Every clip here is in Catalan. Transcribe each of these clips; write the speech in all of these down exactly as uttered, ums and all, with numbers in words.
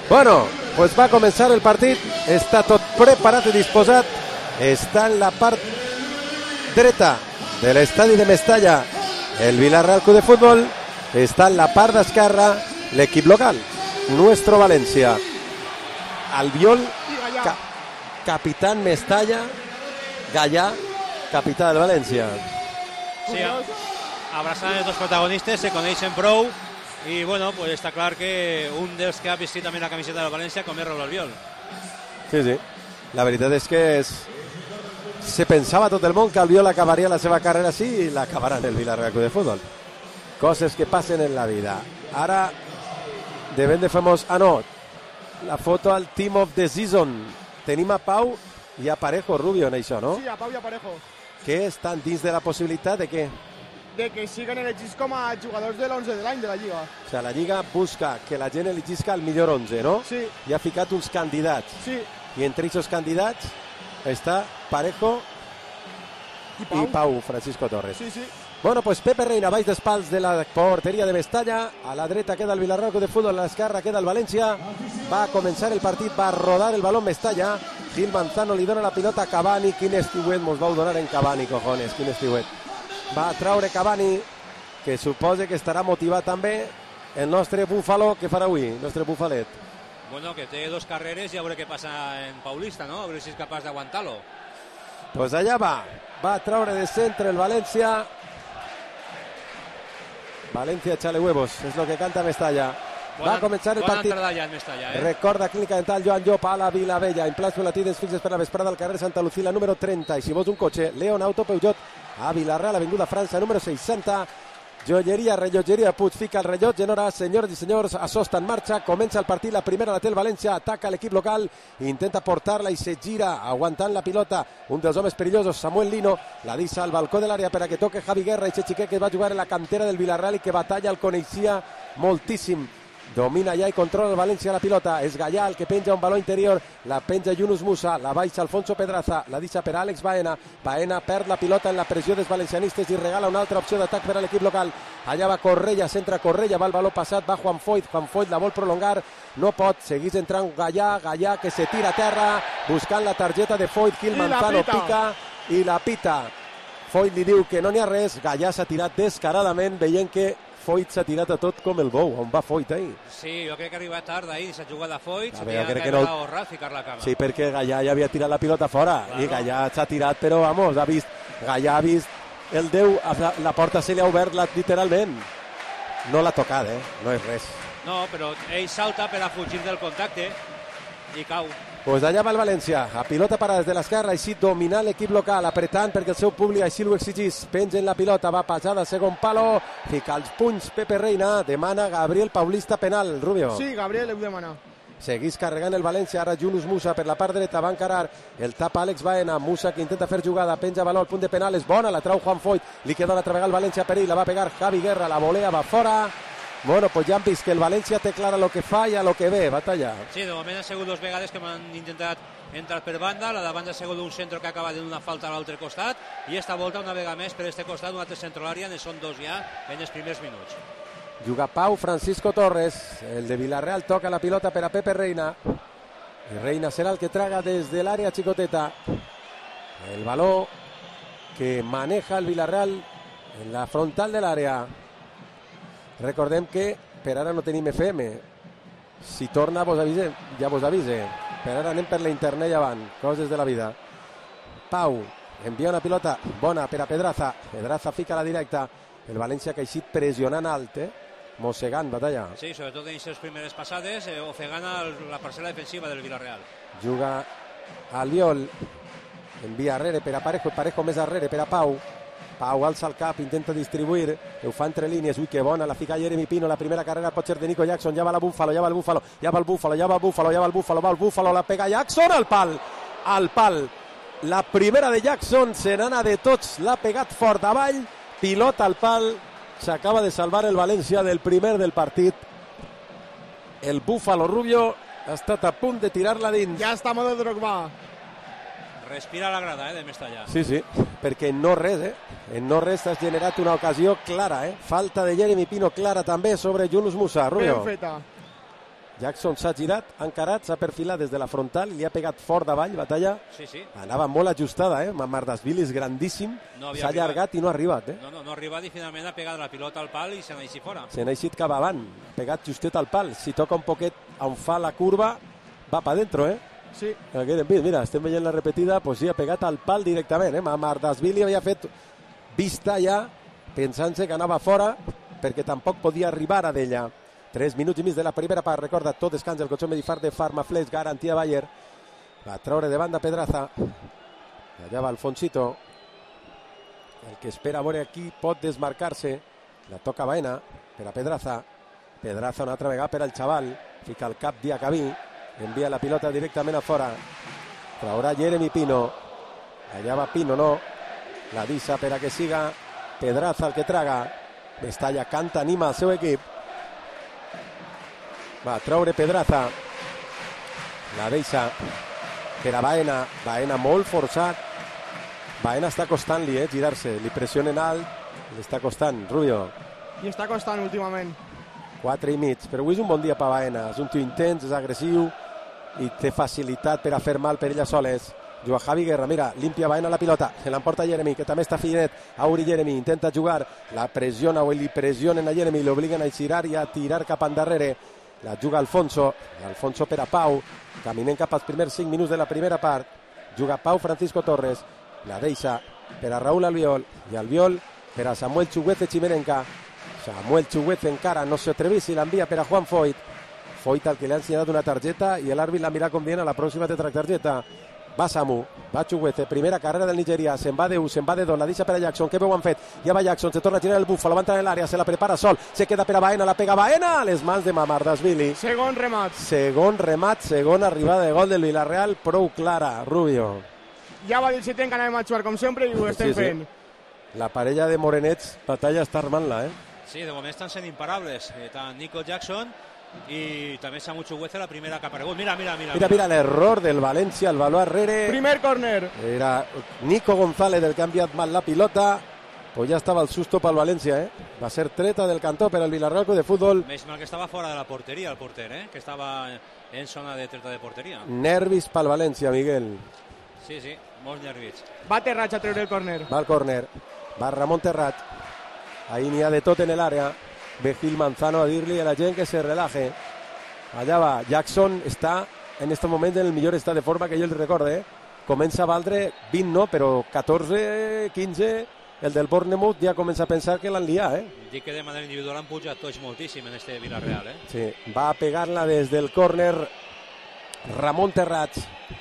Bueno, pues va a comenzar el partit. Està tot preparat i disposat. Està en la part dreta de l'estadi de Mestalla el Villarreal Club de Fútbol. Està en la part d'esquerra l'equip local, Nuestro Valencia. Albiol, ca capitán Mestalla, Gallà, capità del València. Sí, abraçant els dos protagonistes, se coneixen prou i bueno, pues està clar que un dels que ha vestit també la camiseta del València com és Raúl Albiol. Sí, sí. La veritat és que és... se pensava tot el món que Albiol acabaria la seva carrera així i l'acabarà en el Villarreal Club de Fútbol. Coses que passen en la vida. Ara devem de famós... Ah, no. La foto al Team of the Season. Tenim a Pau i a Parejo Rubio en això, no? Sí, a Pau i a Parejo. Que estan dins de la possibilitat de què? De que siguen elegits com a jugadors de l'onze de l'any de la Lliga. O sigui, la Lliga busca que la gent elegisca el millor onze, no? Sí. I ha ficat uns candidats. Sí. I entre aquests candidats està Parejo i Pau, i Pau Francisco Torres. Sí, sí. Bueno, pues Pepe Reina, baix d'espals de la porteria de Mestalla. A la dreta queda el Villarreal Club de Fútbol, a l'esquerra queda el València. Va a començar el partit, va a rodar el balón Mestalla. Gil Manzano li dona la pilota a Cavani. Quin estiuet mos vau donar en Cavani, cojones, quin estiuet. Va a traure Cavani, que suposa que estarà motivat també el nostre búfalo. Què farà avui, el nostre bufalet? Bueno, que té dos carreres i a veure què passa en Paulista, no? A veure si és capaç d'aguantar-lo. Pues allà va. Va a traure de centre el València. València chale huevos, és el que canta Mestalla. Va a començar el partit. Bona entrada ja en Mestalla, eh? Recorda Clínica Dental Joan Llop a la Vilavella. Implants volatils fixes per la vesprada al carrer Santa Lucila número trenta. I si vols un cotxe, Leon Auto Peugeot a Vilarreal, avinguda França número seixanta. Joieria, rellotgeria Puig, fica el rellotge en hora. Senyores i senyors, això està en marxa. Comença el partit, la primera la té el València, ataca l'equip local, intenta portar-la i se gira, aguantant la pilota. Un dels homes perillosos, Samuel Lino, la deixa al balcó de l'àrea per a que toque Javi Guerra, i xiquet que va jugar en la cantera del Villarreal i que batalla el coneixia moltíssim. Domina ja i controla el València la pilota. És Gallà el que penja un baló interior. La penja Yunus Musa, la baixa Alfonso Pedraza, la deixa per Àlex Baena. Baena perd la pilota en la pressió dels valencianistes i regala una altra opció d'atac per a l'equip local. Allà va Correia, centra Correia, va el baló passat, va Juan Foyt. Juan Foyt la vol prolongar, no pot, segueix entrant Gallà, Gallà que se tira a terra buscant la targeta de Foyt. Gil Manzano pica i la pita. Foyt li diu que no n'hi ha res. Gallà s'ha tirat descaradament, veient que Foyt s'ha tirat a tot com el bou. On va Foyt ahir? Sí, jo crec que ha arribat tard ahir, s'ha jugat a Foyt, a s'ha veure, tirat que no... ahorrar, ficar la cama. Sí, perquè Gallà ja havia tirat la pilota fora, claro. I Gallà s'ha tirat, però vamos, ha vist, Gallà ha vist el Déu, la, la porta se li ha obert literalment. No l'ha tocat, eh? No és res. No, però ell salta per a fugir del contacte i cau. Pues allà va el València, a pilota para des de l'esquerra, així dominant l'equip local, apretant perquè el seu públic així ho exigís. Pengen la pilota, va passada, segon palo, fica els punys Pepe Reina, demana Gabriel Paulista penal, Rubio. Sí, Gabriel ho demana. Seguís carregant el València, ara Yunus Musa per la part dreta, va encarar, el tapa Àlex Baena, Musa que intenta fer jugada, penja baló al punt de penal, és bona, la trau Juan Foyt, li queda l'altra vegada el València per ell, la va pegar Javi Guerra, la volea, va fora. Bueno, pues ja han vist que el València té clara lo que fa i a lo que ve, batalla. Sí, de moment ha sigut dos vegades que m'han intentat entrar per banda, la de banda ha sigut un centre que acaba d'una falta a l'altre costat, i esta volta una vegada més per este costat, un altre centre a l'àrea, ne són dos ja en els primers minuts. Juga Pau Francisco Torres, el de Villarreal toca la pilota per a Pepe Reina, i Reina serà el que traga des de l'àrea xicoteta. El baló que maneja el Villarreal en la frontal de l'àrea. Recordem que per ara no tenim F M. Si torna vos avise, ja vos avise. Per ara anem per la internet avant. Coses de la vida. Pau envia una pilota bona per a Pedraza. Pedraza fica la directa. El València que ha eixit pressionant alt, eh? Mossegant, batalla. Sí, sobretot en les primeres passades, eh, ofegant la parcel·la defensiva del Villarreal. Juga Albiol. Envia arrere per a Parejo. Parejo més arrere per a Pau. Pau alça el cap, intenta distribuir, ho fa entre línies, ui que bona, la fica Jeremy Pino, la primera carrera pot ser de Nico Jackson, ja va la Búfalo, ja va el Búfalo, ja va el Búfalo, ja va el Búfalo, ja va el Búfalo, va el Búfalo, la pega Jackson al pal, al pal, la primera de Jackson, se n'ana de tots, l'ha pegat fort avall, pilota al pal, s'acaba de salvar el València del primer del partit, el Búfalo Rubio ha estat a punt de tirar-la dins. Ja està a modo de Drogba. Respira la grada, eh, de Mestalla. Sí, sí, perquè en no res, eh? En no res has generat una ocasió clara, eh? Falta de Jeremy Pino clara també sobre Yunus Musa, Rubio. Ben feta. Jackson s'ha girat, ha encarat, s'ha perfilat des de la frontal, li ha pegat fort davall, Batalla. Sí, sí. Anava molt ajustada, eh? Mamardashvili és grandíssim, no s'ha allargat i no ha arribat. Eh? No, no, no ha arribat i finalment ha pegat la pilota al pal i se n'ha eixit fora. Se n'ha eixit cap avant, ha pegat justet al pal. Si toca un poquet on fa la curva, va pa dentro, eh? Sí. Mira, estem veient la repetida, pues sí, ha pegat al pal directament, eh? Mamardashvili havia fet vista ja, pensant-se que anava fora, perquè tampoc podia arribar a d'ella. tres minuts i mig de la primera part, recorda, tot descans el cotxó Medifar de Farmaflex, garantia Bayer. Va treure de banda Pedraza. Allà va Alfonsito. El que espera a veure aquí pot desmarcar-se. La toca Baena per a Pedraza. Pedraza una altra vegada per al xaval. Fica el cap Diacabí. Envia la pilota directament a fora. Traurà Jeremy Pino. Allà va Pino, no. La deixa per a que siga Pedraza el que traga. Mestalla canta, anima el seu equip. Va treure Pedraza. La deixa per a Baena. Baena molt forçat. Baena està costant-li, eh, girar-se. Li pressionen alt. Li està costant, Rubio. I està costant últimament. quatre i mig. Però avui és un bon dia per Baena. És un tio intens, és agressiu i té facilitat per a fer mal per ella soles. Juga Javi Guerra, mira, limpia Baena la pilota. Se l'emporta Jeremy, que també està finet. Auri Jeremy intenta jugar. La pressiona o li pressionen a Jeremy. L'obliguen a girar i a tirar cap endarrere. La juga Alfonso, Alfonso per a Pau, caminem cap als primers cinc minuts de la primera part, juga Pau Francisco Torres, la deixa per a Raúl Albiol, i Albiol per a Samuel Chuguete Chimerenca. Samuel Chuguete encara no s'atrevís i l'envia per a Juan Foyt. Foyt al que li ha ensenyat una targeta i l'àrbit l'ha mirat com dient a la pròxima te trac targeta. Va Samu, va Chuguete, primera carrera del Nigeria, se'n va de u, se'n va de dos, la deixa per a Jackson, que bé ho han fet, ja va Jackson, se torna a girar el búfalo, va entrar en l'àrea, se la prepara sol, se queda per a Baena, la pega Baena a les mans de Mamardashvili. Segon remat. Segon remat, segona arribada de gol del Villarreal, prou clara, Rubio. Ja va dir si ten que anàvem a jugar com sempre i ho estem sí, fent. Sí. La parella de morenets, Batalla està armant-la, eh? Sí, de moment estan sent imparables, eh, tant Nico Jackson i també Samu Chuguete, la primera que ha aparegut. Mira, mira, mira. Mira, mira l'error del València, el baló arrere. Primer córner. Era Nico González el que ha enviat mal la pilota. Pues ja estava el susto pel València, eh? Va ser treta del cantó per al Villarreal Club de Futbol. Més mal que estava fora de la porteria, el porter, eh? Que estava en zona de treta de porteria. Nervis pel València, Miguel. Sí, sí, molts nervis. Va Terrat a treure el córner. Va al córner. Va Ramon Terrat. Ahí n'hi ha de tot en l'àrea. Ve Gil Manzano a dir-li a la gent que se relaje. Allà va. Jackson està en este moment en el millor estat de forma que jo el recorde. Eh? Comença a valdre vint, no, però catorze, quinze... El del Bournemouth ja comença a pensar que l'han liat, eh? Dic que de manera individual han pujat tots moltíssim en este Villarreal, eh? Sí, va a pegar-la des del córner Ramon Terrat.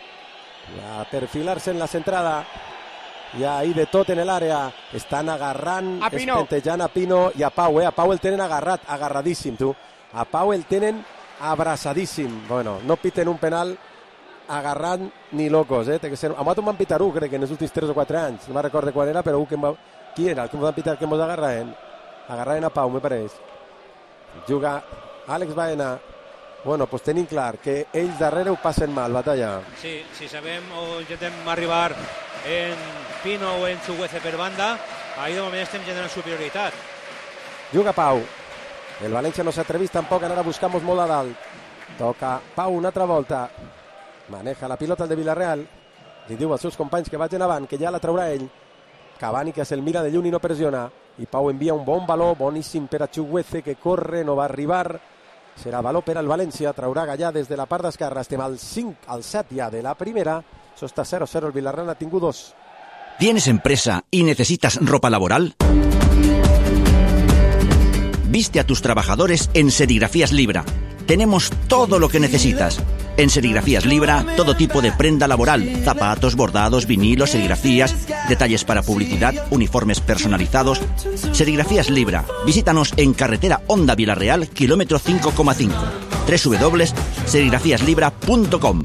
A perfilar-se en la centrada. I ahí de tot en l'àrea. Estan agarrant, a Pino. espentejant a Pino i a Pau, eh? A Pau el tenen agarrat, agarradíssim, tu. A Pau el tenen abraçadíssim. Bueno, no piten un penal agarrant ni locos, eh? Té que ser... A nosaltres van pitar un, crec que en els últims tres o quatre anys. No me'n recordo quan era, però un que em va... Qui era el que em van pitar que ens agarraven? Agarraven a Pau, me pareix. Juga Àlex Baena. Bueno, pues tenim clar que ells darrere ho passen mal, Batalla. Sí, si sabem o intentem arribar en Pino o en Chuguece per banda, ahí de moment estem generant superioritat. Juga Pau. El València no s'ha atrevit tampoc a anar a buscar-nos molt a dalt. Toca Pau una altra volta. Maneja la pilota el de Villarreal. Li diu als seus companys que vagin avant, que ja la traurà ell. Cavani que se'l mira de lluny i no pressiona. I Pau envia un bon baló, boníssim per a Chuguece, que corre, no va arribar. Serà baló per al València, traurà Gallà des de la part d'esquerra. Estem al cinc, al set ja de la primera. Això està cero cero, el Villarreal ha tingut dos. ¿Tienes empresa y necesitas ropa laboral? Viste a tus trabajadores en Serigrafías Libra. Tenemos todo lo que necesitas. En Serigrafías Libra, todo tipo de prenda laboral, zapatos, bordados, vinilos, serigrafías, detalles para publicidad, uniformes personalizados. Serigrafías Libra. Visítanos en carretera Honda Villarreal, kilómetro cinco coma cinco. doble u doble u doble u punto serigrafías libra punto com.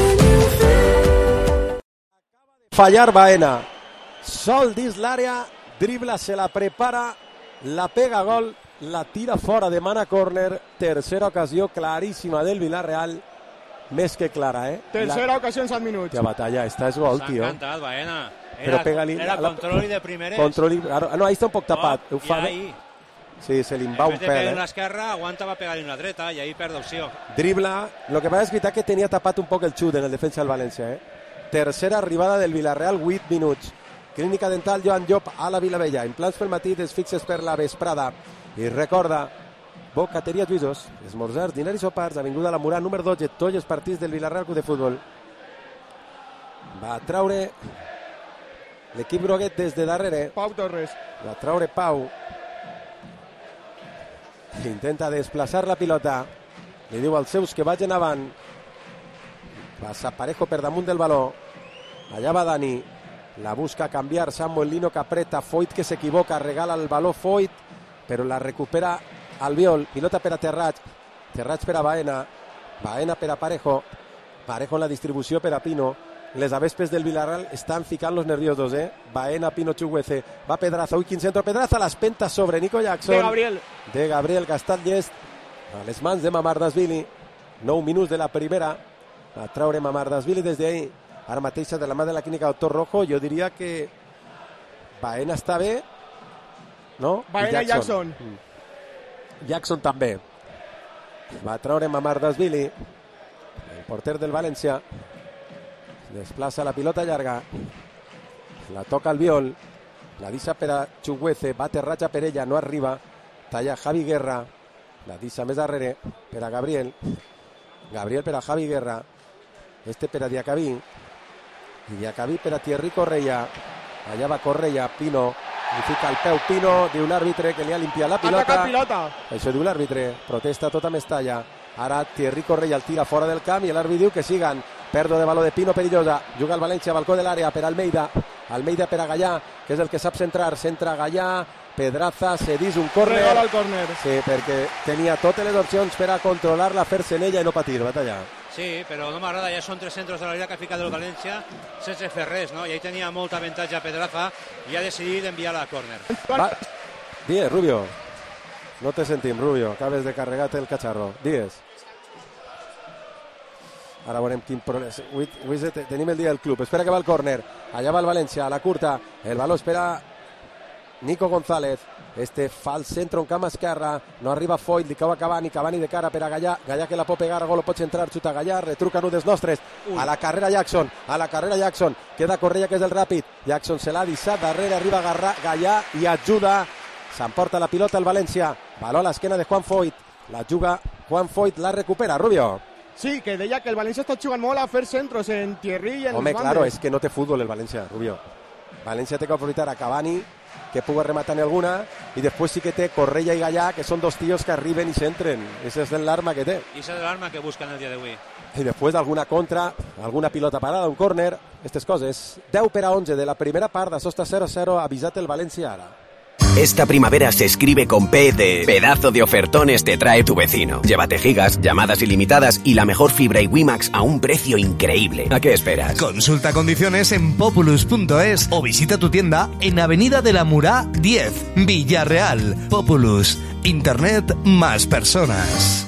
Fallar Baena. Sol dins l'àrea, dribla, se la prepara, la pega gol, la tira fora, demana córner. Tercera ocasió claríssima del Villarreal. Més que clara, eh? Tercera la... ocasió en set minuts. Ja, Batalla, esta és gol, tio. S'ha encantat, Baena. Però pega-li... Era control i de primeres. Control i... Ah, no, ahí està un poc tapat. Oh, ho fa ahí. Sí, se li en va un pèl. En vez de pèl. pegar Eh? en l'esquerra, aguanta, va pegar en la dreta i ahí perd opció. Dribla. Lo que passa és veritat que tenia tapat un poc el xut en el defensa del València. Eh? Tercera arribada del Villarreal, vuit minuts. Clínica Dental Joan Llop a la Vilavella. Implants pel matí, desfixes per la vesprada. I recorda, Bocateria Lluïsos, esmorzars, diners i sopars, Avinguda La Murà, número dotze, tots els partits del Villarreal Club de Futbol. Va traure l'equip groguet des de darrere. Pau Torres. Va traure Pau. Intenta desplaçar la pilota. Li diu als seus que vagin avant. Passa Parejo per damunt del baló. Allà va Dani. La busca canviar Samuel Lino, que apreta. Foyt, que s'equivoca, regala el baló Foyt, però la recupera Albiol. Pilota per a Terrats. Terrats per a Baena. Baena per a Parejo. Parejo en la distribució per a Pino. Les avespes del Villarreal estan ficant los nerviosos, eh? Baena, Pino, Chuguece. Va Pedraza. Uy, quin centro. Pedraza, l'espenta sobre Nico Jackson. De Gabriel. De Gabriel Castellers. A les mans de Mamardashvili. nou minuts de la primera. A traure Mamardashvili des d'ahí. Ara mateixa de la mà de la clínica Doctor Rojo, jo diria que Baena està bé, no? Baena i Jackson. Mm. Jackson també. Va traure Mamardashvili, el porter del València. Desplaça la pilota llarga. La toca Albiol. La deixa per a Chuguece. Va Terratxa per ella, no arriba. Talla Javi Guerra. La deixa més darrere per a Gabriel. Gabriel per a Javi Guerra. Este per a Diacabí. I Diacabí per a Thierry Correia. Allà va Correia, Pino. Li fica el peu Pino. Diu l'àrbitre que li ha limpiat la pilota. Ataca pilota. Això diu l'àrbitre. Protesta tota Mestalla. Ara Thierry Correia el tira fora del camp i l'àrbitre diu que siguen. Perdo de baló de Pino, perillosa. Juga el València, balcó de l'àrea per Almeida. Almeida per a Gallà, que és el que sap centrar. Centra Gallà. Pedraza, cedís un córner. Regala el córner. Sí, perquè tenia totes les opcions per a controlar-la, fer-se en ella i no patir, va tallar. Sí, però no m'agrada, ja són tres centres de l'àrea que ha ficat el València sense fer res, no? I ahí tenia molta avantatge a Pedraza i ha decidit enviar-la a córner. Va. Digues, Rubio. No te sentim, Rubio. Acabes de carregar-te el cacharro. Digues. Ara veurem quin problema. Avui, avui tenim el dia del club. Espera que va el córner. Allà va el València, a la curta. El baló espera Nico González. Este fa el centre en cama esquerra. No arriba Foyt, li cau a Cavani. Cavani de cara per a Gallà. Gallà que la pot pegar, a gol, pot centrar, xuta Gallà. Retruca un dels nostres. A la carrera Jackson. A la carrera Jackson. Queda Correia, que és el ràpid. Jackson se l'ha deixat. Darrere arriba Garra, Gallà i ajuda. S'emporta la pilota el València. Baló a l'esquena de Juan Foyt. La juga Juan Foyt, la recupera. Rubio. Sí, que deia que el València està jugant molt a fer centros en Thierry i en Home, els claro, bandes. és que no té futbol el València, Rubio. València té que aprofitar a Cavani, que pugui rematar en alguna, i després sí que té Correia i Gallà, que són dos tios que arriben i centren. Esa és l'arma que té. I esa és l'arma que busquen el dia d'avui. I després alguna contra, alguna pilota parada, un córner, aquestes coses. deu per a onze de la primera part, de Sosta cero a cero, ha avisat el València ara. Esta primavera se escribe con P de pedazo de ofertones te trae tu vecino. Llévate gigas, llamadas ilimitadas y la mejor fibra y WiMax a un precio increíble. ¿A qué esperas? Consulta condiciones en populus punto es o visita tu tienda en Avenida de la Murá diez, Villarreal. Populus, Internet más personas.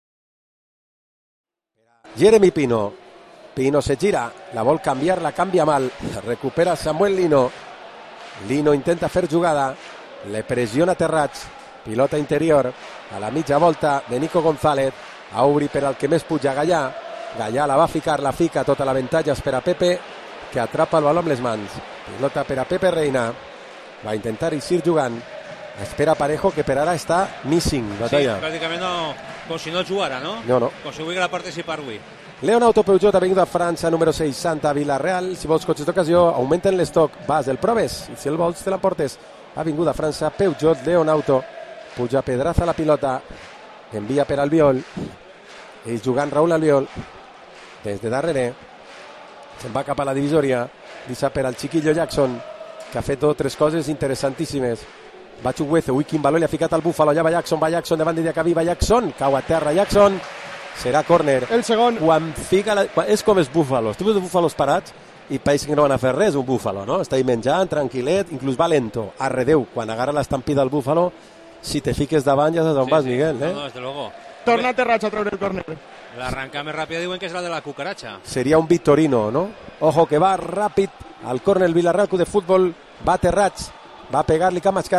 Jeremy Pino. Pino se gira, la vol canviar, la canvia mal. Recupera Samuel Lino. Lino intenta fer jugada. Le pressiona Terrats. Pilota interior. A la mitja volta de Nico González. A obrir per al que més puja Gallà. Gallà la va ficar, la fica. Tota l'avantatge és per a Pepe, que atrapa el baló amb les mans. Pilota per a Pepe Reina. Va intentar eixir jugant. Espera Parejo, que per ara està missing. Batalla. Sí, pràcticament no, com si no jugara, no? No, no. Com si volguera participar avui. Leon Auto Peugeot, Avinguda França, número seixanta, Vilareal. Si vols cotxes d'ocasió, augmenten l'estoc. Vas, el proves, i si el vols te l'emportes. Avinguda França, Peugeot, Leon Auto. Puja Pedraza la pilota. Envia per Albiol. Ell jugant Raúl Albiol. Des de darrere. Se'n va cap a la divisòria. Deixa per al Chiquillo Jackson, que ha fet dos o tres coses interessantíssimes. Va Chuguece, ui, quin valor li ha ficat al Búfalo. Allà va Jackson, va Jackson, davant de Diacabí, va Jackson. Cau a terra Jackson. Serà córner. El segon. Quan fica la... És com els búfalos. Tu veus els búfalos parats i pareix que no van a fer res, un búfalo, no? Està ahí menjant, tranquil·let, inclús va lento. Arredeu, quan agarra l'estampida del búfalo, si te fiques davant ja saps on Sí, vas, sí. Miguel. Eh? No, no, desde luego. Torna Terrats a treure el córner. L'arrenca més ràpida diuen que és la de la cucaracha. Seria un Victorino, no? Ojo, que va ràpid al córner el Villarreal Club de Futbol. Va Terrats, va pegar-li cama esquerra.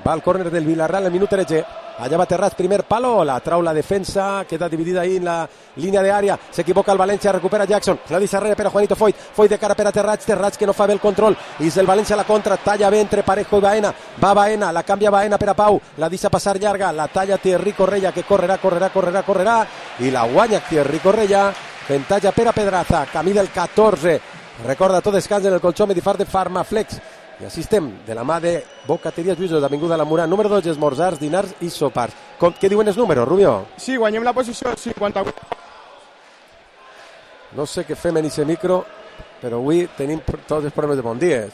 Va al córner del Villarreal al minut tretze. Allà va Terrats, primer palo, la trau la defensa, queda dividida ahí en la línia d'àrea, s'equivoca el València, recupera Jackson, la deixa darrere per a Juanito Foyt, Foyt de cara per a Terrats, Terrats que no fa bé el control, i el València la contra, talla bé entre Parejo i Baena, va Baena, la canvia Baena per a Pau, la deixa passar llarga, la talla Thierry Correia, que correrà, correrà, correrà, correrà, i la guanya Thierry Correia, ventalla per a Pedraza, camí del catorze, recorda tot descans en el colxó Medifar de Farmaflex. I així estem, de la mà de Bocateries Lluïsos, d'Avinguda la Murà, número dos, esmorzars, dinars i sopars. Com, què diuen els números, Rubio? Sí, guanyem la posició cinquanta-vuit. No sé què fem en aquest micro, però avui tenim tots els problemes de bon dies.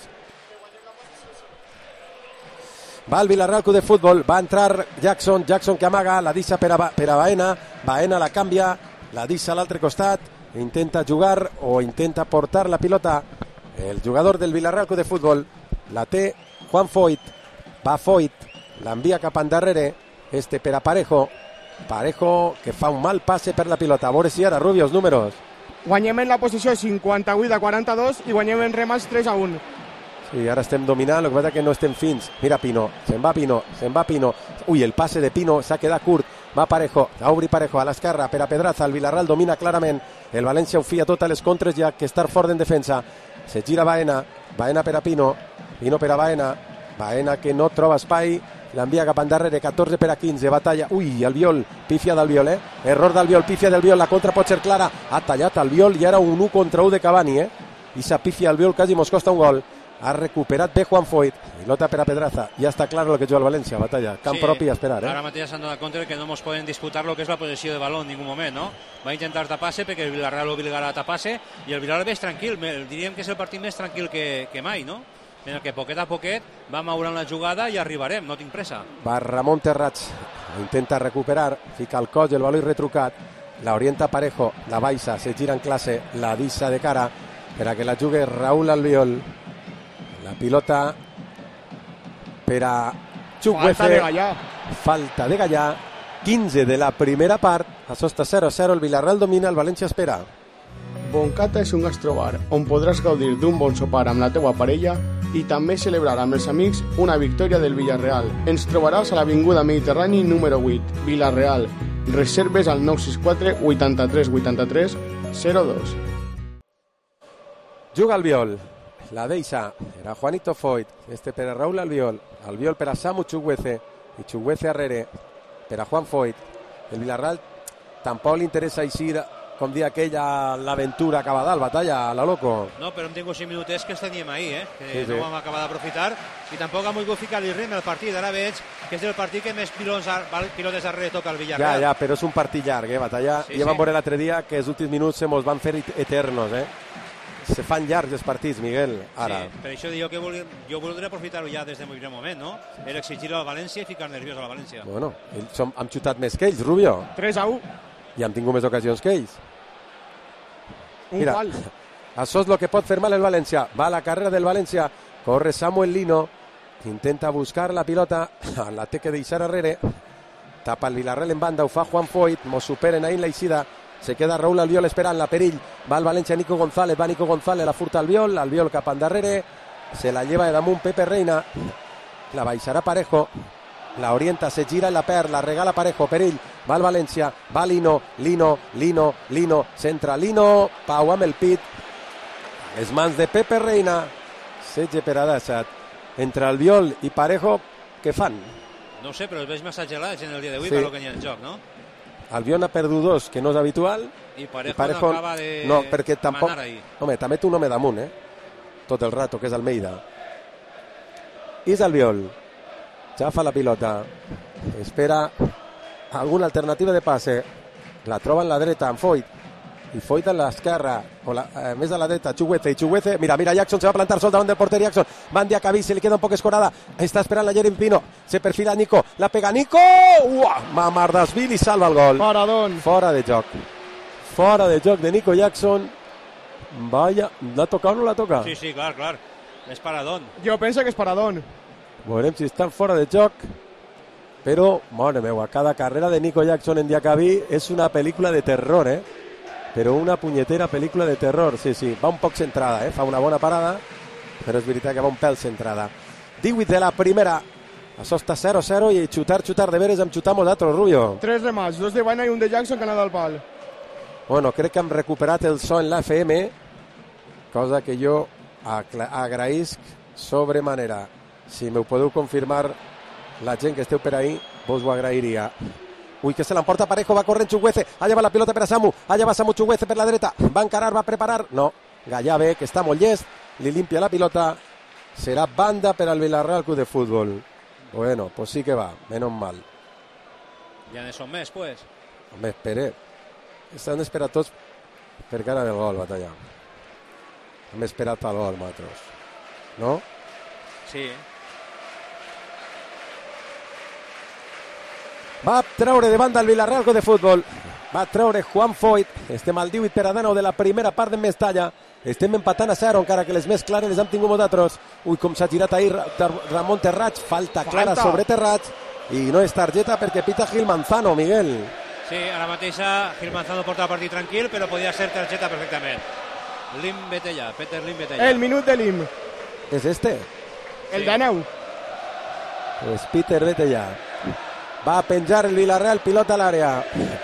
Va el Villarreal Club de Futbol, va entrar Jackson, Jackson que amaga, la deixa per a, per a Baena, Baena la canvia, la deixa a l'altre costat, intenta jugar o intenta portar la pilota el jugador del Villarreal Club de Futbol. La té Juan Foyt, va Foyt, l'envia cap endarrere, este per a Parejo, Parejo que fa un mal passe per la pilota. A veure si ara, Rubio, els números. Guanyem en la posició cinquanta-vuit a quaranta-dos i guanyem en remats tres a un. Sí, ara estem dominant, el que passa que no estem fins. Mira Pino, se'n va Pino, se'n va Pino. Ui, el passe de Pino s'ha quedat curt. Va Parejo, a obrir Parejo a l'esquerra per a Pedraza, el Villarreal domina clarament. El València ho fia tot a les contres, ja que estar fort en defensa. Se gira Baena, Baena per a Pino, Pino per a Baena, Baena que no troba espai, l'envia cap endarrere, catorze per a quinze, batalla, ui, Albiol, pífia d'Albiol, eh? Error d'Albiol, pífia d'Albiol, la contra pot ser clara, ha tallat Albiol i ara un u contra u de Cavani, eh? I sa pífia Albiol quasi mos costa un gol. Ha recuperat bé Juan Foyt, pilota per a Pedraza, ja està clar el que juga el València, batalla, camp sí, propi a esperar, eh? Ara mateix s'han donat compte que no ens poden disputar el que és la possessió de baló en ningú moment, no? Va intentar tapar-se perquè el Villarreal obligarà a tapar-se i el Villarreal és tranquil, diríem que és el partit més tranquil que, que mai, no? En el que poquet a poquet va maurant la jugada i arribarem, no tinc pressa. Va Ramon Terrats, intenta recuperar, fica el coll, el valor retrucat, la orienta Parejo, la baixa, se gira en classe, la deixa de cara per a que la jugui Raúl Albiol. La pilota per a Chukwueze. Falta de Gallà. Falta de Gallà. quinze de la primera part. Això està zero a zero. El Villarreal domina, el València espera. Boncata és un gastrobar on podràs gaudir d'un bon sopar amb la teua parella i també celebrar amb els amics una victòria del Villarreal. Ens trobaràs a l'Avinguda Mediterrani número vuit, Villarreal. Reserves al nou sis quatre vuitanta-tres vuitanta-tres zero dos. Juga Albiol. La deixa, era Juanito Foyt, este per a Raúl Albiol, Albiol per a Samu Chukwueze, i Chukwueze arrere per a Juan Foyt. El Villarreal tampoc li interessa així, com dir aquella, l'aventura acaba dalt, batalla a la loco. No, però hem tingut cinc minutets que els teníem ahir, eh? que sí, sí. no vam acabar d'aprofitar, i tampoc hem volgut ficar-li ritme al partit. Ara veig que és el partit que més pilons, pilotes darrere toca el Villarreal. Ja, ja, però és un partit llarg, eh, batalla. Sí, ja vam sí. veure l'altre dia que els últims minuts se mos van fer eternos, eh? Se fan llargs els partits, Miguel, ara. Sí, per això dic que volia, jo voldria aprofitar-ho ja des de un primer moment, no? Era exigir al València i ficar nerviós a la València. Bueno, ells som, hem xutat més que ells, Rubio. tres a u. I hem tingut més ocasions que ells. Un Mira, pal. això és el que pot fer mal el València. Va a la carrera del València, corre Samuel Lino, intenta buscar la pilota, la té que deixar arrere, tapa el Villarreal en banda, ho fa Juan Foyt, mos superen ahí en la eixida, se queda Raúl Albiol esperant la perill, va al València Nico González, va Nico González, la furta Albiol, Albiol cap endarrere, se la lleva de damunt Pepe Reina, la baixarà Parejo, la orienta, se gira i la perd, la regala Parejo, perill, va al València, va Lino, Lino, Lino, Lino, centra Lino, Pau amb el pit, les mans de Pepe Reina, setge per a deixat, entre Albiol i Parejo, què fan? No sé, però els veig massa gelats en el dia d'avui Sí. per lo que n'hi ha en joc, no? Albiol ha perdut dos, que no és habitual, I Parejo, i Parejo no acaba de no, perquè tampoc, manar ahí. home, també té un home damunt, eh? Tot el rato, que és Almeida. És Albiol, ja fa la pilota, espera alguna alternativa de passe, la troba en la dreta, amb Foyt, i Foyt en l'esquerra, o la, eh, més a la dreta, Chukwueze, i Chukwueze, mira, mira, Jackson se va a plantar sol davant del porter Jackson, van de Acabí, se li queda un poc escorada, està esperant la Jeremy Pino, se perfila Nico, la pega Nico, uah, Mamardashvili salva el gol. Paradón. Fora de joc. Fora de joc de Nico Jackson. Vaya, l'ha tocat o no l'ha tocat? Sí, sí, clar, clar. És paradón. Jo penso que és paradón. Veurem si estan fora de joc. Però, mare meva, cada carrera de Nico Jackson en Diacabí és una pel·lícula de terror, eh? Però una punyetera pel·lícula de terror. Sí, sí, va un poc centrada, eh? Fa una bona parada, però és veritat que va un pèl centrada. divuit de la primera. Això està zero zero i xutar, xutar de veres amb xutar nosaltres, Rubio. Tres remats, dos de Baina i un de Jackson que ha anat al pal. Bueno, crec que hem recuperat el so en l'F M, cosa que jo agraïsc sobremanera. Si m'ho podeu confirmar la gent que esteu per ahí, vos ho agrairia. Ui, que se l'emporta Parejo, va corrent Chuguece, allà va la pilota per a Samu, allà va Samu Chuguece per la dreta, va encarar, va preparar, no, Gallave, que està molt llest, li limpia la pilota, serà banda per al Villarreal Club de Futbol. Bueno, pues sí que va, menos mal. Ja ne són més, pues. Home, espere, estan esperat tots per cara del gol, Batalla. Hem esperat pel gol, nosaltres. No? Sí. Va treure de banda el Villarreal Club de Futbol. Va treure Juan Foyt. Estem al divuit per a deu de la primera part d'en Mestalla. Estem empatant a zero, encara que les més clares les hem tingut nosaltres. Ui, com s'ha girat ahir Ramon Terrats. Falta clara Falta. sobre Terrats. I no és targeta perquè pita Gil Manzano, Miguel. Sí, ara mateixa Gil Manzano porta el partit tranquil, però podia ser targeta perfectament. Lim Betella, Peter Lim Betella. El minut de Lim. És este? El Sí. de Neu. És Peter, vete ja. Va a penjar el Villarreal, pilota a l'àrea.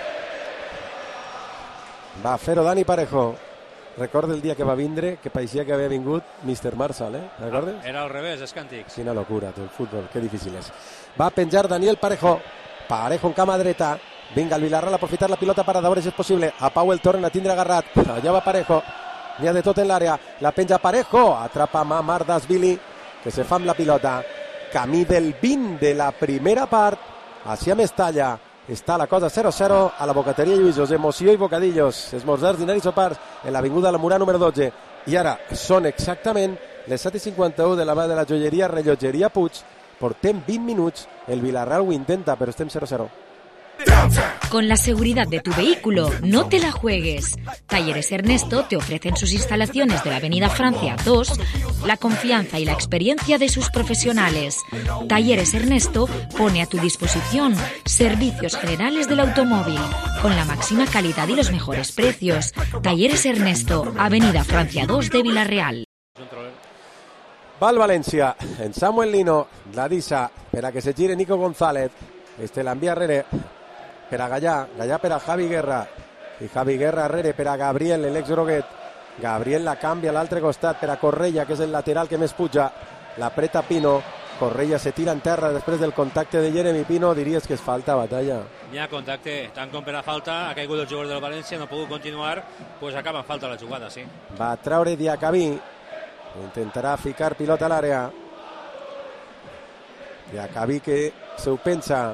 Va fer-ho Dani Parejo. Recorda el dia que va vindre, que pareixia que havia vingut mister Marshall, eh? Recordes? Era al revés, és càntic. Quina locura, tu, el futbol, que difícil és. Va a penjar Daniel Parejo. Parejo en cama dreta. Vinga, el Villarreal a aprofitar la pilota para veure si és possible. A Pau el tornen a tindre agarrat. Allà va Parejo. N'hi ha de tot en l'àrea. La penja Parejo. Atrapa Mamar Dasvili, que se fa amb la pilota. Camí del vint de la primera part. Hacia Mestalla. Està la cosa zero zero a la bocateria Lluïsos. Emoció i bocadillos. Esmorzars, dinars i sopars en l'avinguda La Murà número dotze. I ara són exactament les set i cinquanta-u de la mà de la joieria Rellotgeria Puig. Portem vint minuts. El Villarreal ho intenta, però estem zero zero. Con la seguridad de tu vehículo, no te la juegues. Talleres Ernesto te ofrecen sus instalaciones de la Avenida Francia dos, la confianza y la experiencia de sus profesionales. Talleres Ernesto pone a tu disposición servicios generales del automóvil, con la máxima calidad y los mejores precios. Talleres Ernesto, Avenida Francia dos de Villarreal. Va el València, en Samuel Lino, la Disa, per a que se gire Nico González. Este l'envia Rere per a Gallà, Gallà per a Javi Guerra, i Javi Guerra Rere per a Gabriel, l'ex-groguet. Gabriel la canvia a l'altre costat per a Correia, que és el lateral que més puja. L'apreta Pino, Correia se tira en terra després del contacte de Jeremy Pino. Diries que és falta, Batalla? Hi ha contacte, tant com per a falta, ha caigut el jugador del València, no ha pogut continuar, pues acaba en falta la jugada, sí. Va a traure Diacabí, intentarà ficar pilota a l'àrea. Diacabí que se ho pensa.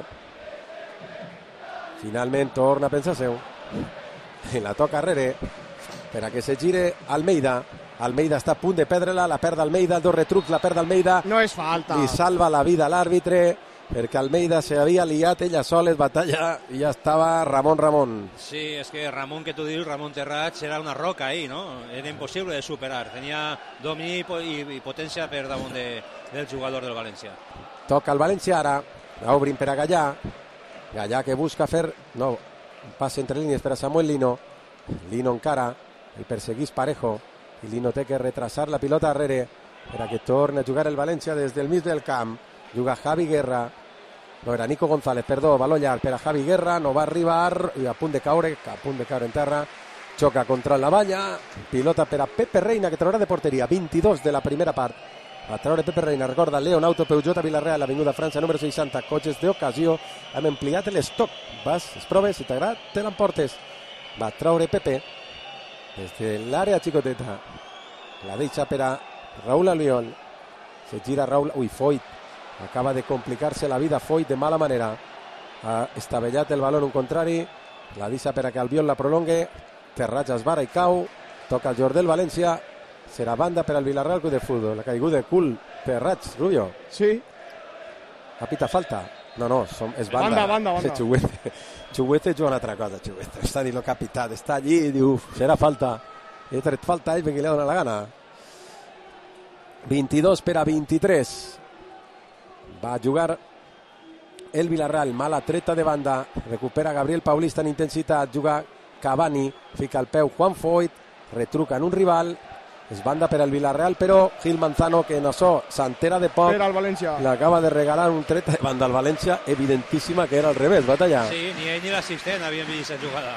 Finalment torna a pensar seu. I la toca Rere per a que se gire Almeida. Almeida està a punt de perdre-la, la perd Almeida, dos retrucs, la perd Almeida. No és falta. I salva la vida l'àrbitre perquè Almeida se havia liat ella sola, Batalla, i ja estava Ramon Ramon. Sí, és que Ramon, que tu dius, Ramon Terrats, era una roca ahí, no? Era impossible de superar. Tenia domini i, i, i potència per damunt de, del jugador del València. Toca el València ara, obrin per a Gallà. Gallà que busca fer, no, un pas entre línies per a Samuel Lino. Lino encara, el perseguís Parejo, i Lino té que retrasar la pilota darrere per a que torni a jugar el València des del mig del camp. Juga Javi Guerra, no era Nico González, perdó, baló llarg per a Javi Guerra, no va arribar, i a punt de caure, a punt de caure en terra, xoca contra la valla, pilota per a Pepe Reina, que traurà de porteria, vint-i-dos de la primera part. Va treure Pepe Reina, recorda Leon Auto Peugeot a Villarreal, Avinguda França número seixanta, cotxes d'ocasió, hem ampliat l'estoc, vas, es proves, si t'agrada, te l'emportes. Va treure Pepe des de l'àrea xicoteta, la deixa per a Raúl Albiol, se gira Raúl, ui, Foyt, acaba de complicar-se la vida Foyt de mala manera, ha estavellat el baló en un contrari, la deixa per a que Albiol la prolongue, Terrats esbara i cau, toca el Jordel València, serà banda per al Villarreal Club de Futbol. La caiguda de cul Terrats, Rubio. Sí. Capita falta. No, no, som, és banda. Banda, banda, banda. Xuguete. Xuguete juga una altra cosa, Xuguete. Està dient el capità, està allí i diu, serà falta. He tret falta a ell perquè li ha donat la gana. vint-i-dos per a vint-i-tres. Va a jugar el Villarreal, mala treta de banda. Recupera Gabriel Paulista en intensitat. Juga Cavani, fica el peu Juan Foyt, retruca en un rival. És banda per al Villarreal, però Gil Manzano, que no so, s'entera de poc, Per al València. l'acaba de regalar un tret de banda al València, evidentíssima que era al revés, va tallar. Sí, ni ell ni l'assistent havien vist aquesta jugada.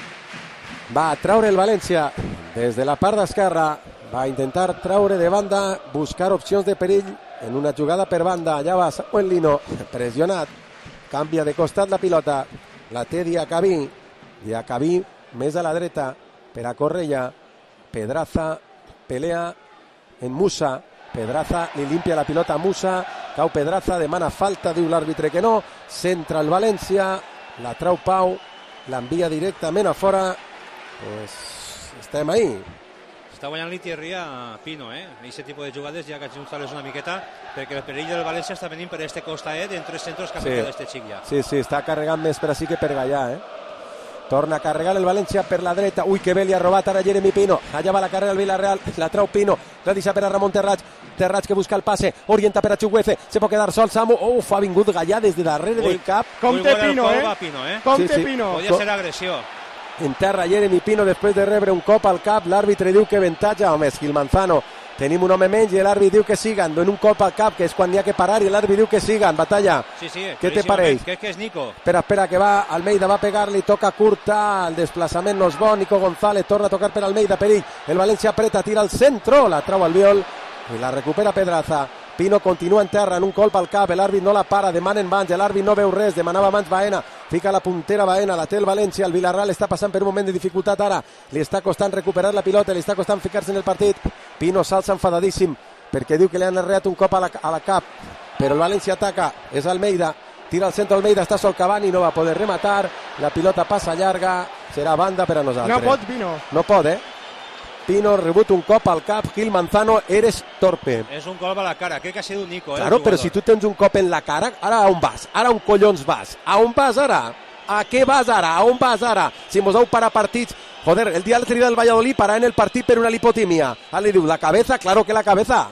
Va a traure el València des de la part d'esquerra, va intentar traure de banda, buscar opcions de perill en una jugada per banda. Allà va Samuel Lino, pressionat, canvia de costat la pilota, la té Diacabí, Diacabí més a la dreta per a Correia, Pedraza pelea en Musa, Pedraza li limpia la pilota a Musa, cau Pedraza, demana falta, diu l'àrbitre que no, centra el València, la trau Pau, l'envia directament a fora, pues estem ahí. Està guanyant l'Ithierry a Pino, eh? Aquest tipus de jugades ja que ajuntar-les una miqueta, perquè el perill del València està venint per este costaet en tres centres que ha fet este xic ja. Sí, sí, està carregant més per així que per Gallà, eh? Torna a carregar el València per la dreta. Ui, que bé li ha robat ara Jeremy Pino. Allà va la carrera el Villarreal. La trau Pino. La deixa per a Ramon Terrats. Terrats que busca el passe. Orienta per a Chuguece. Se pot quedar sol Samu. Uf, ha vingut Gallà des de darrere del cap. Com té Pino, eh? Pino, eh? Com Sí, té sí. Pino. Podia ser agressió. Enterra Jeremy Pino després de rebre un cop al cap. L'àrbitre diu que avantatge. Home, Gil Manzano. Tenim un home menys i l'àrbitre diu que siguen. En un cop al cap, que és quan hi ha que parar, i l'àrbitre diu que siguen. Batalla. Sí, sí. Què te pareix? Crec que és Nico. Espera, espera, que va Almeida, va a pegar-li, toca curta, el desplaçament no és bo, Nico González torna a tocar per Almeida, perill, el València apreta, tira al centro, la trau al viol i la recupera Pedraza. Pino continua en terra, en un colp al cap, l'àrbit no la para, demanen mans, l'àrbit no veu res, demanava mans Baena, fica la puntera Baena, la té el València, el Villarreal està passant per un moment de dificultat ara, li està costant recuperar la pilota, li està costant ficar-se en el partit, Pino s'alça enfadadíssim, perquè diu que li han arreat un cop a la, a la cap, però el València ataca, és Almeida, tira al centre Almeida, està sol Cavani, no va poder rematar, la pilota passa llarga, serà banda per a nosaltres. No pot, Pino. No pot, eh? Pino rebut un cop al cap, Gil Manzano, eres torpe. És un colp a la cara, crec que ha sigut Nico, eh? Claro, però si tu tens un cop en la cara, ara a on vas? Ara on collons vas? A on vas ara? A què vas ara? A on vas ara? Si mos heu parat partits... Joder, el dia del del Valladolid para en el partit per una lipotimia. Ara li diu, la cabeza, claro que la cabeza.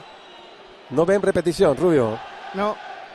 No veiem repetició, Rubio. No.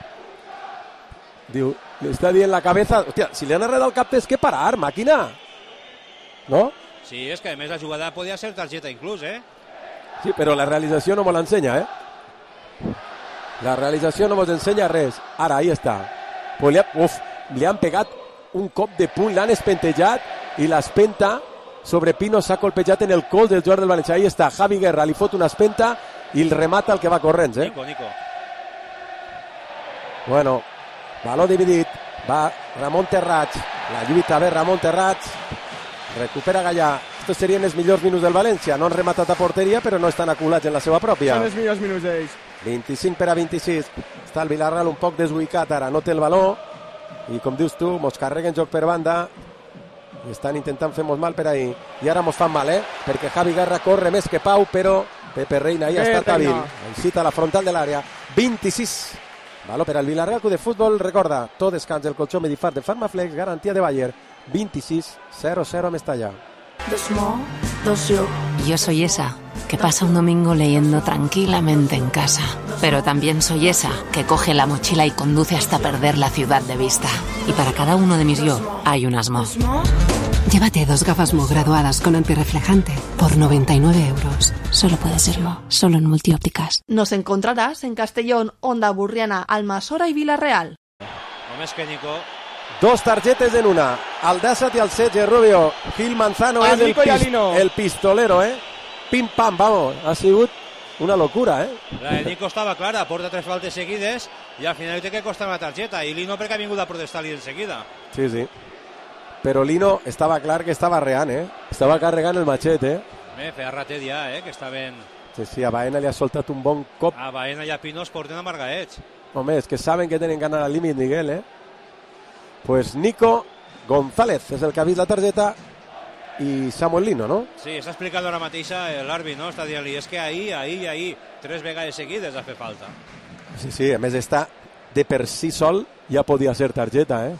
Diu, li està dient la cabeza... Hòstia, si li han arredat el cap tens que parar, màquina. No? Sí, és que a més la jugada podia ser targeta inclús, eh? Sí, però la realització no me l'ensenya, eh? La realització no mos ensenya res. Ara, ahí està. Pues li, ha, uf, li han pegat un cop de puny, l'han espentejat i l'espenta sobre Pino s'ha colpejat en el col del jugador del València. Ahí està, Javi Guerra li fot una espenta i el remata el que va corrents, eh? Nico, Nico. Bueno, baló dividit, va Ramon Terrats, la lluita bé Ramon Terrats, recupera Gallà. Estos serien els millors minuts del València, no han rematat a porteria però no estan aculats en la seva pròpia. Són els millors minuts d'ells. vint-i-cinc per a vint-i-sis, està el Villarreal un poc desubicat ara, no té el baló i com dius tu, mos carreguen joc per banda i estan intentant fer-nos mal per ahí i ara mos fan mal, eh? Perquè Javi Guerra corre més que Pau, però Pepe Reina ja ha estat hàbil, visita la frontal de l'àrea. Vint-i-sis, baló per al Villarreal Club de Futbol, recorda, tot descans del colchó Medifar de Farmaflex, garantia de Bayer. Vint-i-sis, cero cero a Mestalla. Yo soy esa que pasa un domingo leyendo tranquilamente en casa, pero también soy esa que coge la mochila y conduce hasta perder la ciudad de vista. Y para cada uno de mis yo hay un Asmo. Llévate dos gafas Mo graduadas con antirreflejante por noventa y nueve euros. Solo puede ser Mo, solo en Multiópticas. Nos encontrarás en Castellón, Onda Burriana, Almasora y Villarreal. Només que Nico... Dos targetes en una, al dèsset i al setze, Rubio. Gil Manzano a és el, Nico pis, Alino. el pistolero, eh? Pim pam, vamos, ha sigut una locura, eh? La de Nico estava clara, porta tres faltes seguides i al final té que costar una targeta i Lino perquè ha vingut a protestar-li en seguida. Sí, sí. Però Lino estava clar que estava reant, eh? Estava carregant el matxet, eh? Bé, feia ratet ja, eh? Que estaven... Sí, sí, a Baena li ha soltat un bon cop. A Baena i a Pino es porten amargaets. Home, és que saben que tenen que anar al límit, Miguel, eh? Pues Nico González és el que ha vist la targeta i Samuel Lino, no? Sí, està explicant ara mateixa l'àrbit, no? Està dient-li, és que ahir, ahir, ahir, tres vegades seguides ha fet falta. Sí, sí, a més està de per si sol ja podia ser targeta, eh?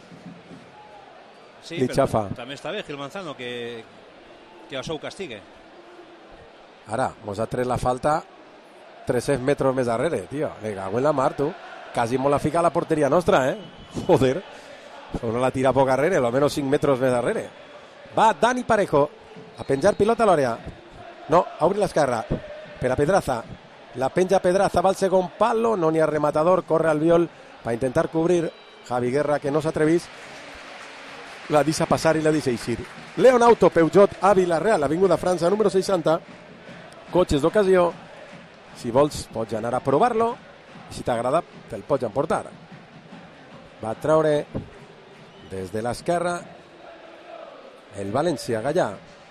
Sí, Li però xafa. també està bé Gil Manzano que, que això ho castigue. Ara, mos ha tret la falta tres-cents metres més darrere, tio. Me cago en la mar, tu. Quasi mos la fica a la porteria nostra, eh? Joder. No la tira poc darrere, almenys cinc metres més darrere. Va Dani Parejo a penjar pilota a l'àrea. No, a obrir l'esquerra. Per a Pedraza. La penja Pedraza, va al segon palo, no n'hi ha rematador, corre al viol per intentar cobrir Javi Guerra, que no s'atrevís. La deixa passar i la deixa eixir. Leon Auto, Peugeot, a Vilareal, Avinguda França, número seixanta. Cotxes d'ocasió. Si vols, pots anar a provar-lo. Si t'agrada, te'l pots emportar. Va treure des de l'esquerra el València, Gallà.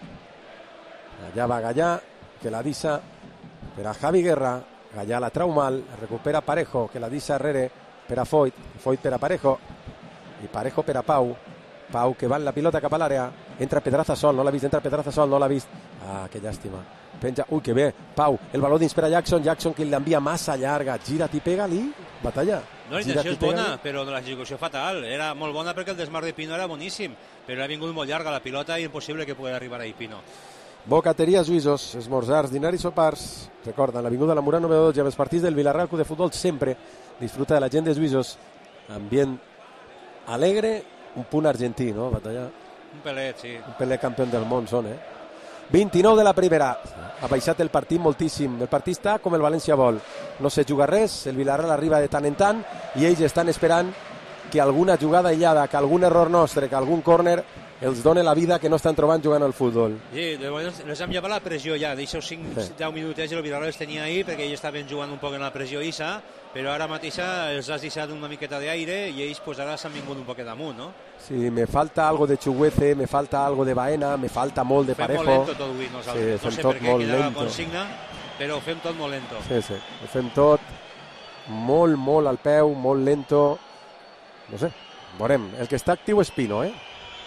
Allà va Gallà, que la deixa per a Javi Guerra. Gallà la trau mal, recupera Parejo, que la deixa darrere per a Foyt. Foyt per a Parejo i Parejo per a Pau. Pau que va en la pilota cap a l'àrea. Entra Pedraza sol, no l'ha vist, entra Pedraza sol, no l'ha vist. Ah, que llàstima. Penja, ui, que bé, Pau, el baló dins per a Jackson, Jackson que l'envia massa llarga, gira't i pega-li, batalla. No, la intenció és bona, però l'execució fatal. Era molt bona perquè el desmar de Pino era boníssim, però ha vingut molt llarga la pilota i impossible que pugui arribar ahí Pino. Bocateria Suïssos, esmorzars, dinars i sopars. Recorda, l'avinguda La Murà número dotze, els partits del Villarreal Club de Futbol sempre disfruta de la gent de Suïssos. Ambient alegre, un punt argentí, no, batalla? Un pelet, sí. Un pelet campió del món són, eh? vint-i-nou de la primera. Ha baixat el partit moltíssim. El partit està com el València vol. No se juga res, el Villarreal arriba de tant en tant i ells estan esperant que alguna jugada aïllada, que algun error nostre, que algun córner els dona la vida que no estan trobant jugant al futbol. Sí, les hem llevat la pressió ja, d'aixòs cinc deu minutets el Villarreal els tenia ahir perquè ells estaven jugant un poc en la pressió issa, però ara mateixa els has deixat una miqueta d'aire i ells pues, ara s'han vingut un poquet damunt, no? Sí, me falta algo de Chuguece, me falta algo de Baena, me falta molt de Parejo. Fem molt lento tot avui nosaltres, sí, no sé per què queda la consigna, però ho fem tot molt lento. Sí, sí, ho fem tot molt, molt al peu, molt lento, no sé, veurem. El que està actiu és Pino, eh?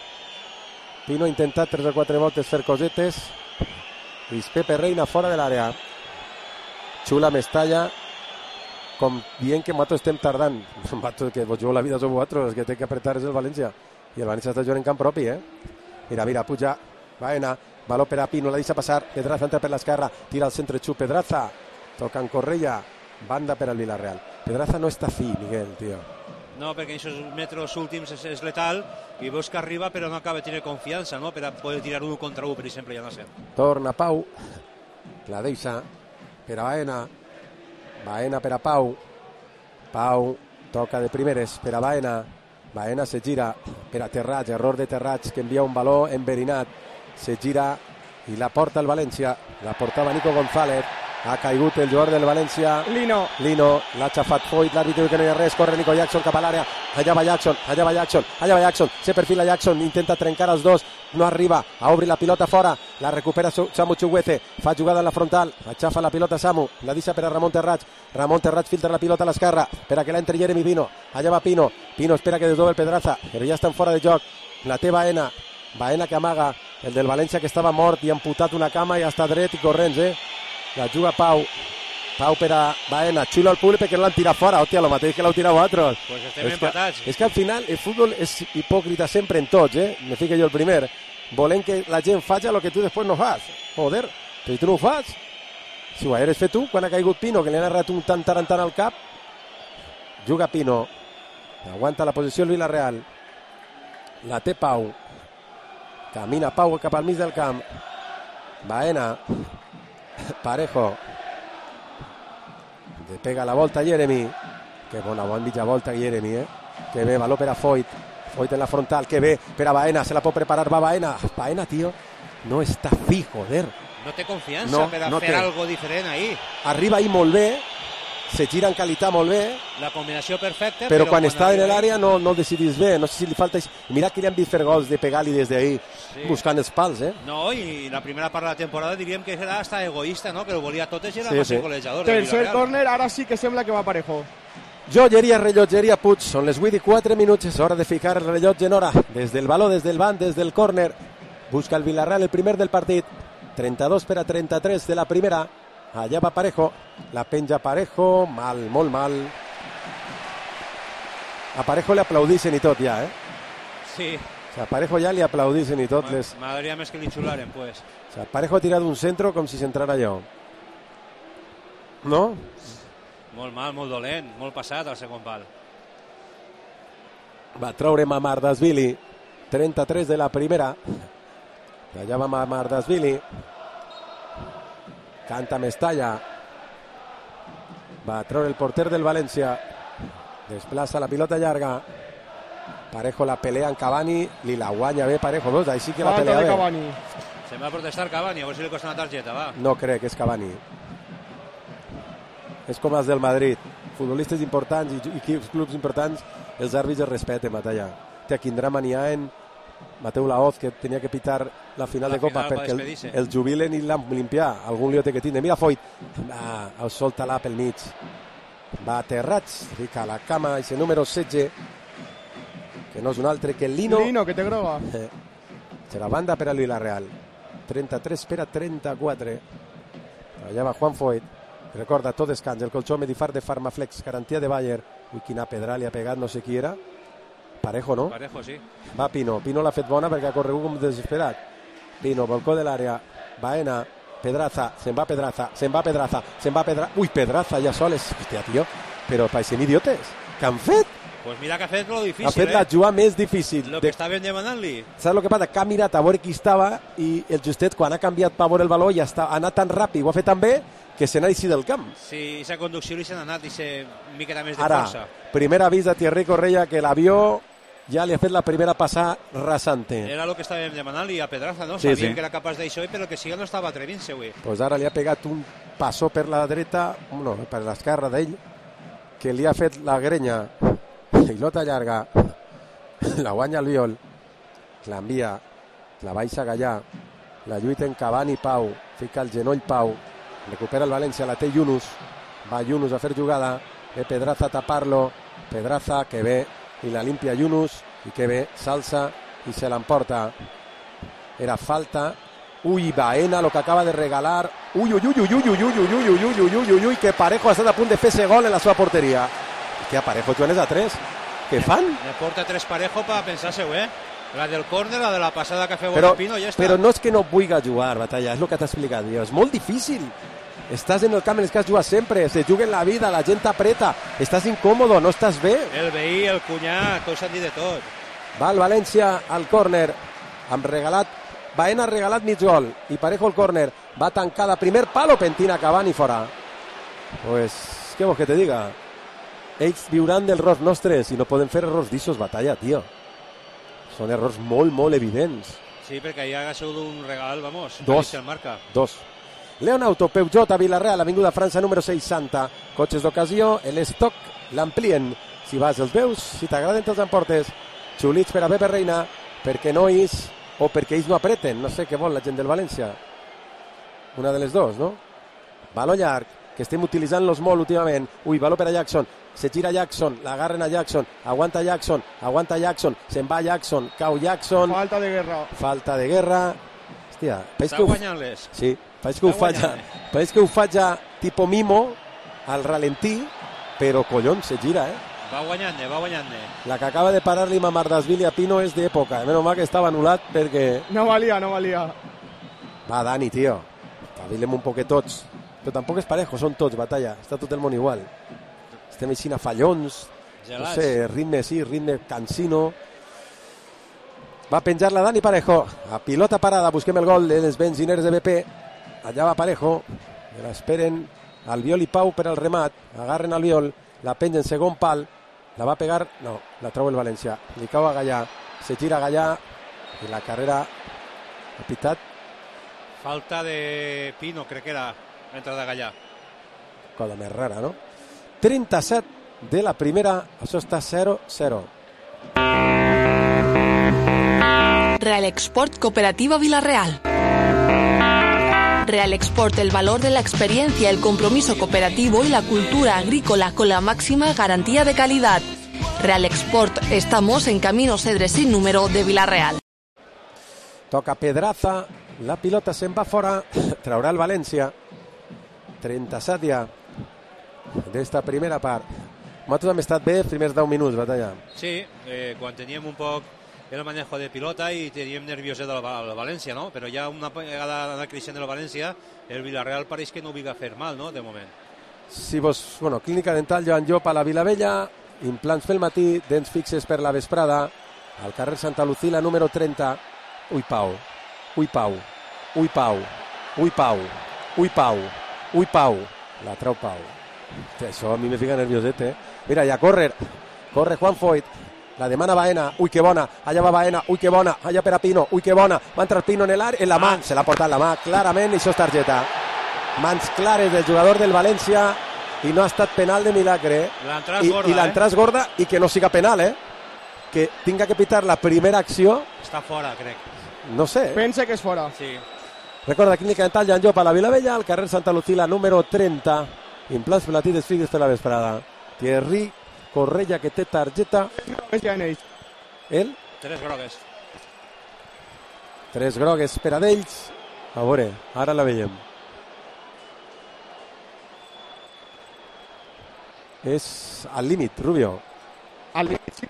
Pino ha intentat tres o quatre voltes fer cosetes. Lluís Pepe Reina fora de l'àrea. Xula Mestalla, com dient que nosaltres estem tardant. Mato, que vos jugo la vida sou vosaltres, el que té que apretar és el València. I el València està jugant en camp propi, eh? Mira, mira, puja, Baena, baló per a Pino, la deixa passar, Pedraza entra per l'esquerra, tira al centre Xu, Pedraza, toca en Correia, banda per al Villarreal. Pedraza no està fi, Miguel, tio. No, perquè en aquests metres últims és, és letal i veus que arriba però no acaba de tenir confiança, no? Per a poder tirar un contra un, per exemple, ja no sé. Torna Pau, la deixa per a Baena, Baena per a Pau, Pau toca de primeres per a Baena, Baena se gira per a Terrats, error de Terrats que envia un baló enverinat, se gira i la porta el València, la portava Nico González. Ha caigut el jugador del València. Lino. Lino, l'ha xafat Foyt, l'àrbitre diu que no hi ha res, corre Nico Jackson cap a l'àrea, allà va Jackson, allà va Jackson, allà va Jackson, se perfila Jackson, intenta trencar els dos, no arriba, a obrir la pilota fora, la recupera Samu Chuguece, fa jugada en la frontal, aixafa la pilota Samu, la deixa per a Ramon Terrats, Ramon Terrats filtra la pilota a l'esquerra, per a que l'entri Jeremy Pino, allà va Pino, Pino espera que desdoble el Pedraza, però ja estan fora de joc, la té Baena, Baena que amaga, el del València que estava mort i ha amputat una cama i ja està dret i corrents, eh? La juga Pau, Pau per a Baena, xulo al públic perquè no l'han tirat fora, hòstia, el mateix que l'heu tirat vosaltres. Pues estem empatats. És que al final el futbol és hipòcrita sempre en tots, eh? Me fico jo el primer. Volem que la gent faci el que tu després no fas. Joder, però si tu no ho fas, si ho hagueres fet tu, quan ha caigut Pino, que li han arrat un tant tarantant al cap, juga Pino, aguanta la posició el Villarreal, la té Pau, camina Pau cap al mig del camp, Baena, Parejo, le pega la volta a Jeremy, que bona, bona mitja volta Jeremy, eh? Que bé, baló per a Foyt, Foyt en la frontal, que bé, per a Baena, se la pot preparar, va Baena, Baena, tio, no està fi, joder. No té confiança no, per a no fer té. algo diferent ahí. Arriba ahí molt bé, se gira en qualitat molt bé, la combinació perfecta, però, però quan, quan està en l'àrea ahí... no, no decidís bé, no sé si li falta... Mira que li han vist fer gols de pegar-li des d'ahí, sí. Buscant els pals, eh? No, i la primera part de la temporada diríem que era hasta egoista, no? Que ho volia totes i era sí, sí. sí. golejador. Tercer córner, ara sí que sembla que va Parejo. Joieria, rellotgeria Puig, són les vuit i quatre minuts, és hora de ficar el rellotge en hora, des del baló, des del banc, des del córner, busca el Villarreal el primer del partit, trenta-dos per a trenta-tres de la primera, allà va Parejo, la penja Parejo, mal, molt mal. A Parejo li aplaudixen i tot ja, eh? Sí. O sea, a Parejo ja li aplaudixen i tot. Les... M'agradaria més que li xularen, pues. O sea, Parejo ha tirat un centro com si s'entrara allò. No? Molt mal, molt dolent, molt passat al segon pal. Va treure Mamardashvili, trenta-tres de la primera. Allà va Mamardashvili. canta Mestalla, va a treure el porter del València, desplaça la pilota llarga, Parejo la pelea en Cavani, li la guanya bé Parejo, veus? Ahí sí que la Falta pelea de bé. Cavani. Se va a protestar Cavani, a veure si li costa una targeta, va. No crec que és Cavani. És com els del Madrid, futbolistes importants i, i clubs importants, els àrbits es respeten, Matalla. Té Quindrà Maniaen, Mateu Laoz, que tenia que pitar la final La de Copa final perquè el, despedir-se. el jubilen i l'han limpiar. Algun lío té que tindre. Mira Foyt, ah, el solta-la pel mig. Va aterrats, fica la cama, ese número setze, que no és un altre que el Lino. Lino, que té groga. Eh, serà banda per al Villarreal. trenta-tres per a trenta-quatre. Allà va Juan Foyt. Recorda, tot descans, el colchó Medifar de Farmaflex, garantía de Bayer. Ui, quina pedra li ha pegat, no sé qui era. Parejo, no? Parejo, sí. Va Pino, Pino l'ha fet bona perquè ha corregut com desesperat. Pino, balcó de l'àrea, Baena, Pedraza, se'n va Pedraza, se'n va Pedraza, se'n va Pedraza. Ui, Pedraza ja soles. Hòstia, tio, però pareixen idiotes. Què han fet? Pues mira que ha fet lo difícil, Ha fet eh? la jugada més difícil. Lo que estaven demanant-li. Saps el que passa? Que ha mirat a veure qui estava i el justet, quan ha canviat per veure el valor, ja està, ha anat tan ràpid, ho ha fet tan bé, que se n'ha eixit del camp. Sí, esa conducció li se n'ha anat i se miqueta més de Ara, força. primer avís de Thierry Correia que l'avió ja li ha fet la primera passada rasante. Era lo que estàvem demanant-li a Pedraza, no? Sí, Sabíem sí. que era capaç d'això, però que siga no estava atrevint-se, güey. Pues ara li ha pegat un passó per la dreta, no, per l'esquerra d'ell, que li ha fet la grenya. Pilota llarga, la guanya Albiol, l'envia, la baixa Gallà, la lluita en Cavani Pau, fica el genoll Pau, recupera el València, la té Yunus, va Yunus a fer jugada, ve Pedraza a tapar-lo, Pedraza que ve i la limpia Yunus, i que ve, s'alça i se l'emporta. Era falta. Ui, Baena, lo que acaba de regalar. Ui, ui, ui, ui, ui, ui, ui, ui, ui, ui, ui, ui, ui, ui, que Parejo ha estat a punt de fer-se gol en la seva porteria. Que a Parejo juganes a tres. Què fan? Le porta tres Parejo per pensar-se-ho, eh? La del córner, la de la passada que feu Però, Pino, ja està. però no és que no vulgui jugar, Batalla, és el que t'ha explicat jo. És molt difícil. Estàs en el camp en el que has jugat sempre, se juga en la vida, la gent t'apreta, estàs incòmodo, no estàs bé. El veí, el cunyà, tots han dit de tot. Va el València al córner, amb regalat, Baena ha regalat mig gol, i Parejo el córner, va tancada, primer palo, pentina Cavani fora. Pues, què vols que te diga? Ells viuran d'errors nostres i no poden fer errors d'issos, Batalla, tio. Són errors molt, molt evidents. Sí, perquè ja ha sigut un regal, vamos. Dos. El marca. Dos. Leonauto, Peugeot a Vilareal, Avinguda França número seixanta. Cotxes d'ocasió, l'estoc l'amplien. Si vas els veus, si t'agraden te'ls emportes. Xulits per a Pepe Reina, perquè no ells, o perquè ells no apreten. No sé què vol la gent del València. Una de les dos, no? Baló llarg, que estem utilitzant-los molt últimament. Ui, baló per a Jackson. Se gira Jackson, l'agarren a Jackson, aguanta Jackson, aguanta Jackson, se'n va Jackson, cau Jackson. Falta de guerra. Falta de guerra. Hòstia, pareix Està que ho... guanyant-les. Sí, pareix que ho faig, pareix que ho faig tipo mimo al ralentí, però collons, se gira, eh? Va guanyant-ne, va guanyant-ne. La que acaba de parar-li Mamardasvili a Pino és d'època. Menys mal que estava anul·lat perquè... No valia, no valia. Va, Dani, tio, espavilem un poquet tots. Però tampoc és parejo, són tots, Batalla. Està tot el món igual. Estem així a fallons, Gelats. no sé, ritme sí, ritme cansino. Va penjar la Dani Parejo, a pilota parada, busquem el gol de les benzineres de B P. Allà va Parejo, l'esperen Albiol i Pau per al remat, agarren Albiol, la pengen segon pal, la va pegar, no, la treu el València, li cau a Gallà, se gira Gallà i la carrera ha pitat. Falta de Pino, crec que era l'entrada de Gallà. Cosa més rara, no? trenta-set de la primera, això està zero zero. Real Export Cooperativa Villarreal. Real Export, el valor de la experiencia, el compromiso cooperativo y la cultura agrícola con la máxima garantía de calidad. Real Export, estamos en Camino Cedre sin número de Villarreal. Toca Pedraza, la pilota se'n va fora, traurà el València. trenta-set ja d'esta primera part. Nosaltres hem estat bé els primers deu minuts, Batalla. Sí, eh, quan teníem un poc el manejo de pilota i teníem nervioset del Val València, no? Però ja una vegada anar creixent el València, el Villarreal pareix que no ho viga fer mal, no?, de moment. Si vos, bueno, clínica dental Joan Llop a la Vilavella, implants pel matí, dents fixes per la vesprada, al carrer Santa Lucila número trenta. Ui, Pau, ui, Pau, ui, Pau, ui, Pau, Ui, Pau. Ui, Pau. La treu Pau. Hòstia, això a mi me fica nervioset, eh? Mira, ja corre. Corre Juan Foyt. La demana Baena. Ui, que bona. Allà va Baena. Ui, que bona. Allà per a Pino. Ui, que bona. Va entrar Pino en l'àrea. En la mà. Se l'ha portat la mà. Clarament, i això és targeta. Mans clares del jugador del València i no ha estat penal de milagre. L'entrada I, és gorda, i l'entrada és eh? gorda i que no siga penal, eh? Que tinga que pitar la primera acció. Està fora, crec. No sé. Pense que és fora. Sí. Recorda, clínica dental Jan Llop a la Vilavella, al carrer Santa Lucila, número trenta. Implants Platí Figues per la vesprada. Thierry Correia, que té targeta. El? Tres grogues. Tres grogues per a d'ells. A veure, ara la veiem. És al límit, Rubio. Al límit, sí.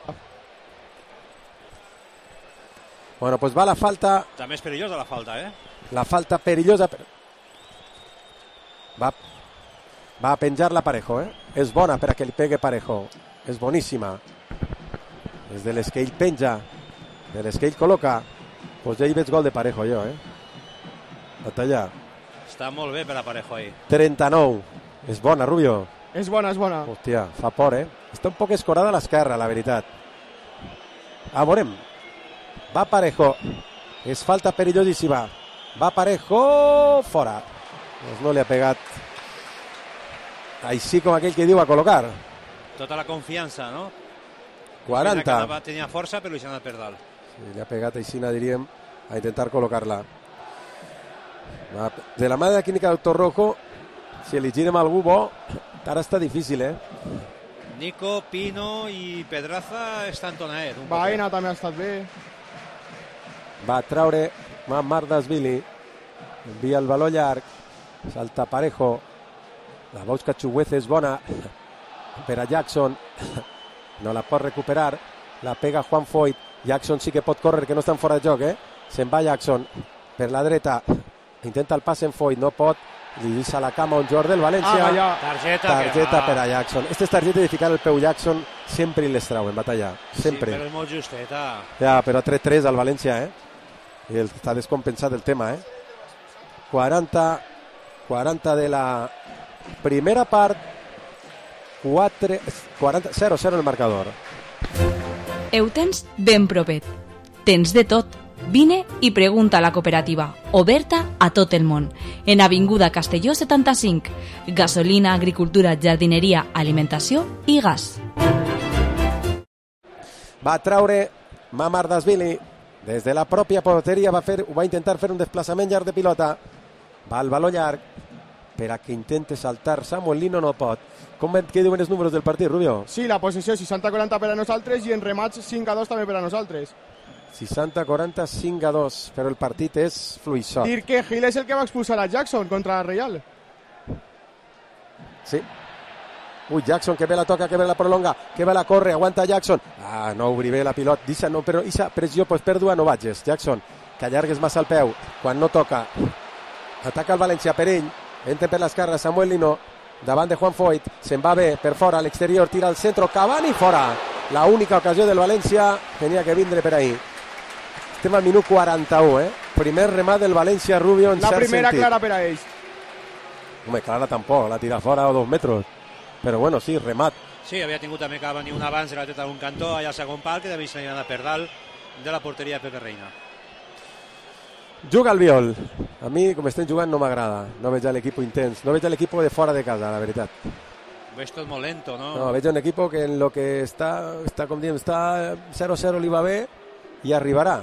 Bueno, pues va la falta. També és perillosa la falta, eh? La falta perillosa. Va, va a penjar-la Parejo, eh? És bona per a que li pegue Parejo. És boníssima. És de les que ell penja, de les que ell col·loca. Pues ja hi veig gol de Parejo, jo, eh? Batalla. Està molt bé per a Parejo ahí. trenta-nou. És bona, Rubio. És bona, és bona. Hòstia, fa por, eh? Està un poc escorada a l'esquerra, la veritat. Ah, veurem. Va Parejo. És falta perillosíssima. Va Parejo. Fora. Pues no li ha pegat. Així com aquell que diu a col·locar. Tota la confiança, no? quaranta. Anava, tenia força, però li s'ha anat per dalt. Sí, li ha pegat així, diríem, a intentar col·locar-la. De la mà de la clínica Doctor Rojo, si elegirem algú bo, ara està difícil, eh? Nico, Pino i Pedraza estan tonaet. Baena també ha estat bé. Va traure Mardasvili. Envia el baló llarg. Salta Parejo. La busca Chuguez, és bona per a Jackson. No la pot recuperar. La pega Juan Foyt. Jackson sí que pot córrer, que no estan fora de joc, eh? Se'n va Jackson per la dreta. Intenta el pas en Foyt, no pot. Li deixa la cama un jugador del València. Ah, ja. Targeta, targeta que... per a Jackson. Este és targeta de ficar el peu Jackson. Sempre les trau en batalla. Sempre. Sí, però és molt justeta. Ja, però ha tret tres al València, eh? I el, està descompensat el tema, eh? quaranta, quaranta de la primera part. quatre, quaranta, zero zero el marcador. Ho tens ben propet. Tens de tot. Vine i pregunta a la cooperativa, oberta a tot el món. En Avinguda Castelló setanta-cinc. Gasolina, agricultura, jardineria, alimentació i gas. Va traure Mardasvili. Des de la pròpia porteria va, fer, va intentar fer un desplaçament llarg de pilota. Va al baló llarg per a que intente saltar. Samuel Lino no pot. Com que diuen els números del partit, Rubio? Sí, la posició seixanta a quaranta per a nosaltres i en remats cinc a dos també per a nosaltres. seixanta a quaranta, cinc a dos, però el partit és fluixot. Dir que Gil és el que va expulsar a Jackson contra la Real. Sí. Ui, Jackson, que bé la toca, que bé la prolonga, que bé la corre, aguanta Jackson. Ah, no obri bé la pilot. Deixa, no, però aquesta pressió, pues, pèrdua, no vages. Jackson, que allargues massa el peu, quan no toca. Ataca el València per ell, entra per l'esquerra Samuel Lino, davant de Juan Foyt, se'n va bé, per fora, a l'exterior, tira al centre, Cavani, fora. La única ocasió del València tenia que vindre per ahí. Estem al minut quaranta-u, eh? Primer remat del València, Rubio, en la cert primera sentit. clara per a ells. Home, clara tampoc, la tira fora a dos metres. Però bueno, sí, remat. Sí, havia tingut també que venir un abans de la teta d'un cantó allà al segon pal, que també s'havia anat per dalt de la porteria de Pepe Reina. Juga el Viol. A mi, com estem jugant, no m'agrada. No veig l'equip intens. No veig l'equip de fora de casa, la veritat. Ho veig tot molt lento, no? No, veig un equip que en lo que està, està com diem, està zero a zero li va bé i arribarà.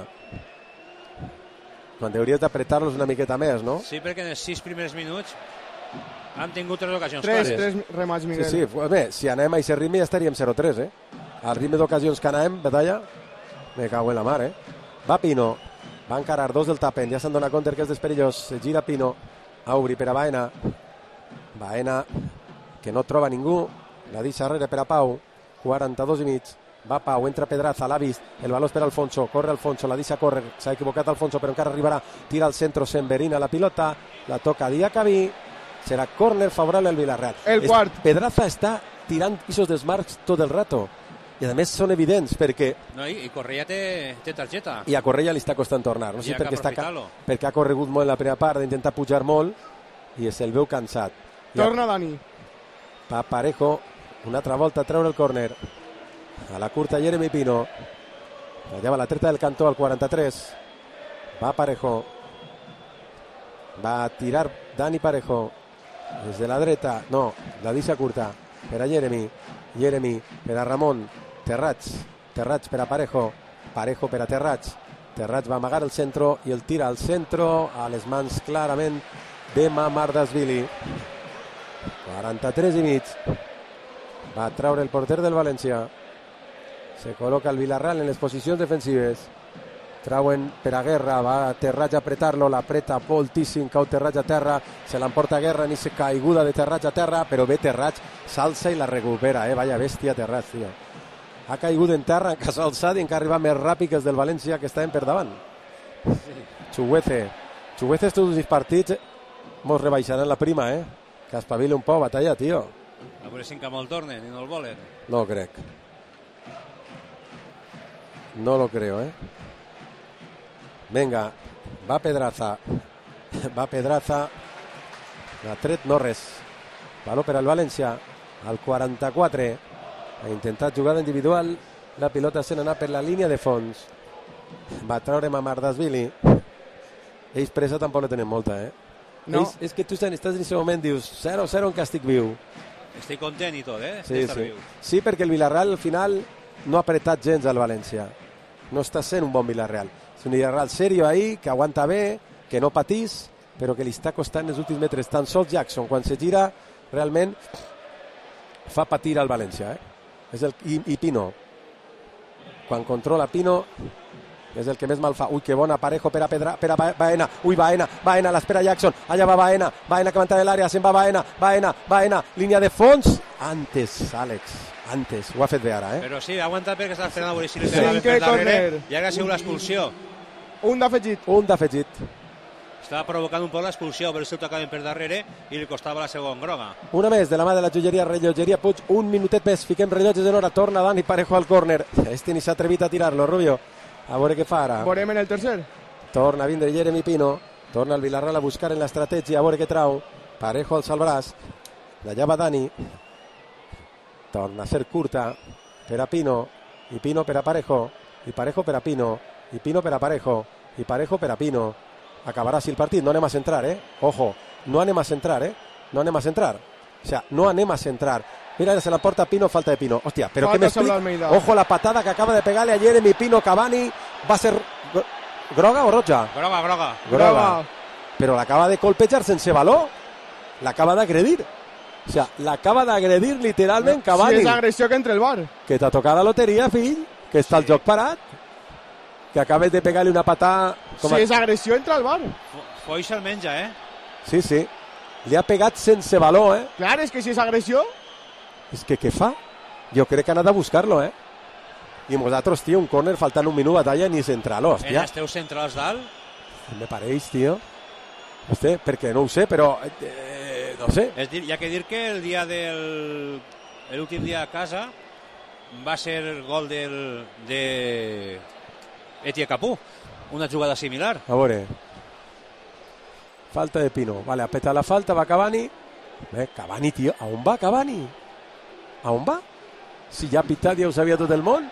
Quan hauries d'apretar-los una miqueta més, no? Sí, perquè en els sis primers minuts han tingut tres ocasions tres, clares. Tres remats, Miguel. Sí, sí. Bé, si anem a aquest ritme ja estaríem zero a tres, eh? Al ritme d'ocasions que anem, batalla, me cago en la mar, eh? Va Pino, va encarar dos del tapen, ja s'han donat compte que és desperillós, se gira Pino, a obrir per a Baena, Baena, que no troba ningú, la deixa darrere per a Pau, quaranta-dos i mig, va Pau, entra Pedraza, l'ha vist, el baló és per Alfonso, corre Alfonso, la deixa córrer, s'ha equivocat Alfonso, però encara arribarà, tira al centre, s'enverina la pilota, la toca Diacabí, serà córner favorable al Villarreal. El quart. Pedraza està tirant pisos desmarcs tot el rato, i a més són evidents perquè... No, i, i Correia té, té targeta. I a Correia li està costant tornar, no sé I perquè, està, aprofitar-lo. perquè ha corregut molt en la primera part d'intentar pujar molt i se'l veu cansat. Torna Dani. Va Parejo, una altra volta a treure el córner. A la curta Jeremy Pino. Allà va la treta del cantó al quaranta-tres. Va Parejo. Va a tirar Dani Parejo. Des de la dreta. No, la deixa curta. Per a Jeremy. Jeremy per a Ramon. Terrats. Terrats per a Parejo. Parejo per a Terrats. Terrats va amagar el centro i el tira al centro a les mans clarament de Mamardashvili. quaranta-tres i mig. Va traure el porter del València. Se col·loca el Villarreal en les posicions defensives. Trauen per a Guerra, va Terrats a apretar-lo, l'apreta moltíssim, cau Terrats a terra, se l'emporta Guerra, ni se caiguda de Terrats a terra, però ve Terrats, s'alça i la recupera, eh? Vaya bèstia Terrats, tio. Ha caigut en terra, en cas alçat, i encara arriba més ràpid que els del València, que estaven per davant. Chuguece. Chuguece estos dos partits mos rebaixaran la prima, eh? Que espavile un poc, batalla, tio. A veure si encara el tornen i no el volen. No crec. No lo creo, eh? Venga, va Pedraza. Va Pedraza. Ha tret no res. Valor per al València. Al quaranta-quatre. Ha intentat jugada individual. La pilota se n'ha per la línia de fons. Va traure Mamardashvili. Ells pressa tampoc no tenen molta, eh? No. Ells, és que tu estàs en aquest moment, dius zero zero en càstig viu. Estic content i tot, eh? Sí, sí. Sí, perquè el Villarreal al final no ha apretat gens al València. No està sent un bon Villarreal. És un Villarreal serio ahí, que aguanta bé, que no patís, però que li està costant els últims metres. Tan sols Jackson, quan se gira, realment fa patir al València, eh? És el, i, i Pino. Quan controla Pino, és el que més mal fa. Ui, que bona Parejo per a, Pedra, per a Baena. Ui, Baena, Baena, l'espera Jackson. Allà va Baena, Baena que va de l'àrea, se'n va Baena, Baena, Baena, línia de fons. Antes, Àlex, antes. Ho ha fet bé ara, eh? Però sí, ha aguantat perquè està fent a veure si li pegava per darrere i ara ha sigut l'expulsió. Un d'afegit. Un d'afegit. Estava provocant un poc l'expulsió, però si ho tocaven per darrere i li costava la segona groga. Una més de la mà de la joieria Rellotgeria Puig. Un minutet més, fiquem rellotges en hora. Torna Dani Parejo al córner. Este ni s'ha atrevit a tirar-lo, Rubio. A veure què fa ara. Veurem en el tercer. Torna a vindre Jeremy Pino. Torna el Villarreal a buscar en l'estratègia. A veure què trau. Parejo al salvaràs. D'allà va Dani. Torna a ser curta per a Pino. I Pino per a Parejo. I Parejo per a Pino. I Pino per a Parejo. I Parejo per a Pino. Acabarà així el partit. No anem a centrar, eh? Ojo. No anem a centrar, eh? No anem a centrar. O sea, no anem a centrar. Mira, se la porta Pino, falta de Pino. Hostia, pero falta que me explica. Ojo la patada que acaba de pegarle a Jeremy Pino Cavani. Va a ser groga o roja? Groga, groga. Groga. Pero la acaba de colpejar sense valor. La acaba d'agredir. O sea, la acaba d'agredir literalment Cavani. Si és agressió que entre el bar. Que t'ha tocat la loteria, fill. Que està el joc parat. Que acabes de pegar-li una patada. Si a... és agressió, entra al bar. Foix se'l menja, eh? Sí, sí. Li ha pegat sense valor, eh? Clar, és que si és agressió... És que què fa? Jo crec que ha anat a buscar-lo, eh? I nosaltres, tio, un córner faltant un minut batalla ni central, hòstia. En els teus centrals dalt? Me pareix, tio. Hòstia, perquè no ho sé, però... Eh, no sé. És dir, hi ha que dir que el dia del... l'últim dia a casa va ser el gol del... de... Etie Capú. Una jugada similar. A veure. Falta de Pino. Vale, apeta la falta, va Cavani. Eh, Cavani, tio. A on va Cavani? A on va? Si ja ha pitat, ja ho sabia tot el món.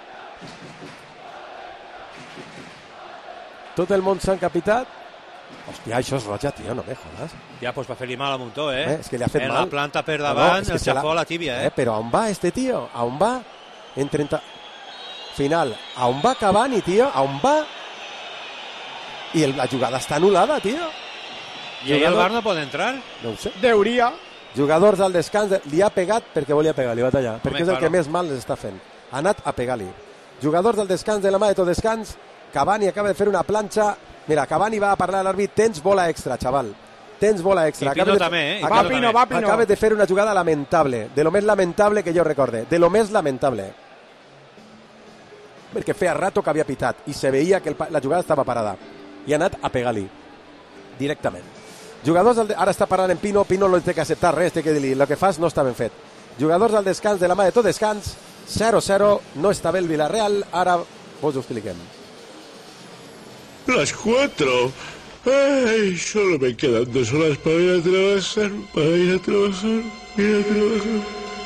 Tot el món s'ha encapitat. Hòstia, això és roja, tio, no me jodas. Ja, pues va fer-li mal a Montó, eh? eh? És que li ha fet en mal. En la planta per davant, no, no, el xafó a la tíbia, eh? eh? Però on va este tio? A on va? En trenta... Final. A on va Cavani, tio? A on va? I el, la jugada està anul·lada, tio. I ahí el bar no pot entrar? No ho sé. Deuria. Jugadors al descans, li ha pegat perquè volia pegar, li va tallar, Home, perquè és el claro. que més mal les està fent. Ha anat a pegar-li. Jugadors del descans, de la mà de tot descans, Cavani acaba de fer una planxa. Mira, Cavani va a parlar a l'àrbit, tens bola extra, xaval. Tens bola extra. I Pino de... també, eh? I va Pino Pino, també. va Pino. Acabes de fer una jugada lamentable, de lo més lamentable que jo recorde, de lo més lamentable. Perquè feia rato que havia pitat i se veia que el, la jugada estava parada i ha anat a pegar-li directament. Jugadors al de... ara està parlant en Pino, Pino no té que acceptar res, té que dir-li, el que fas no està ben fet. Jugadors al descans, de la mà de tot descans, zero zero, no està bé el Villarreal, ara vos ho expliquem. Las cuatro. Ay, solo me quedan dos horas para ir a trabajar, para ir a trabajar, ir a trabajar.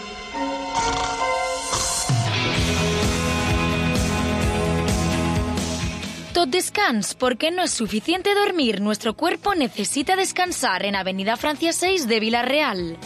Tot descans, porque no es suficiente dormir. Nuestro cuerpo necesita descansar en Avenida Francia seis de Villarreal.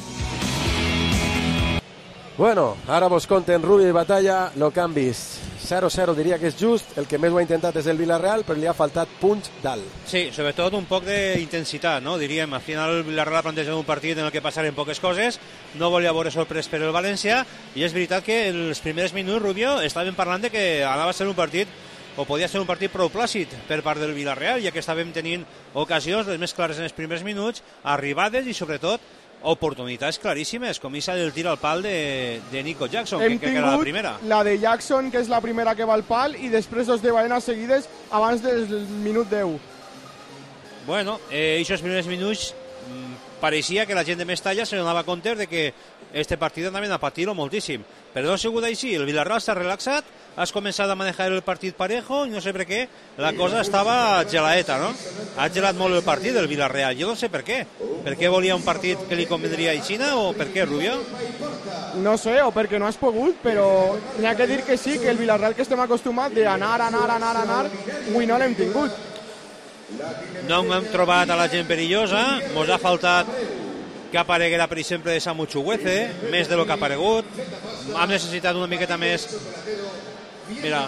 Bueno, ara vos conten Rubio i Batalla lo que han vist. zero zero diria que és just, el que més ho ha intentat és el Villarreal, però li ha faltat punch dalt. Sí, sobretot un poc d'intensitat, no? Diríem, al final el Villarreal ha plantejat un partit en el que passaren poques coses, no volia veure sorprès per el València, i és veritat que els primers minuts, Rubio, estaven parlant de que anava a ser un partit, o podia ser un partit prou plàcid per part del Villarreal, ja que estàvem tenint ocasions, les més clares en els primers minuts, arribades i sobretot oportunitats claríssimes, com aquesta del tir al pal de, de Nico Jackson, Hem que, que era la primera. La de Jackson, que és la primera que va al pal, i després dos de Baena seguides abans del minut deu. Bueno, eh, aquests primers minuts mmm, pareixia que la gent de Mestalla se donava compte de que este partit anaven a patir-ho moltíssim. Però no ha sigut així, el Villarreal s'ha relaxat, has començat a manejar el partit parejo i no sé per què, la cosa estava gelaeta, no? Ha gelat molt el partit del Villarreal, jo no sé per què. Per què volia un partit que li convendria a Xina o per què, Rubio? No sé, o perquè no has pogut, però n'hi ha que dir que sí, que el Villarreal que estem acostumats d'anar, anar, anar, anar, avui no l'hem tingut. No hem trobat a la gent perillosa, mos ha faltat que apareguera, per exemple, de Samu Chukwueze, més de lo que ha aparegut. Hem necessitat una miqueta més. Mira,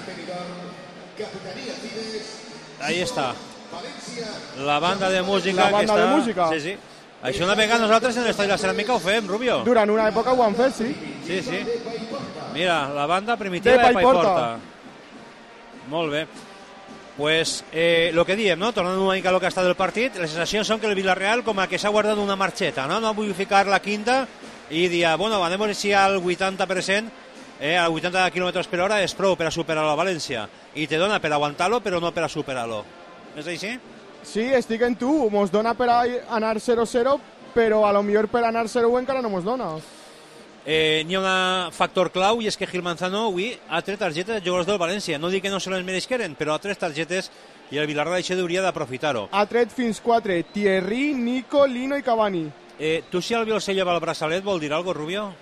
ahí està la banda de música. La banda que està... de música. Sí, sí. Això una vegada nosaltres en l'Estadi de la Ceràmica ho fem, Rubio. Durant una època ho han fet, sí. Sí, sí. Mira, la banda primitiva de, de Paiporta. Molt bé. Pues eh, lo que diem, no? Tornant una mica a lo que ha estat el partit, les sensacions són que el Villarreal com a que s'ha guardat una marxeta, no? No vull ficar la quinta i dir, bueno, anem així al vuitanta per cent, eh, al vuitanta quilòmetres per hora és prou per a superar la València. I te dona per aguantar-lo, però no per a superar-lo. És així? Sí, estic en tu. Mos dona per a anar zero zero, però a lo millor per anar zero u encara no mos dona. Eh, n'hi ha un factor clau i és que Gil Manzano avui ha tret targetes de jugadors del València. No dic que no se les mereixeren, però ha tret targetes i el Villarreal això hauria d'aprofitar-ho. Ha tret fins quatre: Thierry, Nico, Lino i Cavani. Eh, tu si el Biel se lleva el braçalet vol dir alguna cosa, Rubio?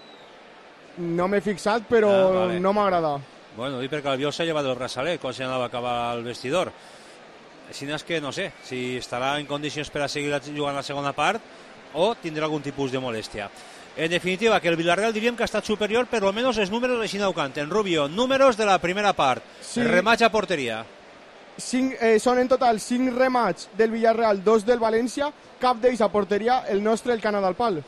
No m'he fixat, però ah, vale. No m'agrada. Bueno, dic perquè el Biel s'ha llevat el braçalet quan s'anava a acabar el vestidor. Així és que no sé si estarà en condicions per a seguir jugant la segona part o tindrà algun tipus de molèstia. En definitiva, que el Villarreal diríem que ha estat superior, per almenys els números així no ho canten. Rubio, números de la primera part. Sí. Rematch a porteria. Cinc, eh, són en total cinc rematch del Villarreal, dos del València, cap d'ells a porteria, el nostre, el Canadà al pal.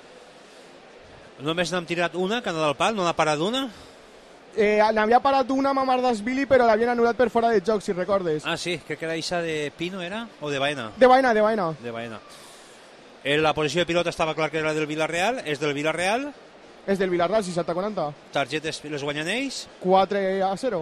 Només n'hem tirat una, Canadà al pal? No n'ha parat una? Eh, N'havia parat una amb Amardasvili, però l'havien anul·lat per fora de joc, si recordes. Ah, sí, crec que era això de Pino, era? O de Baena? De Baena, de Baena. De Baena. La posició de pilota estava clar que era del Villarreal. És del Villarreal? És del Villarreal, seixanta quaranta. Targetes les guanyen ells? quatre a zero.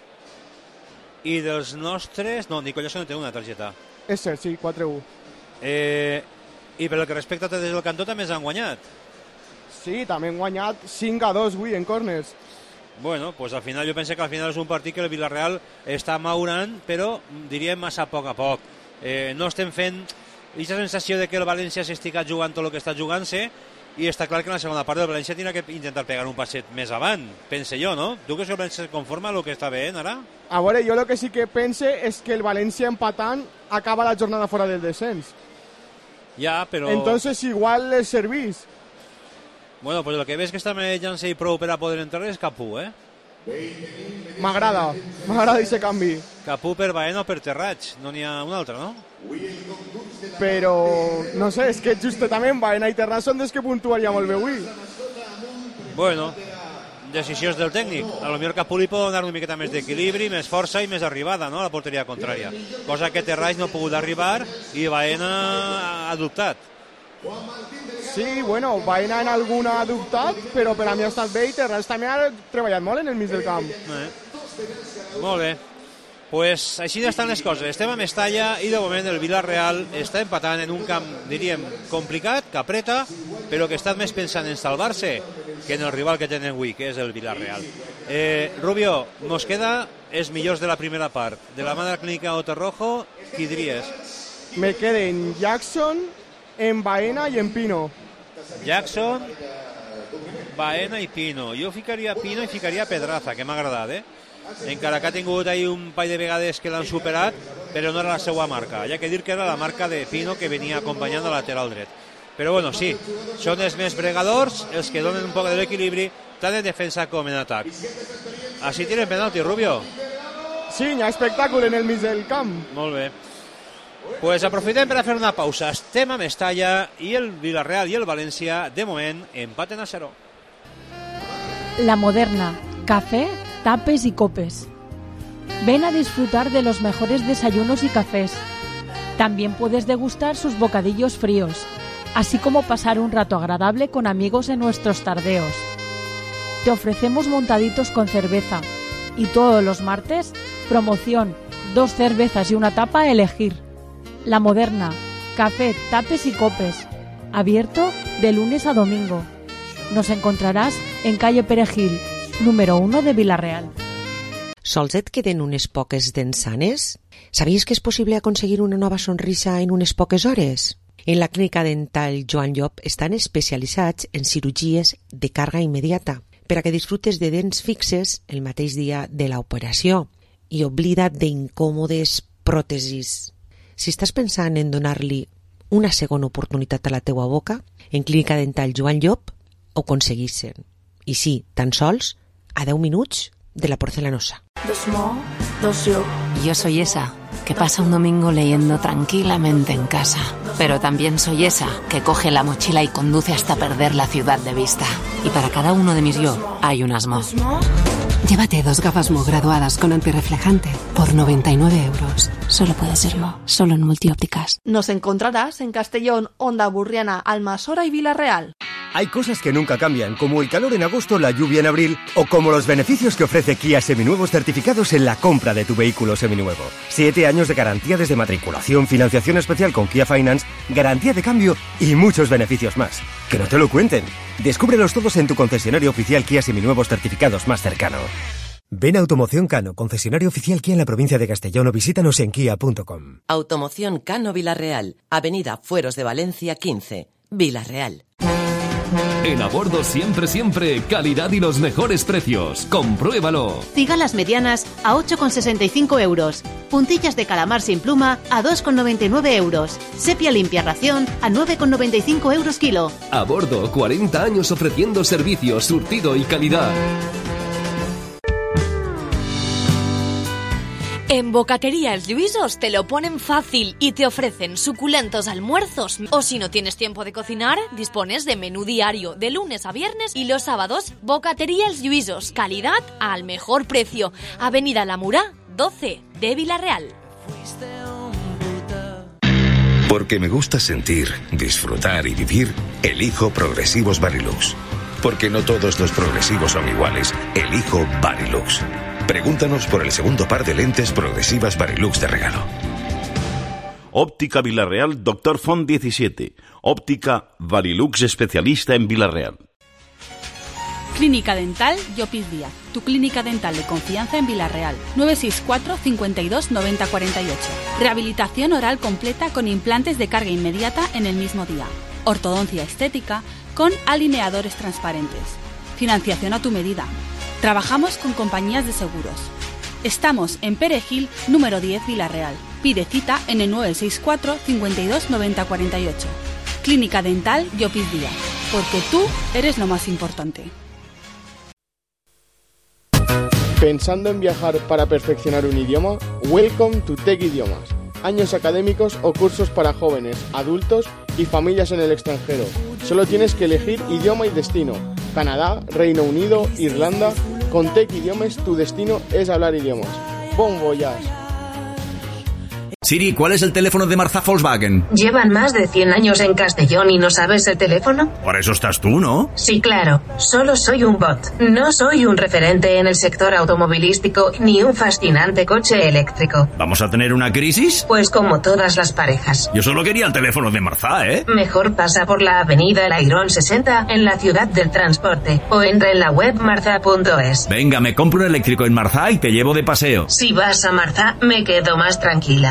I dels nostres... No, Nico Jackson no té una targeta. És cert, sí, quatre a u. Eh, I per el que respecta a des del cantó també s'han guanyat. Sí, també han guanyat cinc a dos avui en corners. Bueno, pues al final jo penso que al final és un partit que el Villarreal està maurant, però diríem massa a poc a poc. Eh, no estem fent aquesta sensació de que el València s'estica jugant tot el que està jugant-se, i està clar que en la segona part del València tindrà que intentar pegar un passet més avant, pense jo, no? Tu creus que el València es conforma amb el que està veient ara? A veure, jo el que sí que pense és que el València empatant acaba la jornada fora del descens. Ja, però... Entonces igual les servís. Bueno, pues el que ves que està manejant-se i prou per a poder entrar és Capú, eh? M'agrada, m'agrada aquest canvi. Capú per Baena o per Terraig, no n'hi ha un altre, no? Però, no sé, és que justament Baena i Terraig són des que puntuaria molt bé avui. Bueno, decisions del tècnic. A lo millor Capú li pot donar una miqueta més d'equilibri, més força i més arribada, no?, a la porteria contrària. Cosa que Terraig no ha pogut arribar i Baena ha dubtat. Sí, bueno, Baena en alguna ha dubtat, però per a mi ha estat bé i Terraix també ha treballat molt en el mig del camp. Eh. Molt bé. Pues així estan les coses. Estem a Mestalla i de moment el Villarreal està empatant en un camp, diríem, complicat, que apreta, però que està més pensant en salvar-se que en el rival que tenen avui, que és el Villarreal. Eh, Rubio, nos queda els millors de la primera part. De la mà de la clínica Oterrojo, qui diries? Me quedé en Jackson, en Baena i en Pino. Jackson, Baena i Pino. Jo ficaria Pino i ficaria Pedraza, que m'ha agradat, eh? Encara que ha tingut ahí un parell de vegades que l'han superat, però no era la seva marca. Hi ha que dir que era la marca de Pino que venia acompanyant el lateral dret. Però bueno, sí, són els més bregadors, els que donen un poc de l'equilibri, tant en defensa com en atac. Així tiren penalti, Rubio. Sí, hi ha espectacle en el mig del camp. Molt bé. Pues aprofitem per a fer una pausa. Estem a Mestalla i el Villarreal i el València, de moment, empaten a zero. La Moderna, café, tapes y copes. Ven a disfrutar de los mejores desayunos y cafés. También puedes degustar sus bocadillos fríos, así como pasar un rato agradable con amigos en nuestros tardeos. Te ofrecemos montaditos con cerveza y todos los martes, promoción, dos cervezas y una tapa a elegir. La Moderna, café, tapes y copes. Abierto de lunes a domingo. Nos encontrarás en calle Perejil, número uno de Villarreal. Sols et queden unes poques dents sanes? Sabies que és possible aconseguir una nova sonrisa en unes poques hores? En la clínica dental Joan Llop estan especialitzats en cirurgies de càrrega immediata per a que disfrutes de dents fixes el mateix dia de l'operació i oblida't d'incòmodes pròtesis. Si estàs pensant en donar-li una segona oportunitat a la teua boca, en clínica dental Joan Llop ho aconseguissin. I sí, tan sols a deu minuts de la porcelanosa. Yo soy esa que pasa un domingo leyendo tranquilamente en casa, pero también soy esa que coge la mochila y conduce hasta perder la ciudad de vista. Y para cada uno de mis yo hay un asmo. Llévate dos gafas Mo graduadas con antirreflejante por noventa y nueve euros. Solo puede ser Mo, solo en Multiópticas. Nos encontrarás en Castellón, Onda Burriana, Almasora y Villarreal. Hay cosas que nunca cambian, como el calor en agosto, la lluvia en abril, o como los beneficios que ofrece Kia Seminuevos certificados en la compra de tu vehículo seminuevo. Siete años de garantía desde matriculación, financiación especial con Kia Finance, garantía de cambio y muchos beneficios más. Que no te lo cuenten. Descúbrelos todos en tu concesionario oficial Kia Seminuevos certificados más cercano. Ven a Automoción Cano, concesionario oficial Kia en la provincia de Castellón, o visítanos en kia punto com. Automoción Cano Villarreal, Avenida Fueros de Valencia quince, Villarreal. En Abordo siempre, siempre, calidad y los mejores precios. Compruébalo. Cigalas medianas a ocho con sesenta y cinco euros. Puntillas de calamar sin pluma a dos con noventa y nueve euros. Sepia limpia ración a nueve con noventa y cinco euros kilo. Abordo, cuarenta años ofreciendo servicios, surtido y calidad. En Bocatería Els Lluïsos te lo ponen fácil y te ofrecen suculentos almuerzos. O si no tienes tiempo de cocinar, dispones de menú diario de lunes a viernes y los sábados. Bocatería Els Lluïsos, calidad al mejor precio. Avenida La Murá, doce de Villarreal. Porque me gusta sentir, disfrutar y vivir, elijo Progresivos Varilux. Porque no todos los progresivos son iguales, elijo Varilux. Pregúntanos por el segundo par de lentes progresivas Varilux de regalo. Óptica Villarreal, Doctor Font diecisiete. Óptica Varilux, especialista en Villarreal. Clínica Dental Llopis Díaz, tu clínica dental de confianza en Villarreal. nueve seis cuatro, cincuenta y dos, noventa cuarenta y ocho. Rehabilitación oral completa con implantes de carga inmediata en el mismo día. Ortodoncia estética con alineadores transparentes. Financiación a tu medida. Trabajamos con compañías de seguros. Estamos en Perejil, número diez, Villarreal. Pide cita en el nueve seis cuatro, cincuenta y dos, noventa cuarenta y ocho. Clínica Dental Llopis Díaz, porque tú eres lo más importante. ¿Pensando en viajar para perfeccionar un idioma? Welcome to Tech Idiomas. Años académicos o cursos para jóvenes, adultos y familias en el extranjero. Solo tienes que elegir idioma y destino. Canadá, Reino Unido, Irlanda. Con Tech Idiomas tu destino es hablar idiomas. Bon voyage. Siri, ¿cuál es el teléfono de Marza Volkswagen? ¿Llevan más de cien años en Castellón y no sabes el teléfono? Por eso estás tú, ¿no? Sí, claro. Solo soy un bot. No soy un referente en el sector automovilístico ni un fascinante coche eléctrico. ¿Vamos a tener una crisis? Pues como todas las parejas. Yo solo quería el teléfono de Marza, ¿eh? Mejor pasa por la avenida El Airón sesenta en la ciudad del transporte o entra en la web marza punto es. Venga, me compro un eléctrico en Marza y te llevo de paseo. Si vas a Marza, me quedo más tranquila.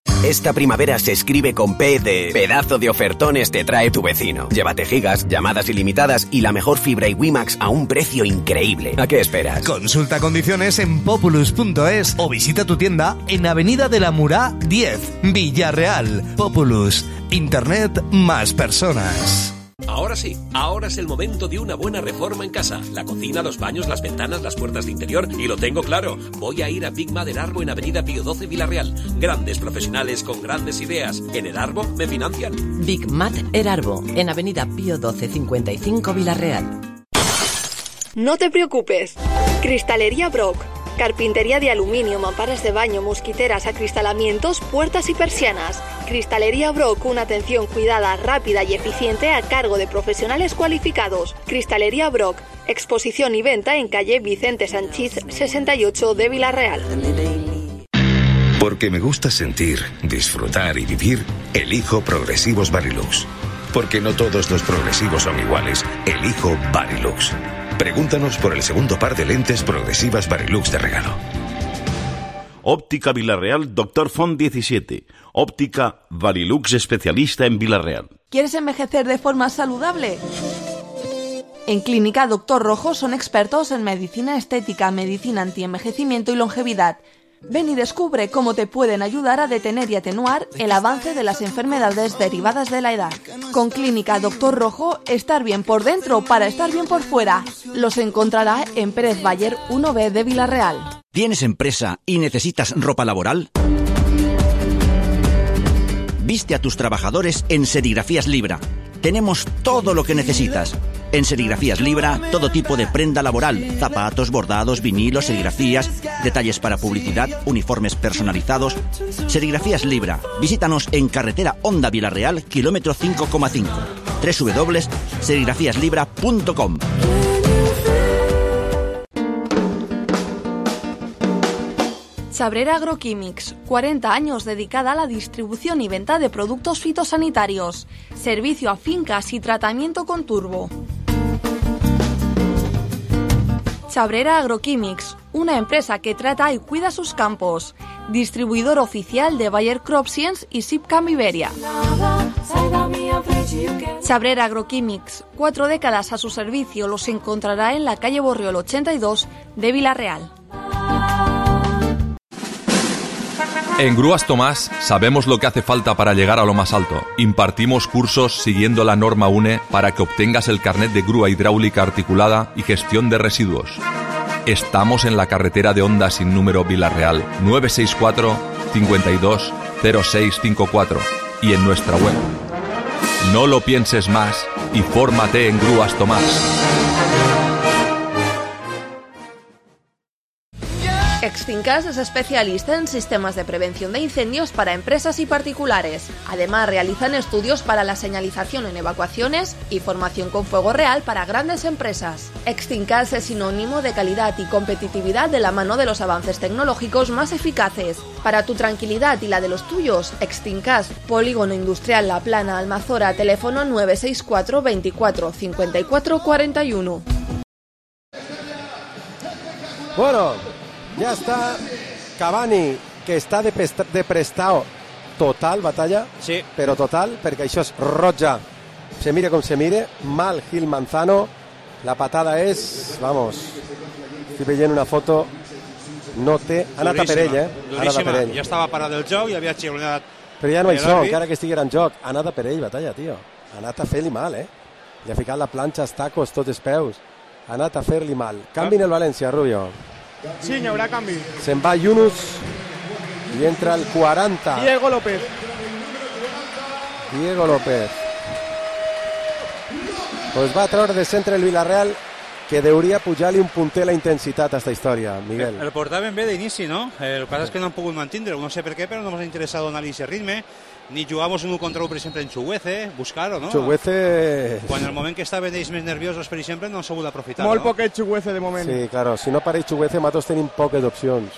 Esta primavera se escribe con P de pedazo de ofertones te trae tu vecino. Llévate gigas, llamadas ilimitadas y la mejor fibra y WiMax a un precio increíble. ¿A qué esperas? Consulta condiciones en populus punto es o visita tu tienda en Avenida de la Murá diez, Villarreal. Populus, Internet más personas. Ahora sí, ahora es el momento de una buena reforma en casa. La cocina, los baños, las ventanas, las puertas de interior. Y lo tengo claro, voy a ir a Big Mat Erarbo en Avenida Pío doce, Villarreal. Grandes profesionales con grandes ideas. En Erarbo me financian. Big Mat Erarbo en Avenida Pío doce cincuenta y cinco, Villarreal. No te preocupes. Cristalería Brock. Carpintería de aluminio, mamparas de baño, mosquiteras, acristalamientos, puertas y persianas. Cristalería Brock, una atención cuidada, rápida y eficiente a cargo de profesionales cualificados. Cristalería Brock, exposición y venta en calle Vicente Sanchís sesenta y ocho de Villarreal. Porque me gusta sentir, disfrutar y vivir, elijo Progresivos Varilux. Porque no todos los progresivos son iguales, elijo Varilux. Pregúntanos por el segundo par de lentes progresivas Varilux de regalo. Óptica Villarreal Doctor Font diecisiete. Óptica Varilux especialista en Villarreal. ¿Quieres envejecer de forma saludable? En Clínica Doctor Rojo son expertos en medicina estética, medicina antienvejecimiento y longevidad. Ven y descubre cómo te pueden ayudar a detener y atenuar el avance de las enfermedades derivadas de la edad. Con Clínica Doctor Rojo, estar bien por dentro para estar bien por fuera. Los encontrará en Pérez Bayer uno B de Villarreal. ¿Tienes empresa y necesitas ropa laboral? Viste a tus trabajadores en Serigrafías Libra. Tenemos todo lo que necesitas. En Serigrafías Libra, todo tipo de prenda laboral, zapatos, bordados, vinilos, serigrafías, detalles para publicidad, uniformes personalizados. Serigrafías Libra. Visítanos en carretera Honda Villarreal, kilómetro cinco coma cinco. doble u doble u doble u punto serigrafías libra punto com. Chabrera Agroquímics, cuarenta años dedicada a la distribución y venta de productos fitosanitarios. Servicio a fincas y tratamiento con turbo. Chabrera Agroquímics, una empresa que trata y cuida sus campos. Distribuidor oficial de Bayer Crop Science y Sipcam Iberia. Chabrera Agroquímics, cuatro décadas a su servicio, los encontrará en la calle Borriol ochenta y dos de Villarreal. En Grúas Tomás sabemos lo que hace falta para llegar a lo más alto. Impartimos cursos siguiendo la norma U N E para que obtengas el carnet de grúa hidráulica articulada y gestión de residuos. Estamos en la carretera de Honda sin número Villarreal, nueve seis cuatro, cinco dos, cero seis cinco cuatro y en nuestra web. No lo pienses más y fórmate en Grúas Tomás. Extincas es especialista en sistemas de prevención de incendios para empresas y particulares. Además, realizan estudios para la señalización en evacuaciones y formación con fuego real para grandes empresas. Extincas es sinónimo de calidad y competitividad de la mano de los avances tecnológicos más eficaces. Para tu tranquilidad y la de los tuyos, Extincas, Polígono Industrial La Plana, Almazora, teléfono nueve seis cuatro, veinticuatro, cincuenta y cuatro, cuarenta y uno. Bueno, ya está Cavani, que està de, pesta, de prestao total, batalla, sí. Però total, perquè això és roja. Se mire com se mire, mal Gil Manzano, la patada és, vamos, estic veient una foto, no té, ha anat a per ell, eh? Ha anat a per ell. Ja estava parat del joc i havia xiulat. Però ja no hi són, encara que estiguera en joc, ha anat a per ell, batalla, tio. Ha anat a fer-li mal, eh? Li ha ficat la planxa als tacos, tots els peus. Ha anat a fer-li mal. Canvi en el València, Rubio. Sí, hi haurà canvi. Se'n va Yunus i entra el quaranta. Diego López. Diego López. Pues va a treure de centre el Villarreal, que deuria pujar-li un punter la intensitat a esta història, Miguel. El, el portaven bé d'inici, no? El que passa és que no han pogut mantindre-ho, no sé per què, però no ens ha interessat donar-li aquest ritme. Ni jugamos un contra un, per exemple, en Chuguece, buscar-ho, no? Chuguece... Quan el moment que estaven ells més nerviosos, per exemple, no han sabut aprofitar, Molt no? poquet Chuguece, de moment. Sí, claro, si no apareix Chuguece, nosaltres tenim poques opcions.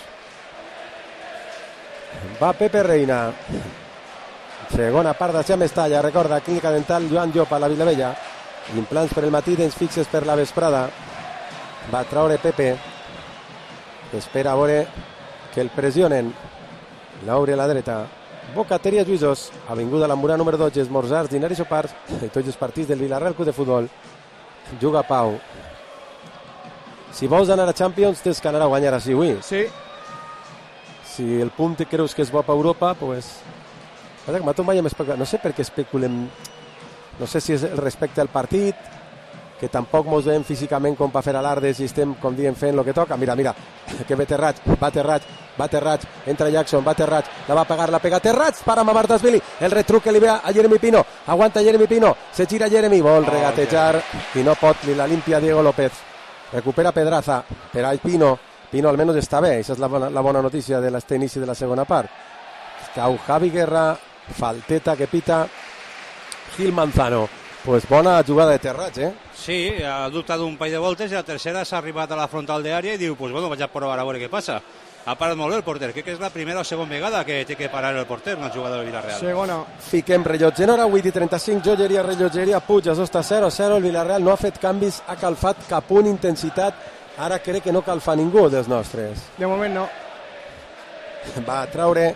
Va Pepe Reina. Segona part de Mestalla, recorda, Clínica Dental Joan Llop a la Vilavella. Implants per el matí, dents fixes per la vesprada. Va traure Pepe. Espera a veure que el pressionen. L'obre a la dreta. Bocateria Lluïsos, Avinguda La Murà número dotze, esmorzars, dinars i sopars, i tots els partits del Villarreal Club de Futbol. Juga Pau. Si vols anar a Champions, tens que anar a guanyar així avui. Sí. Si el punt creus que és bo per Europa, pues... no sé per què especulem, no sé si és el respecte al partit, que tampoc mos veiem físicament com per fer alardes i estem, com diem, fent el que toca. Mira, mira, que ve Terrats, va Terrats, va Terrats, entra Jackson, va Terrats, la va pegar, la pega Terrats, para Mamardashvili, el retruc que li ve a Jeremy Pino, aguanta Jeremy Pino, se gira Jeremy, vol regatejar i no pot, li la limpia Diego López, recupera Pedraza, per ahí Pino, Pino almenys està bé, aquesta és la bona, la bona notícia de l'este inici de la segona part. Cau Javi Guerra, falteta que pita Gil Manzano. Pues bona jugada de Terrats, eh? Sí, ha dubtat un parell de voltes i la tercera s'ha arribat a la frontal d'àrea i diu, pues bueno, vaig a provar a veure què passa. Ha parat molt bé el porter, crec que és la primera o segona vegada que té que parar el porter, una jugada del Villarreal. Segona. Fiquem rellotge en hora, vuit i trenta-cinc, joieria, rellotgeria, Puig, això està zero a zero, el Villarreal no ha fet canvis, ha calfat cap punt, intensitat, ara crec que no calfa ningú dels nostres. De moment no. Va a traure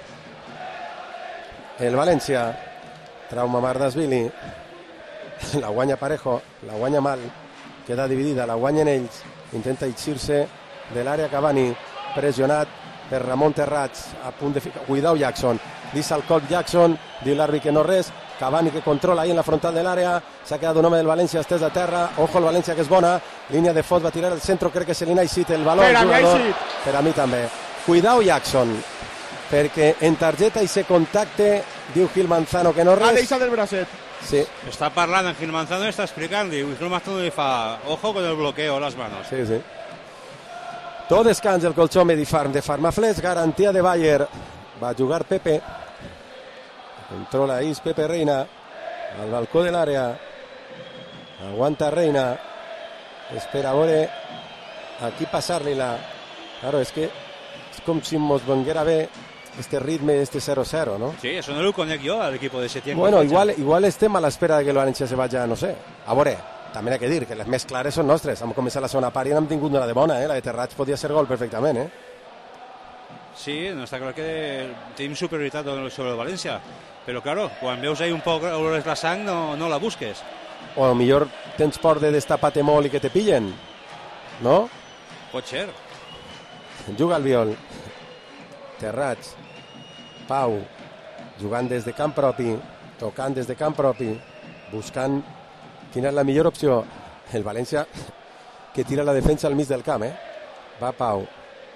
el València, trau Mamardashvili, la guanya Parejo, la guanya mal, queda dividida, la guanyen ells, intenta eixir-se de l'àrea Cavani, pressionat per Ramon Terrats, a punt de ficar, cuidao Jackson, dissa el cop Jackson, diu l'àrbit que no res, Cavani que controla ahí en la frontal de l'àrea, s'ha quedat un home del València estès a terra, ojo el València que és bona, línia de fot, va tirar el centro, crec que se li n'ha eixit el baló, per a jugador, mi per a mi també, cuidao Jackson, perquè en targeta i se contacte, diu Gil Manzano que no res. Ha deixat el bracet. Sí. Està parlant en Gil Manzano i està explicant, diu, Gil Manzano li fa, ojo con el bloqueo, las manos. Sí, sí. Tot descans el colxó Medifarm de Farmaflex, garantia de Bayer. Va jugar Pepe. Controla Is, Pepe Reina. Al balcó de l'àrea. Aguanta Reina. Espera a veure aquí passar-li-la. Claro, és que és com si mos venguera bé este ritme, este cero a cero, ¿no? Sí, eso no lo conec jo al equipo de Setién. Bueno, igual, igual estem a l'espera de que el València se vaya, no sé. A veure, també hay que dir que les més clares són nostres. Hem començat la segona part i n'hem tingut una de bona, eh? La de Terrats podia ser gol perfectament, eh? Sí, no està clar que tenim superioritat sobre el València, però claro, quan veus ahí un poc la sang no, no la busques. O millor tens por de destapar-te molt i que te pillen, no? Pot ser. Juga el Viol. Terrats. Pau. Jugant des de camp propi, tocant des de camp propi, buscant quina és la millor opció. El València que tira la defensa al mig del camp, eh? Va Pau.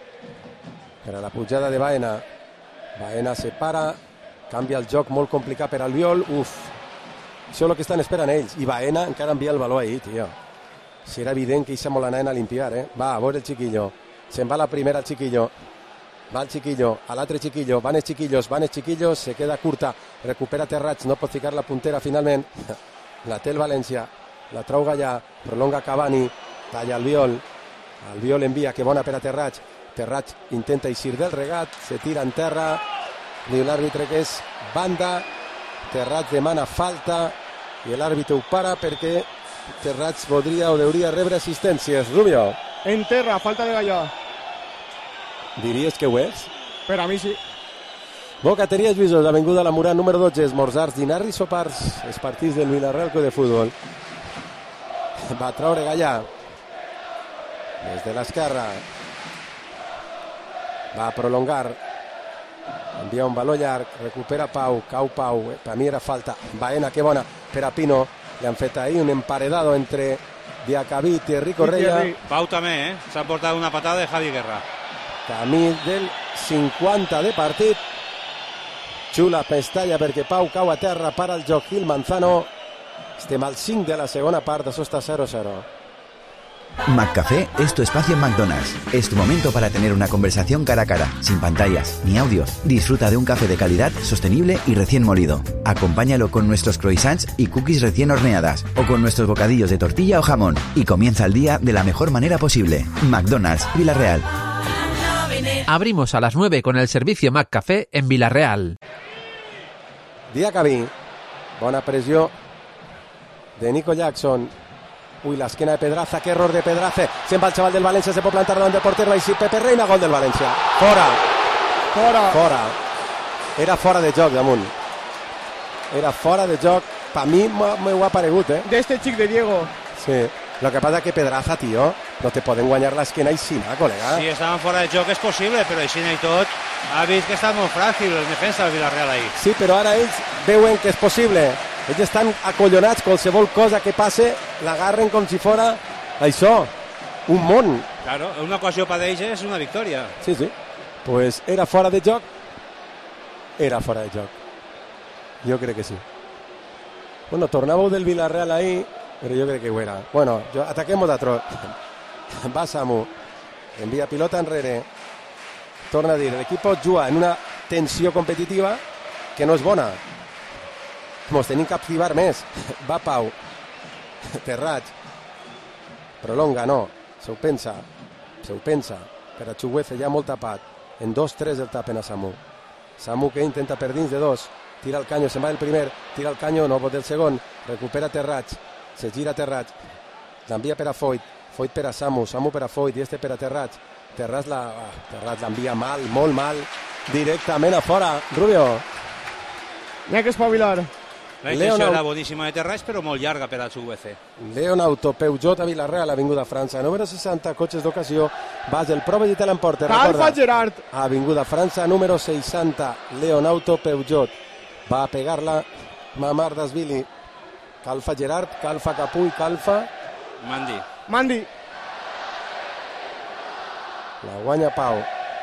Per a la pujada de Baena. Baena se para, canvia el joc molt complicat per al Viol. Uf, això és el que estan esperant ells. I Baena encara envia el baló ahí, tio. Si era evident que Issa molt anaven a limpiar, eh? Va, a veure el Chiquillo. Se'n va la primera el Chiquillo. Va el Chiquillo, a l'altre Chiquillo, van els Chiquillos, van els Chiquillos, se queda curta, recupera Terrats, no pot ficar la puntera finalment, la té el València, la trau Gallà, prolonga Cavani, talla el Viol, el Viol envia, que bona per a Terrats, Terrats intenta eixir del regat, se tira en terra, diu l'àrbitre que és banda, Terrats demana falta, i l'àrbitre ho para perquè Terrats podria o hauria rebre assistències. Rubio. En terra, falta de Gallà. Diries que ho és? Per a mi sí. Bocateria Lluïsos, avinguda La Murà número dotze, esmorzars, dinars i sopars, els partits del Villarreal Club de Futbol. Va traure Gallà des de l'esquerra, va prolongar, envia un baló llarg, recupera Pau, cau Pau, per mi era falta. Baena, que bona per a Pino, li han fet ahí un emparedado entre Diacabit i Rico Reia. Pau també, eh? S'ha portat una patada de Javi Guerra. Camí del cinquanta de partit. Xula pestalla perquè Pau cau a terra para el joc Gil Manzano. Estem al cinc de la segona part, això està cero a cero. McCafé es tu espacio en McDonald's. Es tu momento para tener una conversación cara a cara, sin pantallas ni audios. Disfruta de un café de calidad, sostenible y recién molido. Acompáñalo con nuestros croissants y cookies recién horneadas o con nuestros bocadillos de tortilla o jamón y comienza el día de la mejor manera posible. McDonald's, Villarreal. Abrimos a las nueve con el servicio McCafé en Villarreal. Diacabí, bona pressió de Nico Jackson. Uy, la esquena de Pedraza, qué error de Pedraza. Se'n va el chaval del València, se pot plantar davant del porter, va eixir Pepe Reina, gol del València. Fora. Fora. Fora. Era fora de joc, damunt. Era fora de joc. Pa mi m'ho ha paregut, eh? De este xic de Diego. Sí. Lo que pasa que Pedraza, tío, no te poden guanyar l'esquena i sí, colega. Si estaven fora de joc és possible, però així i tot ha vist que està molt fràgil el defensa del Villarreal ahir. Sí, però ara ells veuen que és possible. Ells estan acollonats, qualsevol cosa que passe l'agarren com si fora això, un món. Claro, una ocasió per ells és una victòria. Sí, sí. Pues era fora de joc. Era fora de joc. Jo crec que sí. Bueno, tornàveu del Villarreal ahí, però jo crec que ho era. Bueno, jo, ataquem d'altre. Va Samu, envia pilota enrere. Torna a dir, l'equip juga en una tensió competitiva que no és bona. Mos tenim que activar més. Va Pau. Terrats. Prolonga, no. Se ho pensa. Se ho pensa. Per a Chuguece ja molt tapat. En dos tres el tapen a Samu. Samu que intenta per dins de dos. Tira el canyo, se'n va el primer. Tira el canyo, no pot el segon. Recupera Terrats. Se gira Terrats. L'envia per a Foyt. Foyt per a Samu. Samu per a Foyt. I este per a Terrats. Terrats la... Ah, Terrats l'envia mal, molt mal. Directament a fora. Rubio. N'hi ha que espavilar. La intenció era boníssima de Terrats, però molt llarga per a Chuguece. Leon Auto, Peugeot a Villarreal, Avinguda França, número seixanta, cotxes d'ocasió, Basel, prova i te l'emporta. Calfa Gerard. Avinguda França, número seixanta, Leon Auto, Peugeot. Va a pegar-la Mamardashvili. Calfa Gerard, Calfa Capuy, Calfa... Mandi. Mandi. La guanya Pau.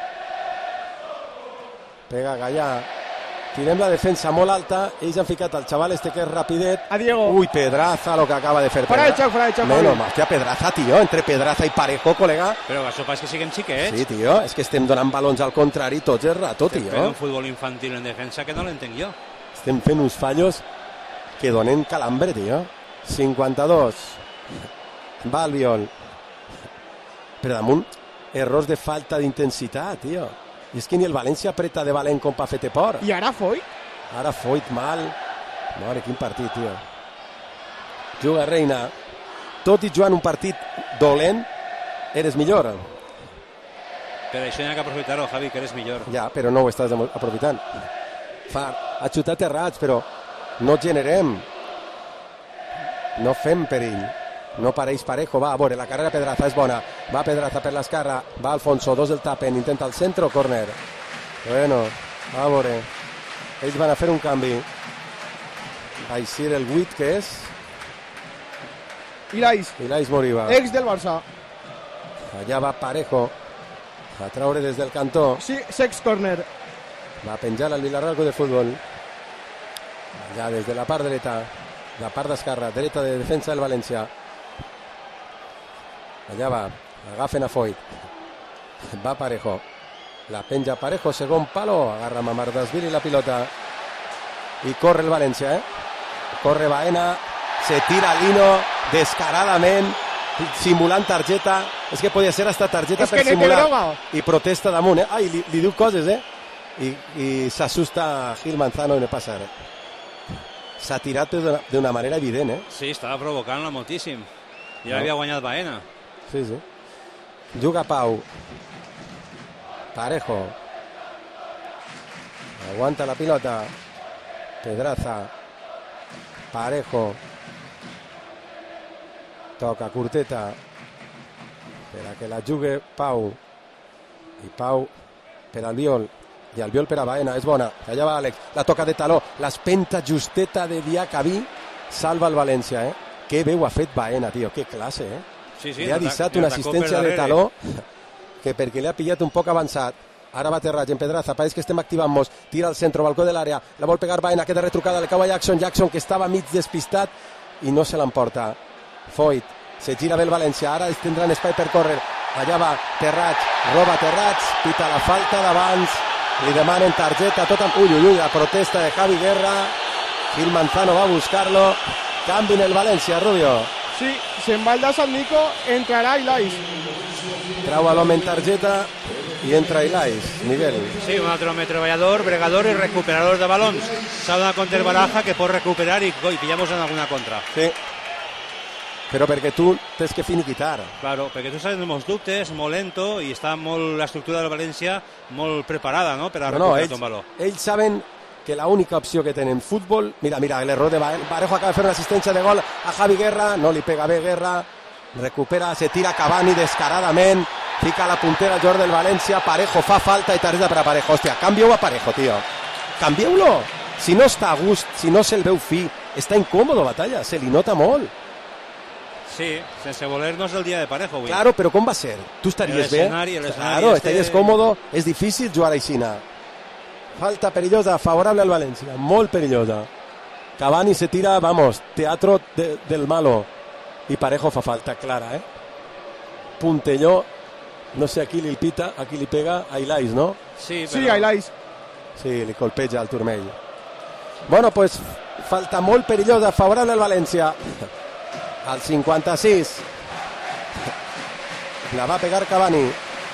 Pega Gallà. Tirem la defensa molt alta. Ells han ficat el xaval este que és rapidet. A Diego. Uy, Pedraza, lo que acaba de fer. Fora de xoc, fora de xoc. Menos mal, hòstia, Pedraza, tio. Entre Pedraza i Parejo, colega. Però això és que siguem xiquets. Sí, tio. És que estem donant balons al contrari tots el rato, tio. Estem fent un futbol infantil en defensa que no l'entenc jo. Estem fent uns fallos que donen calambre, tio. cinquanta-dos. Va Albiol. Però damunt, errors de falta d'intensitat, tio. I és que ni el València apreta de valent com pa fer-te por. I ara Foyt? Ara Foyt mal. Mare, quin partit, tio. Juga Reina. Tot i jugant un partit dolent, eres millor. Per això hi ha que aprofitar-ho, Javi, que eres millor. Ja, però no ho estàs aprofitant. Fa, ha xutat errats, però no generem. No fem perill. No pareix Parejo, va a veure, la carrera Pedraza és bona, va Pedraza per l'esquerra, va Alfonso, dos el tapen, intenta el centre o córner. Bueno, va a veure, ells van a fer un canvi. Va eixir el vuit, que és? Ilais. Ilais Moriba. Ex del Barça. Allà va Parejo, a traure des del cantó. Sí, sex corner. Va a penjar al Villarreal de futbol. Allà des de la part dreta, la part d'esquerra, dreta de defensa del València. Allà va, agafen a Foyt. Va Parejo. La penja Parejo, segon palo. Agarra Mamardashvili la pilota. I corre el València, eh? Corre Baena. Se tira Lino descaradament, simulant targeta. És que podia ser hasta targeta es per que simular. I protesta damunt, eh? Ai, li, li diu coses, eh? I, i s'assusta Gil Manzano i no passa res. S'ha tirat d'una manera evident, eh? Sí, estava provocant-la moltíssim. Ja no. Havia guanyat Baena. Sí, sí. Juga Pau. Parejo. Aguanta la pilota. Pedraza. Parejo. Toca curteta. Per a que la jugue Pau. I Pau per Albiol. I Albiol per a Baena. És bona. Allà va Àlex. La toca de taló. L'espenta justeta de Diacabí. Salva el València, eh? Que veu ha fet Baena, tio. Que classe, eh? Sí, sí, li ha deixat una assistència de taló que perquè li ha pillat un poc avançat. Ara va Terrats en Pedraza, pareix que estem activant-nos, tira al centre, balcó de l'àrea, la vol pegar Baena, queda retrucada, le cau a Jackson, Jackson que estava mig despistat i no se l'emporta. Foyt, se gira bé el València, ara es tindran espai per córrer, allà va Terrats, roba Terrats, pita la falta d'abans, li demanen targeta, tot amb... Ui, ui, ui, la protesta de Javi Guerra, Gil Manzano va a buscar-lo, canvi en el València, Rubio. Sí, se'n va el de San Nico, entrarà Ilais. Trau a l'home en targeta i entra Ilais, Miguel. Sí, un altre home treballador, bregador i recuperador de balons. S'ha donat compte el Baraja que pot recuperar i, i pillamos en alguna contra. Sí. però perquè tu tens que finiquitar. Claro, perquè tu saps molts dubtes, molt lento, i està molt l'estructura del València molt preparada, no?, per a no, recuperar no, un valor. Ells saben que la única opció que tenen futbol... Mira, mira, l'error de Parejo acaba de fer una assistència de gol a Javi Guerra, no li pega bé Guerra, recupera, se tira Cavani descaradament, fica la puntera el jugador del València, Parejo fa falta i tarda per a Parejo. Hòstia, canvieu a Parejo, tio. Canvieu-lo. Si no està a gust, si no se'l veu fi, està incòmodo, Batalla, se li nota molt. Sí, sense voler no és el dia de Parejo avui. Claro, però com va ser? Tu estaries bé? Claro, este... estaries còmodo, és difícil jugar així. Falta perillosa, favorable al València, molt perillosa. Cavani se tira, vamos, teatro de, del malo. Y Parejo fa falta clara, ¿eh? Puntelló, no sé a qui li pita, a qui li pega, a Ilais, ¿no? Sí, però... sí, a Ilais. Sí, li colpeja al turmell. Bueno, pues falta molt perillosa, favorable al València. Al cinquanta-sis. La va a pegar Cavani.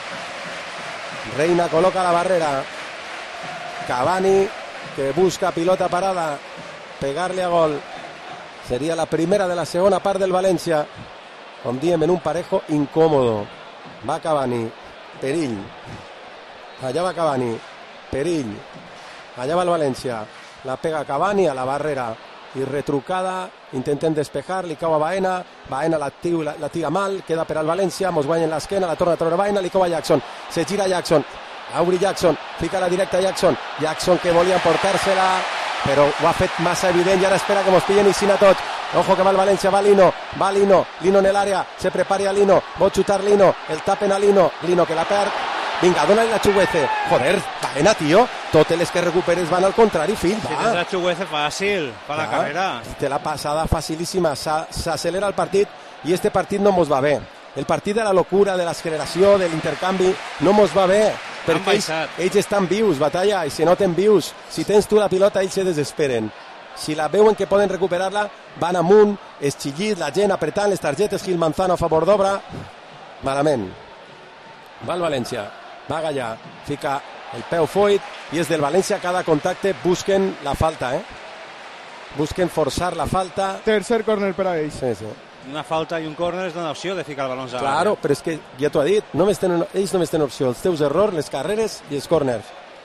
Reina coloca la barrera. Cavani, que busca pilota parada, pegarle a gol. Seria la primera de la segona part del València. Com diem, en un Parejo incòmodo. Va Cavani, perill. Allà va Cavani, perill. Allà va el València. La pega Cavani a la barrera. I retrucada, intentem despejar, li cau a Baena, Baena la, tiu, la, la tira mal, queda per al València, mos guanya en l'esquena, la torna a treure Baena, li cau a Jackson, se gira Jackson, Auri Jackson, fica la directa a Jackson, Jackson que volia emportar-se-la, però ho ha fet massa evident i ara espera que mos pillen i sin a tots. Ojo que va el València, va Lino, va Lino, Lino en l'àrea, se prepara a Lino, vol xutar Lino, el tapen a Lino, Lino que la perd, vinga, dona-li la Chuguece, joder, Baena, tio, totes les que recuperes van al contrari, fill, va. Si tens la Chuguece fàcil, fa la carrera. Té la passada facilíssima, s'accelera el partit i este partit no mos va bé. El partit de la locura, de l'acceleració, de l'intercanvi, no mos va bé. Perquè ells, ells estan vius, Batalla, i se noten vius. Si tens tu la pilota, ells se desesperen. Si la veuen que poden recuperar-la, van amunt, esxillit, la gent apretant les targetes, Gil Manzano a favor d'obra. Malament. Va el València, va Gallà, fica el peu foit, i és del València cada contacte, busquen la falta, eh? Busquen forçar la falta. Tercer córner per a ells. Sí, sí. Una falta i un córner és una opció de ficar el balons a l'àrea. Claro, però és que ja t'ho ha dit, només tenen, ells només tenen opció, els teus errors, les carreres i els córners.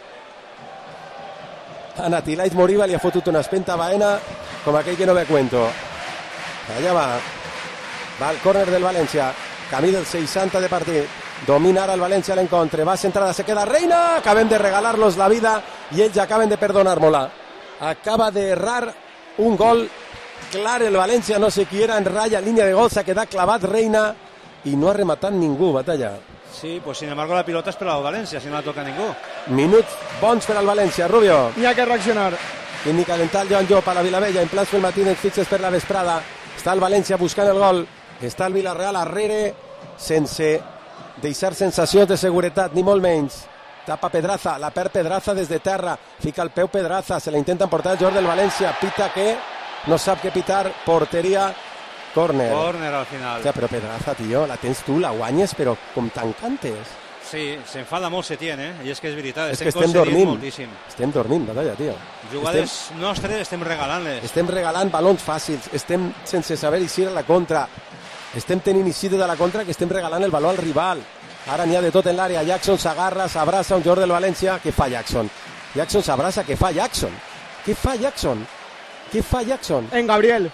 A Natilais Moriba li ha fotut una espenta a Baena com aquell que no ve cuento. Allà va. Va el córner del València, camí del seixanta de partit. Domina ara el València a l'encontre, va centrada, se queda Reina, acabem de regalar-los la vida i ells acaben de perdonar-nos-la. Acaba de errar un gol clar el València, no sé qui era, en ratlla, línia de gol, s'ha quedat clavat Reina i no ha rematat ningú, Batalla. Sí, pues sin embargo la pilota és per al València, si no la toca ningú. Minuts bons per al València, Rubio. N'hi ha que reaccionar. Quini calental Joan Llop a la Vilavella, en plans pel Martínez, fixes per la vesprada. Està el València buscant el gol, està el Villarreal arrere, sense deixar sensacions de seguretat, ni molt menys. Tapa Pedraza, la perd Pedraza des de terra, fica el peu Pedraza, se la intenta portar el jugador del València, pita que no sap què pitar, porteria, córner. Córner al final. Hòstia, però Pedraza, tio, la tens tu, la guanyes, però com tan cantes. Sí, s'enfada molt Setién, eh? I és que és veritat, és estem, que estem dormint moltíssim. Estem dormint, Batalla, tio. Jugades estem... nostres estem regalant-les. Estem regalant balons fàcils, estem sense saber eixir a la contra. Estem tenint eixir de la contra que estem regalant el baló al rival. Ara n'hi ha de tot en l'àrea, Jackson s'agarra, s'abraça un jugador del València. Què fa Jackson? Jackson s'abraça, què fa Jackson? Què fa Jackson? Què fa Jackson? En Gabriel.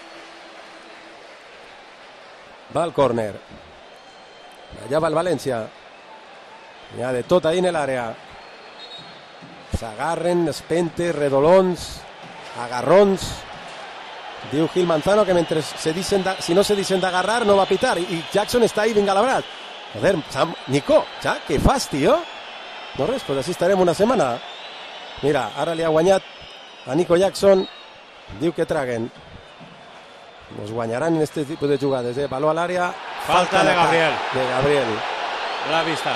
Va al córner. Allà va el València. N'hi ha de tot ahí en l'àrea. S'agarren, espentes, redolons, agarrons. Diu Gil Manzano que mentre se dicen de, si no se dicen d'agarrar no va a pitar. I Jackson està ahí, vinga a l'abrat. Joder, Sam, Nico, ja, què fas, tio? No res, pues així estarem una setmana. Mira, ara li ha guanyat a Nico Jackson. Diu que traguen. Nos guanyaran en este tipus de jugades, eh? Baló a l'àrea. Falta, Falta de Gabriel. De Gabriel. L'ha vista.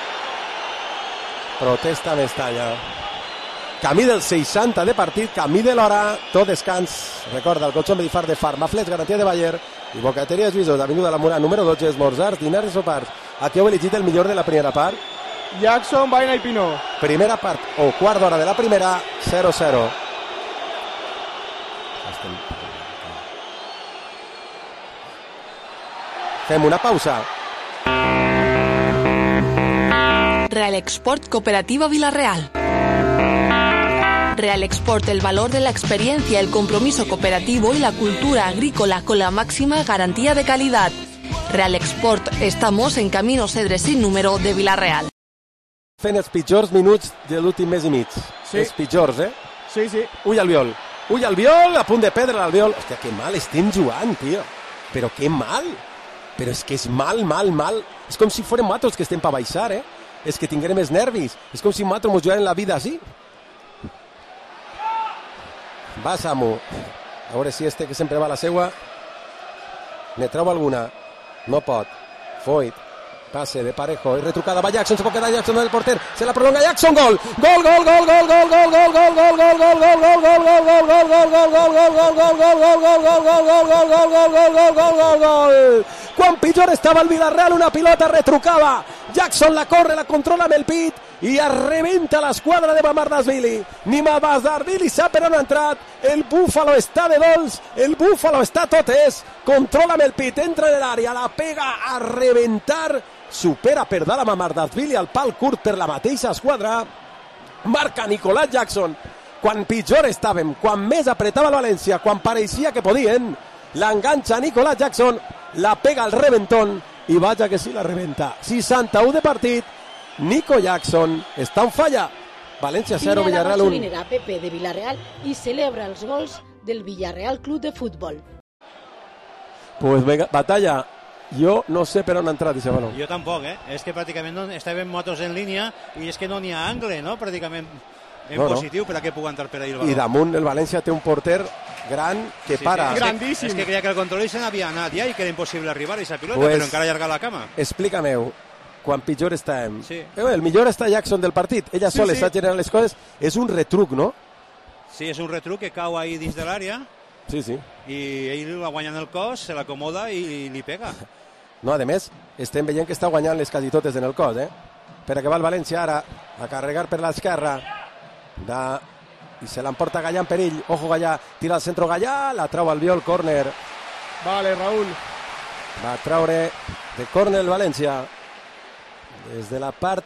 Protesta Mestalla. Camí del seixanta de partit, camí de l'hora, tot descans. Recorda, el colchón Medifar de Farmaflex, garantia de Bayer i Bocateria Lluïsos, Avinguda La Murà, número dotze, esmorzars, dinars i sopars. Aquí heu elegit el millor de la primera part. Jackson, Baena i Pino. Primera part, o quart d'hora de la primera, zero zero. Fem una pausa. Real Export Cooperativa Villarreal. Real Export, el valor de la experiencia, el compromiso cooperativo y la cultura agrícola con la máxima garantía de calidad. Real Export, estamos en Camino Cedre sin número de Villarreal. Fent els pitjors minuts de l'últim mes i mig. Sí. Els pitjors, eh? Sí, sí. Ull, Albiol. Ull, Albiol, a punt de perdre l'Albiol. Hòstia, que mal estem jugant, tio. Però que mal. Però és que és mal, mal, mal. És com si fórem nosaltres que estem per baixar, eh? És que tinguem més nervis. És com si nosaltres ens jugarem la vida així. Va, Samu. A veure si este que sempre va a la seua ne treu alguna. No pot. Foyt. Pase de Parejo y retrucada, va Jackson, se puede quedar Jackson del portero, se la prolonga Jackson, gol, gol, gol, gol, gol, gol, gol, gol, gol, gol, gol, gol, gol, gol, gol, gol, gol, gol, gol. Quan pitjor estava el Villarreal, una pilota retrucada, Jackson la corre, la controla amb el pit i arrebenta l'esquadra de Mamardashvili. Ni Mamardashvili sap per on ha entrat, el Búfalo està de dolç, el Búfalo està tot és, controla amb el pit, entra en l'àrea, la pega a reventar, supera per dalt a Mamardashvili al pal curt per la mateixa esquadra, marca Nicolás Jackson. Quan pitjor estàvem, quan més apretava el València, quan pareixia que podien, l'enganxa Nicolás Jackson, la pega al reventón i vaja que sí la rebenta. seixanta-u de partit, Nico Jackson està en falla. València zero, Villarreal un. Gasolinera Pepe de Villarreal i celebra els gols del Villarreal Club de Futbol. Pues venga, Batalla. Jo no sé per on ha entrat aquest baló. Jo tampoc, eh? És que pràcticament no, estàvem motos en línia i és que no n'hi ha angle, no? Pràcticament en no, positiu no. Per a què pugui entrar per ahir el baló. I damunt el València té un porter gran que sí, para. Sí, grandíssim. És que creia que el control se n'havia anat ja i que era impossible arribar a aquesta pilota, pues, però encara allargar la cama. Explica-m'ho, quan pitjor estàvem. Sí. Eh, el millor està Jackson del partit. Ella sí, sol sí. està generant les coses. És un retruc, no? Sí, és un retruc que cau ahí dins de l'àrea. Sí, sí. I ell va guanyant el cos, se l'acomoda i li pega. No, a més, estem veient que està guanyant les quasi totes en el cos, eh? Per a que va el València ara a carregar per l'esquerra de... i se l'emporta Gallà en perill. Ojo Gallà, tira al centre Gallà, la trau al Viol, córner. Vale, Raúl. Va a traure de córner el València des de la part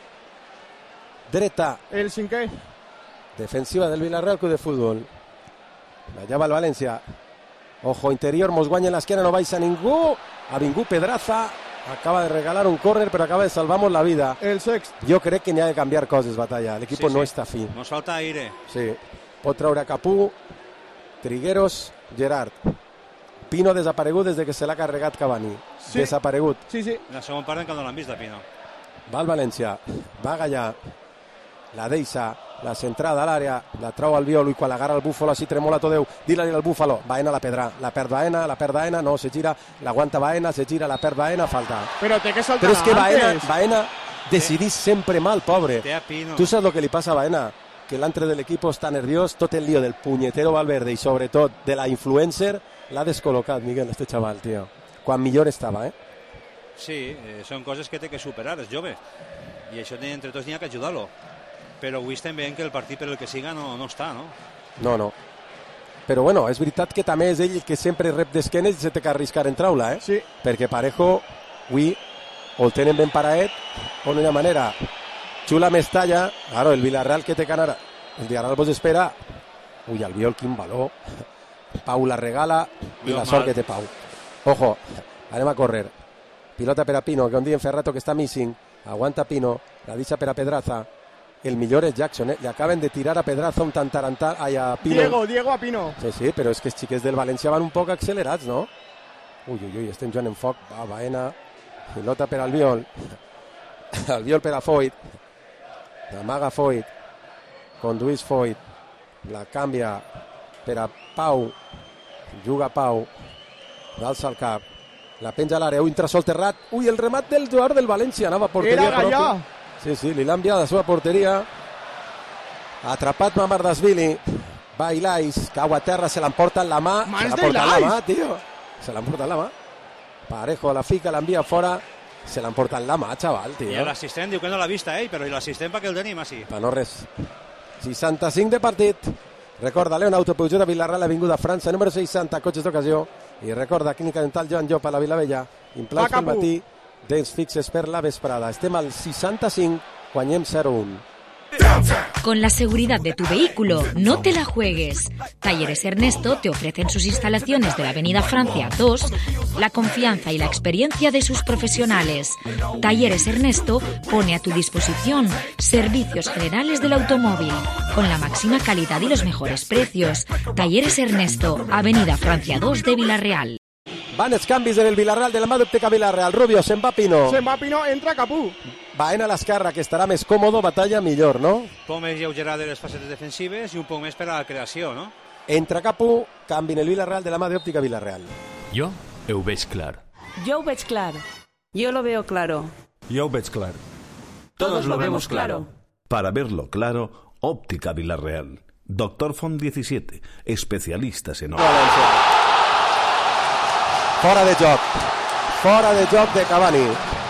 dreta. El cinquè. Defensiva del Villarreal Club de Futbol. Allà va el València. Ojo interior, mos guanya en l'esquena, no baixa ningú. Ha vingut Pedraza, acaba de regalar un córner, però acaba de salvar-nos la vida. El sext. Jo crec que n'hi ha de canviar coses, Batalla. L'equip sí, no sí. està fi. Nos falta aire. Sí. Pot treure Capú, Trigueros, Gerard. Pino desaparegut des de que se l'ha carregat Cavani. Sí. Desaparegut. Sí, sí. La segona part encara no l'han vist, de Pino. Va el València, va Gallà, la deixa, la centrada a l'àrea, la trau al Violo i quan l'agarra el Búfalo així tremola tot Déu, dila-li al Búfalo, Baena la perdrà, la perd Baena, la perd Baena, no, se gira, l'aguanta Baena, se gira, la perd Baena, falta. Però té que saltar Però és que Baena, antes. Baena decidís sempre mal, pobre. Té a Pino. Tu saps el que li passa a Baena? Que l'antre de l'equip està nerviós, tot el lío del punyetero Valverde i sobretot de la influencer l'ha descol·locat, Miguel, este xaval, tio. Quan millor estava, eh? Sí, eh, són coses que té que superar, és jove. I això entre tots n'hi ha que ajudar-lo. Però avui estem veient que el partit per el que siga no, no està, no? No, no. Però bueno, és veritat que també és ell el que sempre rep d'esquenes i se té que arriscar en traula, eh? Sí. Perquè Parejo, avui, o el tenen ben paraet, o no hi ha manera. Xula Mestalla, claro, el Villarreal que té que anar... El Villarreal vos espera. Ui, el Viol, quin valor. Pau la regala i la sort que té Pau. Ojo, anem a córrer. Pilota per a Pino, que un dia en Ferrato que està missing. Aguanta Pino, la deixa per a Pedraza. El millor és Jackson, eh? Li acaben de tirar a Pedraza un tantarantà... Ai, a Pino. Diego, Diego a Pino. Sí, sí, però és que els xiquets del València van un poc accelerats, no? Ui, ui, ui, estem jugant en foc. Va, Baena. Pilota per al Viol. El Viol per a Foyt. Amaga Foyt. Conduís Foyt. La canvia per a Pau. Juga Pau. D'alça al cap. La penja a l'àrea. Ui, sol terrat. Ui, el remat del jugador del València. Anava a porteria. Era Gallà. Sí, sí, li l'ha enviat a la seva porteria. Atrapat Mamardashvili. Va Ilais, cau a terra, se l'emporta en la mà. Mans se l'ha portat d'Ilais. en la mà, tio. Se l'ha portat en la mà. Parejo la fica, l'envia fora. Se l'ha portat en la mà, xaval, tio. I l'assistent diu que no l'ha vista ell, però i l'assistent per què el tenim així? Per no res. seixanta-cinc de partit. Recorda, Leonauto Peugeot a Villarreal, Avinguda França, número seixanta, cotxes d'ocasió. I recorda, Clínica Dental Joan Llop a la Vilavella. Implaus pel matí, dents fixes per la vesprada. Estem al seixanta-cinc, guanyem zero un. Con la seguridad de tu vehículo, no te la juegues. Talleres Ernesto te ofrecen sus instalaciones de la Avenida Francia dos, la confianza y la experiencia de sus profesionales. Talleres Ernesto pone a tu disposición servicios generales del automóvil, con la máxima calidad y los mejores precios. Talleres Ernesto, Avenida Francia dos de Villarreal. Van els canvis en el Villarreal de la mà d'Òptica Villarreal. Rubio, se'n va Pino. Se'n va Pino, entra Capú. Baena a l'esquerra, que estarà més còmodo, Batalla millor, no? Un poc més lleugera de les facetes defensives i un poc més per a la creació, no? Entra Capú, canvi en el Villarreal de la mà d'Òptica Villarreal. Jo ho veig clar. Jo ho veig clar. Yo lo veo claro. Jo ho veig clar. Todos lo vemos claro. Para verlo claro, Óptica Villarreal. Doctor Font diecisiete, especialistas en Valencia. Fora de joc. Fora de joc de Cavani.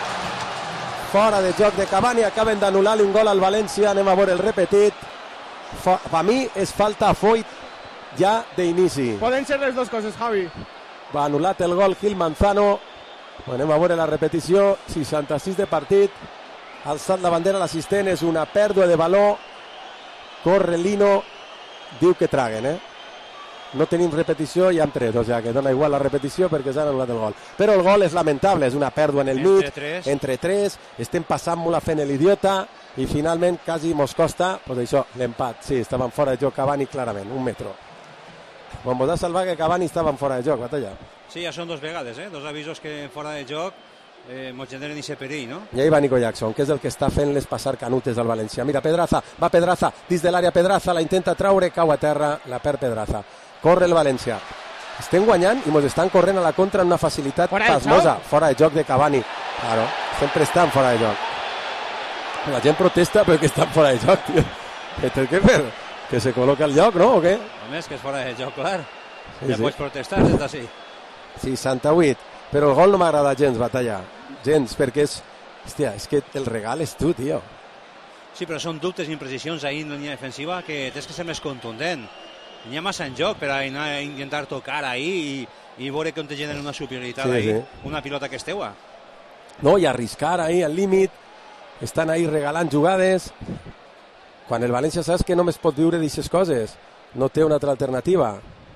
Fora de joc de Cavani. Acaben d'anul·lar-li un gol al València. Anem a veure el repetit. Per mi és falta a Foyt ja d'inici. Poden ser les dues coses, Javi. Va anul·lat el gol Gil Manzano. Anem a veure la repetició. seixanta-sis de partit. Alçat la bandera l'assistent. És una pèrdua de valor. Corre Lino. Diu que traguen, eh? No tenim repetició i han tret, o sigui que dona igual la repetició perquè s'ha anul·lat el gol. Però el gol és lamentable, és una pèrdua en el mig, entre tres, entre tres, estem passant-mo-la fent l'idiota i finalment quasi mos costa, doncs això, l'empat. Sí, estaven fora de joc Cavani clarament, un metro. Quan vos ha salvat que Cavani estaven fora de joc, Batalla. Sí, ja són dos vegades, eh? Dos avisos que fora de joc eh, mos generen ese perill, no? I ahí va Nico Jackson, que és el que està fent-les passar canutes al València. Mira, Pedraza, va Pedraza, dins de l'àrea Pedraza, la intenta traure, cau a terra, la perd Pedraza. Corre el València. Estem guanyant i ens estan corrent a la contra en una facilitat fora pasmosa. Fora de joc de Cavani. Claro, sempre estan fora de joc. La gent protesta perquè estan fora de joc, tio. Què que fer? Que se col·loca al lloc, no? O què? A més, que és fora de joc, clar. Sí, ja sí. pots protestar, és així. seixanta-vuit. Però el gol no m'agrada gens, Batalla. Gens, perquè és... Hòstia, és que el regal és tu, tio. Sí, però són dubtes i imprecisions ahir en la línia defensiva que tens que ser més contundent. N'hi ha massa en joc per a anar a intentar tocar ahir i, i veure que on te genera una superioritat Sí, ahir, sí. una pilota que és teua. No, i arriscar ahir al límit. Estan ahir regalant jugades. Quan el València saps que només pot viure d'aquestes coses. No té una altra alternativa.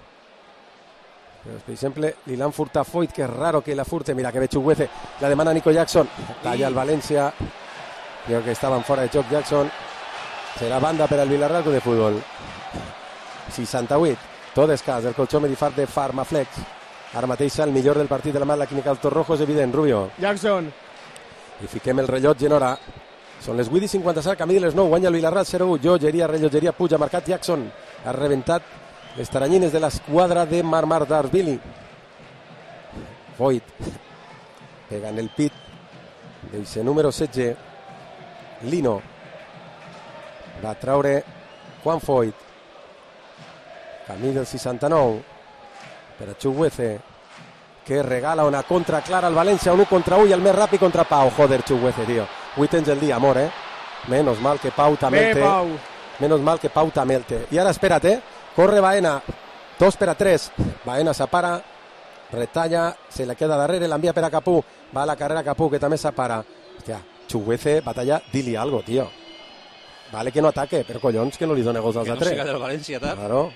Però, per exemple, li l'han furtat Foyt, que és raro que la furte. Mira que ve Chukwueze, la demana Nico Jackson. Talla el València. Creo que estaven fora de joc Jackson. Serà banda per al Villarreal Club de Futbol. seixanta-vuit. Tot és cas. El colxó Medifart de Farmaflex. Ara mateix el millor del partit de la mà de la Clínica Alto Rojo és evident, Rubio. Jackson. I fiquem el rellotge en hora. Són les vuit i cinquanta-set, camí de les nou. Guanya el Villarreal zero u. Jogeria, rellotgeria, Puig, ha marcat Jackson. Ha rebentat les taranyines de l'esquadra de Marmar d'Arsvili. Foyt. Pega en el pit d'eixe número setze. Lino. Va traure Juan Foyt. Camí del seixanta-nou. Per a Chukwueze, que regala una contra clara al València, un u contra u i el més ràpid contra Pau. Joder, Chukwueze, tio. Avui tens el dia, amor, eh? Menos mal que Pau també el té. Pau. Menos mal que Pau també el té. I ara espera't, eh? Corre Baena. Dos per a tres. Baena s'apara. Retalla. Se le queda darrere. L'envia per a Capú. Va a la carrera Capú, que també s'apara. Hòstia, Chukwueze, Batalla, dili algo, tio. Vale que no ataque, però collons que no li dona gols als que no altres. siga del València, tap. Claro.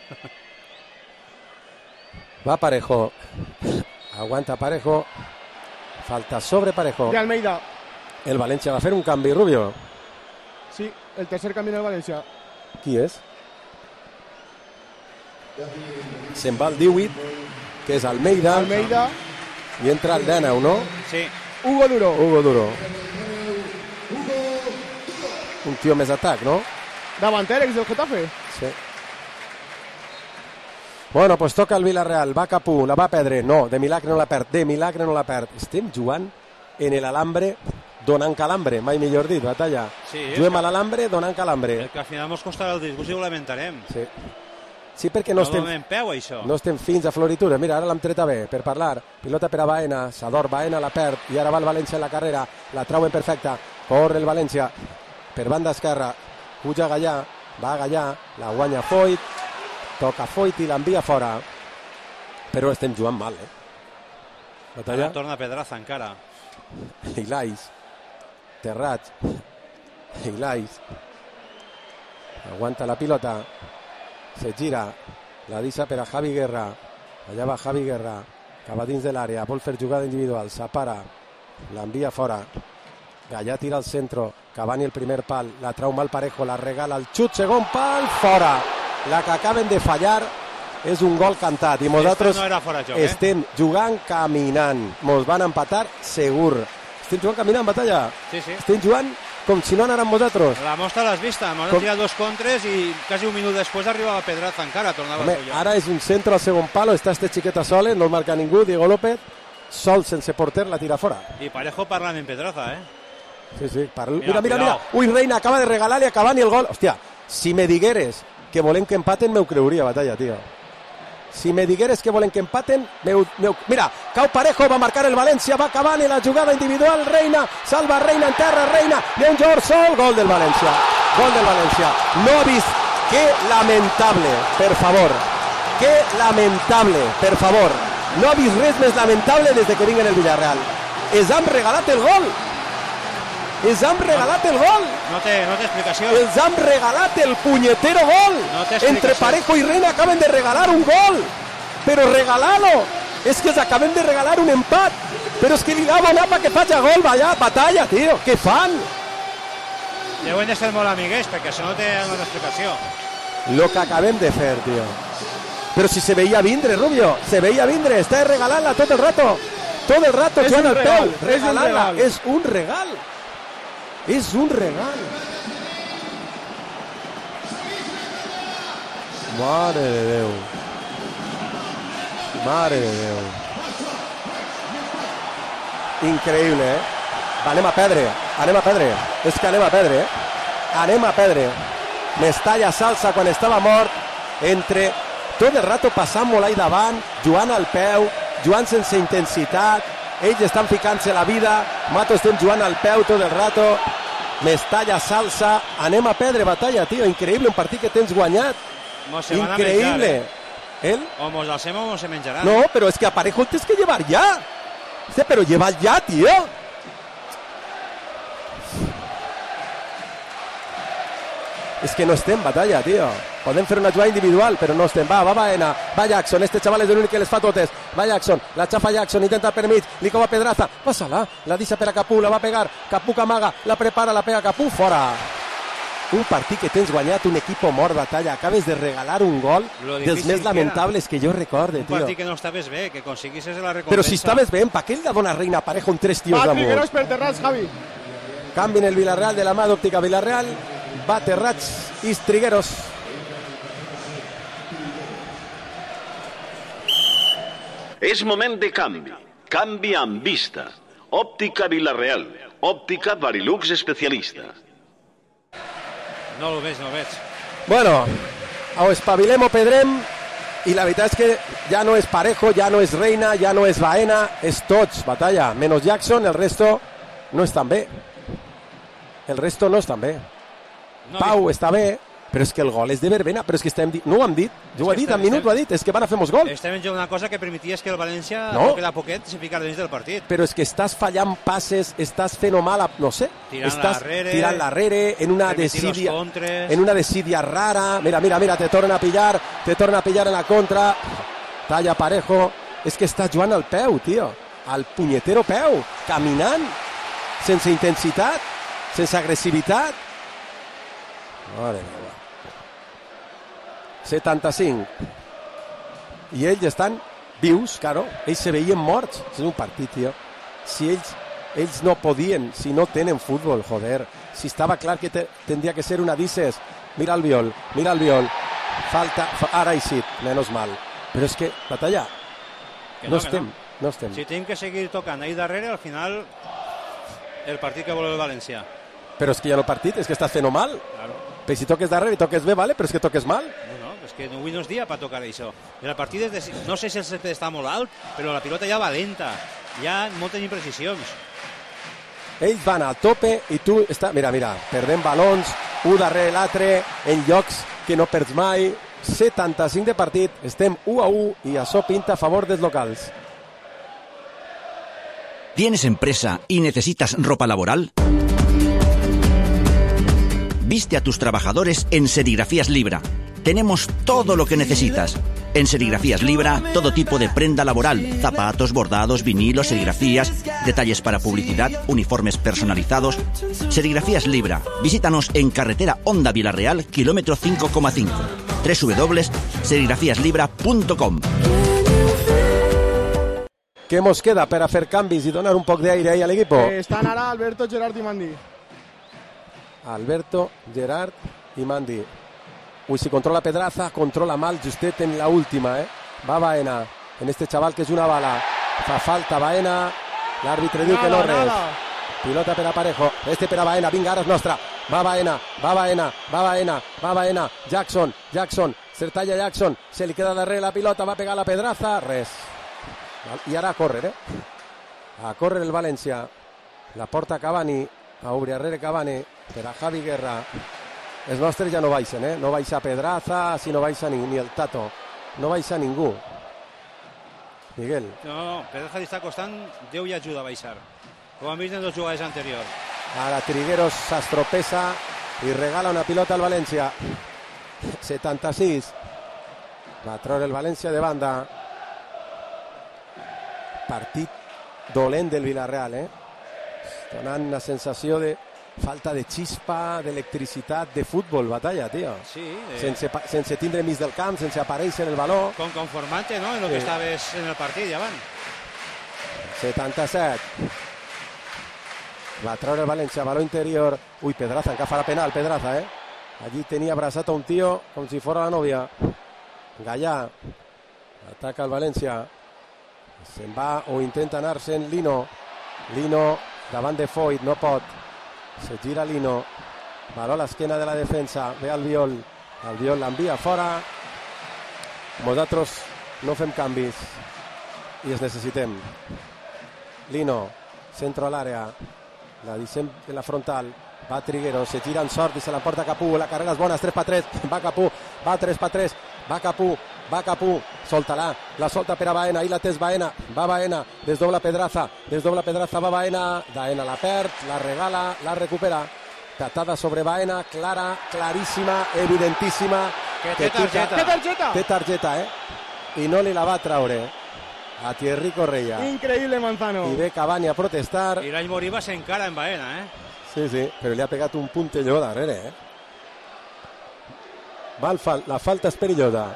Va Parejo. Aguanta Parejo. Falta sobre Parejo. De Almeida. El València va fer un canvi, Rubio. Sí, el tercer canvi del València. Qui és? Se'n va el divuit, que és Almeida. Almeida. I entra el dinou, no? Sí. Hugo Duro. Hugo Duro. Un tio més atac, no? Davanter, ex del Getafe. Sí. Bueno, pues toca el Villarreal. Va Capú, la va perdre. No, de milagre no la perd. De milagre no la perd. Estem jugant en l'alambre donant calambre, mai millor dit, Batalla. Sí, Juguem a l'alambre donant calambre. El que al final mos costarà el disgust i ho lamentarem. Sí. Sí, perquè no, No estem, donem peu, això. no estem fins a floritura. Mira, ara l'hem treta bé per parlar. Pilota per a Baena, Sador, Baena la perd i ara va el València en la carrera. La trauen perfecta. Corre el València per banda esquerra. Puja Gallà, va Gallà, la guanya Foyt, toca Foyt i l'envia fora. Però estem jugant mal, eh? Batalla. Ara torna Pedraza encara. Ilais. Terrats. Ilais. Aguanta la pilota. Se gira. La deixa per a Javi Guerra. Allà va Javi Guerra. Acaba dins de l'àrea. Vol fer jugada individual. S'apara. L'envia fora. Gallà tira al centro. Cavani el primer pal. La trau mal Parejo. La regala al xut. Segon pal. Fora. La que acaben de fallar és un gol cantat. I nosaltres no era fora joc, eh? estem jugant caminant. Mos van empatar segur. Estem jugant caminant, Batalla. Sí, sí. Estem jugant com si no anàrem nosaltres. La mostra l'has vista. M'han Com... tirat dos contres i quasi un minut després arribava Pedraza encara. Tornava Home, al seu lloc. ara és un centre al segon palo. Està este xiqueta sole. No el marca ningú. Diego López. Sol sense porter. La tira fora. I Parejo parlant en Pedraza, eh? Sí, sí. Par... Mira, Mira, mira, mira. Ui, Reina acaba de regalar-li a Cavani el gol. Hòstia, si me digueres que volem que empaten, me ho creuria, Batalla, tio. Si me digueres que volen que empaten, meu, meu... Mira, cau Parejo, va marcar el València, va Cavani, la jugada individual, Reina, salva Reina en terra, Reina, de un George Sol, gol del València, gol del València. No ha vist, que lamentable, per favor, que lamentable, per favor. No ha vist res més lamentable des de que vinguen el Villarreal. Es han regalat el gol. Els han regalat el gol. No té, no té explicació. Els han regalat el punyetero gol. No té Entre Parejo i Reina acaben de regalar un gol. Però regalalo. És que els acabem de regalar un empat. Però és que li dava una pa que faci gol. Vaya, Batalla, tio. Què fan? Deuen de ser molt amiguers, perquè això no té una explicació. Lo que acabem de fer, tio. Però si se veia vindre, Rubio. Se veia vindre. Està regalant-la tot el rato. Tot el rato, Joan al peu. Regalant-la. És un regal. És un regal. Mare de Déu. Mare de Déu. Increïble, eh? Anem a perdre, anem a perdre. És que anem a perdre, eh? Anem a perdre. Mestalla Salsa quan estava mort. Entre tot el rato passant molt ahí davant, jugant al peu, jugant sense intensitat. Ells estan ficant-se la vida. Mato estem jugant al peu tot el rato. Mestalla Salsa. Anem a perdre, Batalla, tio. Increïble, un partit que tens guanyat. Increïble. ¿El? O mos alcem o mos se menjaran. No, pero es que a Parejo tienes que llevar ya. Sí, pero lleva ya, tío. Es que no estem, Batalla, tio. Podem fer una jugada individual, però no estem. Va, va Baena, va Jackson. Este chaval és l'únic que les fa totes. Va Jackson, la xafa Jackson, intenta per mig, li cova Pedraza. Passa-la, la deixa per a Capú, la va pegar. Capú que amaga, la prepara, la pega Capú, fora. Un partit que tens guanyat, un equip mort, Batalla. Acabes de regalar un gol dels més lamentables que jo recorde, tio. Un partit que no estaves bé, que aconseguissis la recompensa. Però si estaves bé, pa què li dona Reina Parejo amb tres tios Va, damunt? Trigueros per Terrats, Javi. Canvi en el Villarreal de la mà d'Òptica Villarreal. Va Terrats i Trigueros. És moment de canvi. Canvi amb vista. Òptica Villarreal. Òptica Varilux especialista. No ho veig, no ho veig. Bueno, o espavilem o pedrem, i la veritat és que ja no és Parejo, ja no és Reina, ja no és Baena, és tots, Batalla. Menos Jackson, el resto no estan bé. El resto no estan bé. No, Pau està bé, però és que el gol és de Verbena, però és que estem... No ho han dit, jo ho he dit, en minut ho ha dit, és que van a fer molts gols. Estem en una cosa que permeties que el València, no. a poquet a poquet, se ficara dins del partit. Però és que estàs fallant passes, estàs fent mal, a, no sé, tirant estàs l'arrere, tirant l'arrere, en una desídia, en una desídia rara. Mira, mira, mira, te torna a pillar, te torna a pillar en la contra. Talla Parejo, és que està jugant al peu, tio, al punyetero peu, caminant, sense intensitat, sense agressivitat. Mare meva. setanta-cinc. I ells estan vius, claro. Ells se veien morts. És un partit, tio. Si ells, ells no podien, si no tenen futbol, joder. Si estava clar que te, tendria que ser una dices. Mira el viol, mira el viol. Falta, fa, ara i sí, menos mal. Però és que, Batalla, que no, no, estem, no. no estem. Si tenim que seguir tocant ahí darrere, al final, el partit que vol el València. Però és que ja no partit, és que estàs fent mal. Claro. Però si toques darrere i toques bé, vale? Però és que toques mal. No, no, és que avui no és dia per tocar això. El partit és de... No sé si el césped està molt alt, però la pilota ja va lenta. Hi ha moltes imprecisions. Ells van a tope i tu... Està... Mira, mira, perdem balons, un darrere l'altre, en llocs que no perds mai. setanta-cinc de partit, estem u a u i això pinta a favor dels locals. ¿Tienes empresa y necesitas ropa laboral? Viste a tus trabajadores en Serigrafías Libra. Tenemos todo lo que necesitas. En Serigrafías Libra, todo tipo de prenda laboral, zapatos, bordados, vinilos, serigrafías, detalles para publicidad, uniformes personalizados. Serigrafías Libra. Visítanos en carretera Honda Vilarreal, kilómetro cinco coma cinco. doble u doble u doble u punto serigrafías libra punto com. Què mos queda per a fer canvis i donar un poc d'aire ahí a l'equip? Eh, estan ara Alberto, Gerard i Mandi. Alberto, Gerard y Mandi. Uy, si controla Pedraza, controla mal Justet en la última, ¿eh? Va Baena, en este chaval que es una bala. Fa falta Baena, l'àrbitre diu que no res. Pilota per a Parejo, este per a Baena, vinga, ara és nostra. Va Baena, va Baena, va Baena, va Baena. Jackson, Jackson, se talla Jackson, se li queda darrere la pilota, va pegar la Pedraza, res. I ara a córrer, eh? A córrer el València. La porta Cavani, a obrir arrere Cavani, per a Javi Guerra. Els nostres ja no baixen, eh? No baixa Pedraza, si no baixa ni, ni el Tato. No baixa ningú. Miguel. No, no, Pedraza li està costant Déu i ajuda a baixar. Com hem vist en dos jugades anteriors. Ara Trigueros s'estropessa i regala una pilota al València. setanta-sis. Va treure el València de banda. Partit dolent del Villarreal, eh? Donant una sensació de falta de xispa, d'electricitat, de futbol, batalla, tio. Sí. De... Sense, sense tindre mig del camp, sense aparèixer en el baló. Con conformante, ¿no? En lo sí. que estaves en el partit, ja van. setanta-set. Va treure el València, baló interior. Ui, Pedraza, encara farà penal, Pedraza, eh? Allí tenia abraçat a un tio com si fora la nòvia. Gallà. Ataca el València. Se'n va o intenta anar-se'n Lino. Lino davant de Foyt, no pot. Se gira Lino. Baló a l'esquena de la defensa. Ve Albiol. Albiol l'envia fora. Nosaltres no fem canvis i els necessitem. Lino. Centro a l'àrea. La deixem en la frontal. Va Triguero. Se gira en sort i se l'emporta Capú. La carrera és bona. tres per tres. Va Capú. Va tres per tres. Va Capú. Va Capú, solta-la, la solta per a Baena, ahí la tens Baena, va Baena, desdobla Pedraza, desdobla Pedraza, va Baena, Baena la perd, la regala, la recupera, patada sobre Baena, clara, claríssima, evidentíssima, que té targeta. Té targeta. Té targeta, eh? I no li la va traure a Thierry Correia. Increïble, Manzano. I ve Cavani a protestar. I l'any Moriba s'encara en Baena, eh? Sí, sí, però li ha pegat un puntelló darrere, eh? Va el fal la falta és perillosa.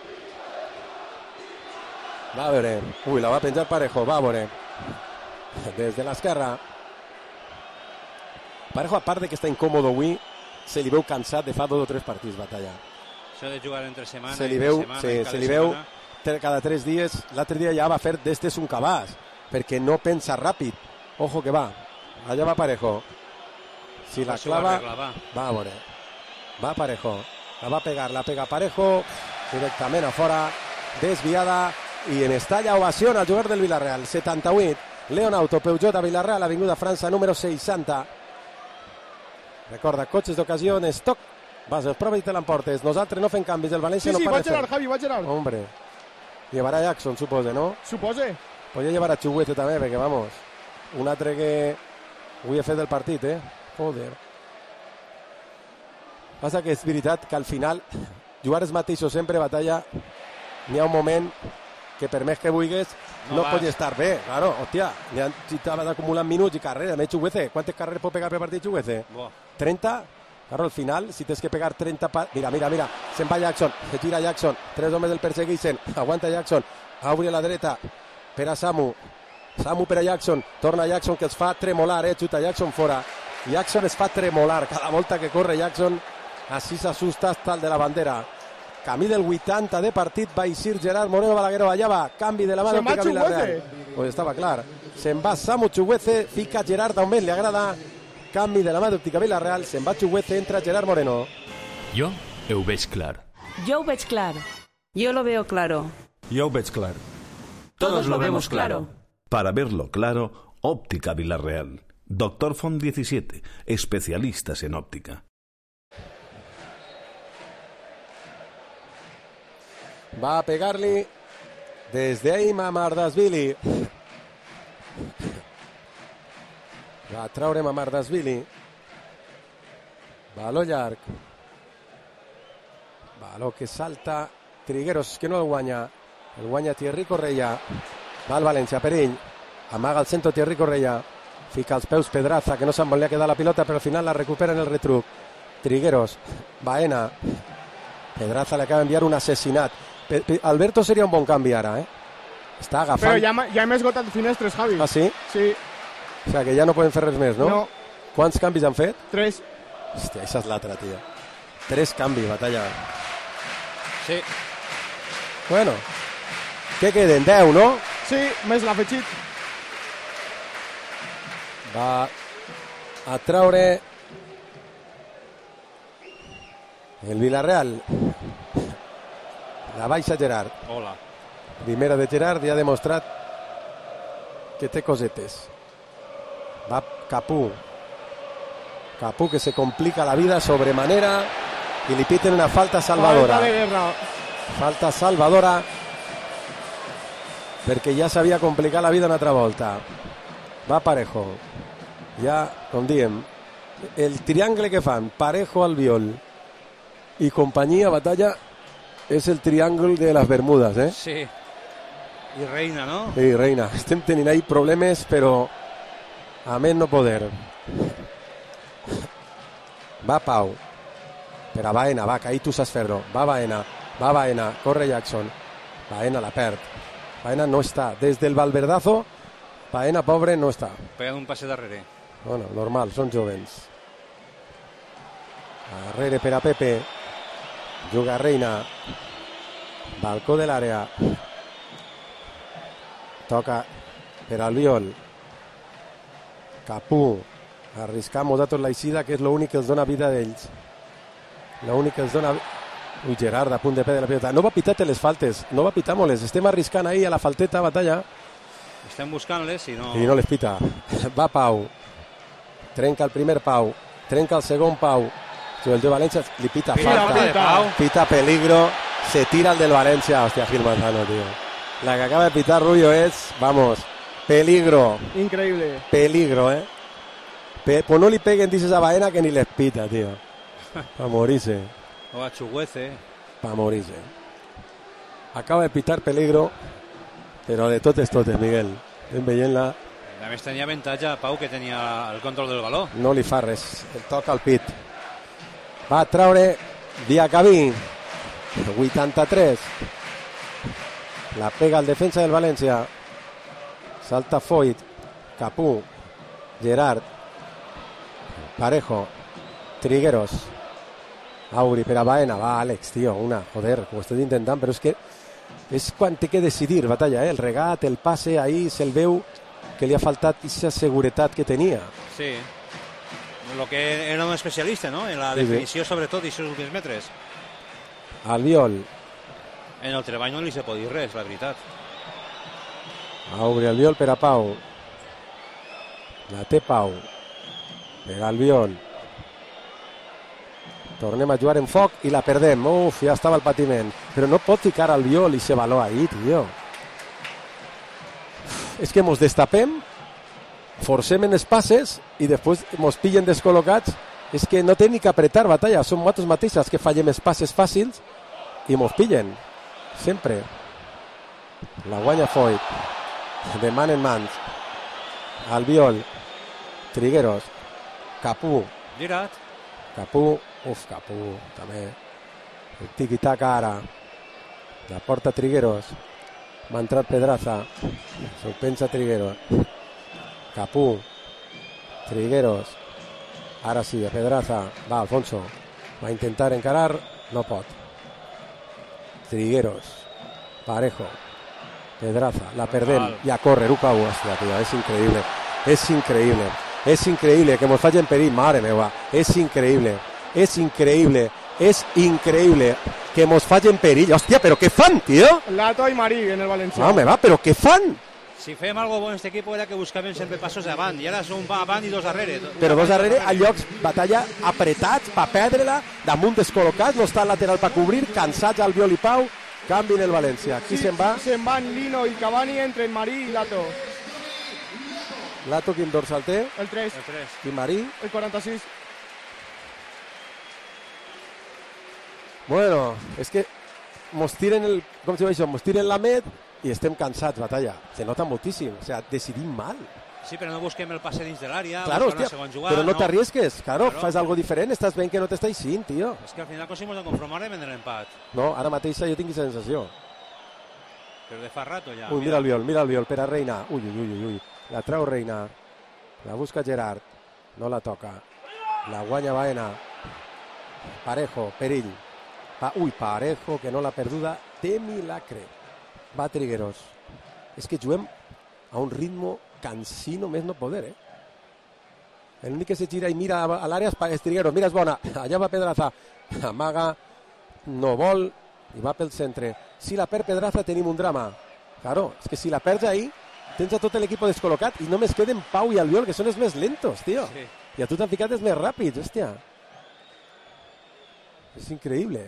Va a veure, ui, la va penjar Parejo, va a veure, des de l'esquerra. Parejo, a part de que està incòmodo avui, se li veu cansat de fa dos o tres partits, batalla. Això de jugar entre setmana se li i veu, setmana, se, se li veu cada tres dies. L'altre dia ja va fer d'este un cabàs, perquè no pensa ràpid. Ojo que va, allà va Parejo. Si la clava, va. va a veure, va Parejo, la va pegar, la pega Parejo, directament a fora, desviada, i en estalla ovació al jugador del Villarreal. setanta-vuit, Leon Auto, Peugeot a Villarreal, Avinguda França, número seixanta. Recorda, cotxes d'ocasió en estoc. Vas, els proves i te l'emportes. Nosaltres no fem canvis, el València sí, no sí, para va Gerard, Javi, va Gerard. Hombre, llevarà Jackson, supose, no? Supose. Podria llevar a Chuguete també, perquè, vamos, un altre que avui he fet del partit, eh? Joder. Passa que és veritat que al final jugar els mateixos sempre, batalla, n'hi ha un moment que per més que vulguis no, no pots estar bé, claro, hòstia, si t'has d'acumular minuts i carreres, més Chuguece, quantes carreres pot pegar per partit Chuguece? trenta? Claro, al final, si tens que pegar trenta... Pa... Mira, mira, mira, se'n va Jackson, se gira Jackson, tres homes del persegueixen, aguanta Jackson, obri a la dreta, per a Samu, Samu per a Jackson, torna Jackson que els fa tremolar, eh, xuta Jackson fora, Jackson es fa tremolar, cada volta que corre Jackson, així s'assusta hasta el de la bandera. Camí del vuitanta de partit, va eixir Gerard Moreno Balagueró, allà va, canvi de la mà d'Òptica Villarreal. Pues estava clar, se'n va Samu Chuguece, fica Gerard on més li agrada, canvi de la mà d'Òptica Villarreal, se'n va Chuguece, entra Gerard Moreno. Jo ho veig clar. Yo lo veig clar. Yo lo veo claro. Yo ho veig clar. Todos lo vemos claro. Para verlo claro, Óptica Villarreal. Doctor Font diecisiete, especialistas en óptica. Va a pegar-li des d'Eima Mardasvili. Va a treure Mamardashvili. Baló llarg. Baló que salta. Trigueros, que no el guanya. El guanya Thierry Correia. Va al València, perill. Amaga el centre Thierry Correia. Fica els peus Pedraza, que no se'n volia quedar la pilota, però al final la recupera en el retruc. Trigueros. Baena. Pedraza le acaba d'enviar un assassinat. Pe Pe Alberto seria un bon canvi ara, eh? Està agafant... Però ja, ja hem esgotat finestres, Javi. Ah, sí? Sí. O sigui que ja no poden fer res més, no? No. Quants canvis han fet? Tres. Hòstia, això és l'altra, tia. Tres canvis, Batalla. Sí. Bueno, què queden? Deu, no? Sí, més l'afegit. Va a treure el Villarreal. La baixa Gerard. Hola. Primera de Gerard, ja ha demostrat que té cosetes. Va Capú. Capú que se complica la vida sobremanera i li piten una falta salvadora. Falta de guerra. Falta salvadora perquè ja s'havia complicat la vida una altra volta. Va Parejo. Ja, com diem, el triangle que fan Parejo, Albiol i companyia, Batalla, és el triangle de les Bermudes, eh? Sí. I Reina, no? Sí, Reina. Estem tenint ahí problemes, però a més no poder. Va Pau. Per a Baena, va, que ahí tu saps fer-ho. Va Baena, va Baena, corre Jackson. Baena la perd. Baena no està. Des del Valverdazo, Baena, pobre, no està. Pegant un passe darrere. Bueno, normal, són jovens. Darrere per a Pepe. Juga Reina. Balcó de l'àrea. Toca per Albiol. Capú. Arriscamos datos la eixida, que és l'únic que els dona vida d'ells. L'únic que els dona... Ui, Gerard, a punt de perdre la pilota. No va pitar les faltes, no va pitar molt. Estem arriscant ahí a la falteta, Batalla. Estem buscant-les i no... I no les pita. Va Pau. Trenca el primer Pau. Trenca el segon Pau. El de València li pita falta. Pita, pita peligro. Se tira el del València. Hòstia, Gil Manzano, tío. La que acaba de pitar Rubio es, vamos, peligro. Increíble. Peligro, eh. Pe pues no li peguen, dices a Baena, que ni les pita, tío. Pa morirse. O a Chuguece. Pa morirse. Acaba de pitar peligro, però de totes totes, Miguel. Ben veient-la. A més tenia avantatge Pau, que tenia el control del baló. No li fa res, el toca al pit. Va a traure Diacabí. vuitanta-tres. La pega el defensa del València. Salta Foyt. Capú. Gerard. Parejo. Trigueros. Auri per a Baena. Va, Àlex, tio, una. Joder, ho estic intentant, però és que és quan té que decidir, Batalla, eh? El regat, el passe, ahí se'l veu que li ha faltat aquesta seguretat que tenia. Sí. Lo que era un especialista, ¿no? En la sí, definició, sí. sobretot, i sus últims metres. Albiol. En el treball no li se pot dir res, la veritat. Auri Albiol per a Pau. La té Pau. Per Albiol. Tornem a jugar en foc i la perdem. Uf, ja estava el patiment. Però no pot ficar Albiol i se való ahí, tio. És que mos destapem, forcem en els passes i després mos pillen descol·locats. És que no té ni que apretar, Batalla. Som nosaltres mateixes que fallem els passes fàcils i mos pillen. Sempre. La guanya Foyt. De man en mans. Albiol. Trigueros. Capú. Girat. Capú. Uf, Capú, també. El tiqui-taca ara. La porta Trigueros. Va entrar Pedraza. Se'l pensa Trigueros. Capú. Trigueros. Ara sí, a Pedraza. Va, Alfonso. Va a intentar encarar. No pot. Trigueros. Parejo. Pedraza. La perdem. I a córrer. U K U. Hòstia, tio, és increïble. És increïble. És increïble que mos facin perill. Mare meva. És increïble. És increïble. És increïble que mos facin perill. Hòstia, però què fan, tio? Lato i Marí en el València. Home, va, però què fan? Si fem algo bo en este equipo era que buscaven sempre passos davant, i ara són un avant i dos darrere. Però dos darrere a llocs, Batalla, apretats per perdre-la, damunt descol·locats, no està el lateral per cobrir, cansats Albiol i Pau, canvi en el València. Qui sí, se'n va? Se'n van Lino i Cavani entre Marí i Lato. Lato, quin dorsal té? El tres. El tres. I Marí? El quaranta-sis. Bueno, és que mos tiren el... Com se diu això? Mos tiren la met i estem cansats, Batalla. Se nota moltíssim. O sea, decidim mal. Sí, però no busquem el passe dins de l'àrea, claro, buscar hostia, una segona jugada. Però no, no. t'arrisques, claro, claro, fas algo diferent, estàs veient que no t'està eixint, tio. És que al final conseguimos de conformar i vendre l'empat. No, ara mateix jo tinc aquesta sensació. Però de fa rato ja. Ui, mira el viol, mira el viol per a Reina. Ui, ui, ui, ui. La treu Reina. La busca Gerard. No la toca. La guanya Baena. Parejo, perill. Pa, ui, Parejo, que no l'ha perduda de milagre. Va Trigueros. És que juguem a un ritmo cansino més no poder, eh? L'únic que se gira i mira a l'àrea és Trigueros. Mira, és bona. Allà va Pedraza. Amaga. No vol. I va pel centre. Si la perd Pedraza tenim un drama. Claro, és que si la perds ahí tens a tot l'equip descol·locat i només queden Pau i Albiol, que són els més lentos, tio. Sí. I a tu t'han ficat els més ràpids, hòstia. És increïble.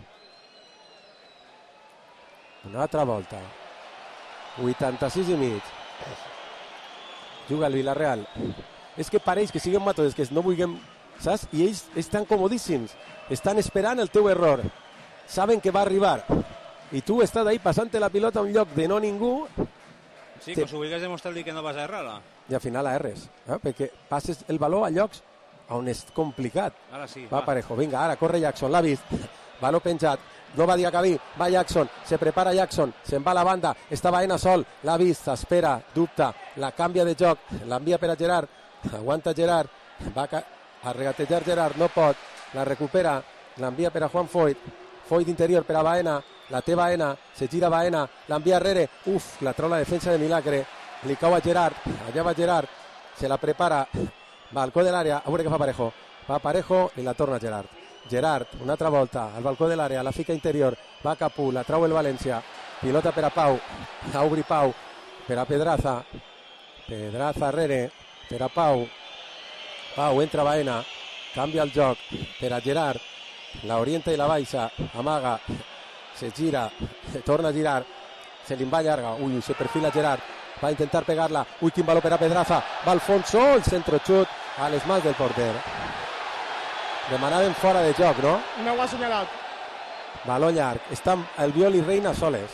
Una altra volta. vuitanta-sis i mig. Juga el Villarreal. És que pareix que siguem matodes, que no vulguem, saps? I ells estan comodíssims. Estan esperant el teu error. Saben que va arribar. I tu estàs ahí passant-te la pilota a un lloc de no ningú. Sí, que us obligues a demostrar-li que no vas a errar-la. I al final a erres, eh? Perquè passes el valor a llocs on és complicat. Ara sí. Va, va. Parejo, vinga, ara corre Jackson, l'ha vist. Valor penjat, no va Diacabí, va Jackson, se prepara Jackson, se'n va a la banda, està Baena sol, l'ha vist, espera, dubta, la canvia de joc, l'envia per a Gerard, aguanta Gerard, va a regatejar Gerard, no pot, la recupera, l'envia per a Juan Foyt, Foyt interior per a Baena, la té Baena, se gira Baena, l'envia arrere, uf, la trau la defensa de Milagre, li cau a Gerard, allà va Gerard, se la prepara, balcó de l'àrea, a veure què fa Parejo, va Parejo i la torna Gerard. Gerard, una altra volta, al balcó de l'àrea, la fica interior, va Capú, la trau el València, pilota per a Pau, a obrir Pau, per a Pedraza, Pedraza arrere, per a Pau, Pau entra Baena, canvia el joc, per a Gerard, la orienta i la baixa, amaga, se gira, torna a girar, se li va llarga, ui, se perfila Gerard, va a intentar pegar-la, ui, quin baló per a Pedraza, va Alfonso, el centro xut a les mans del porter. Demanaven fora de joc, no? No ho ha assenyalat. Baló llarg, estan el Viol i Reina soles.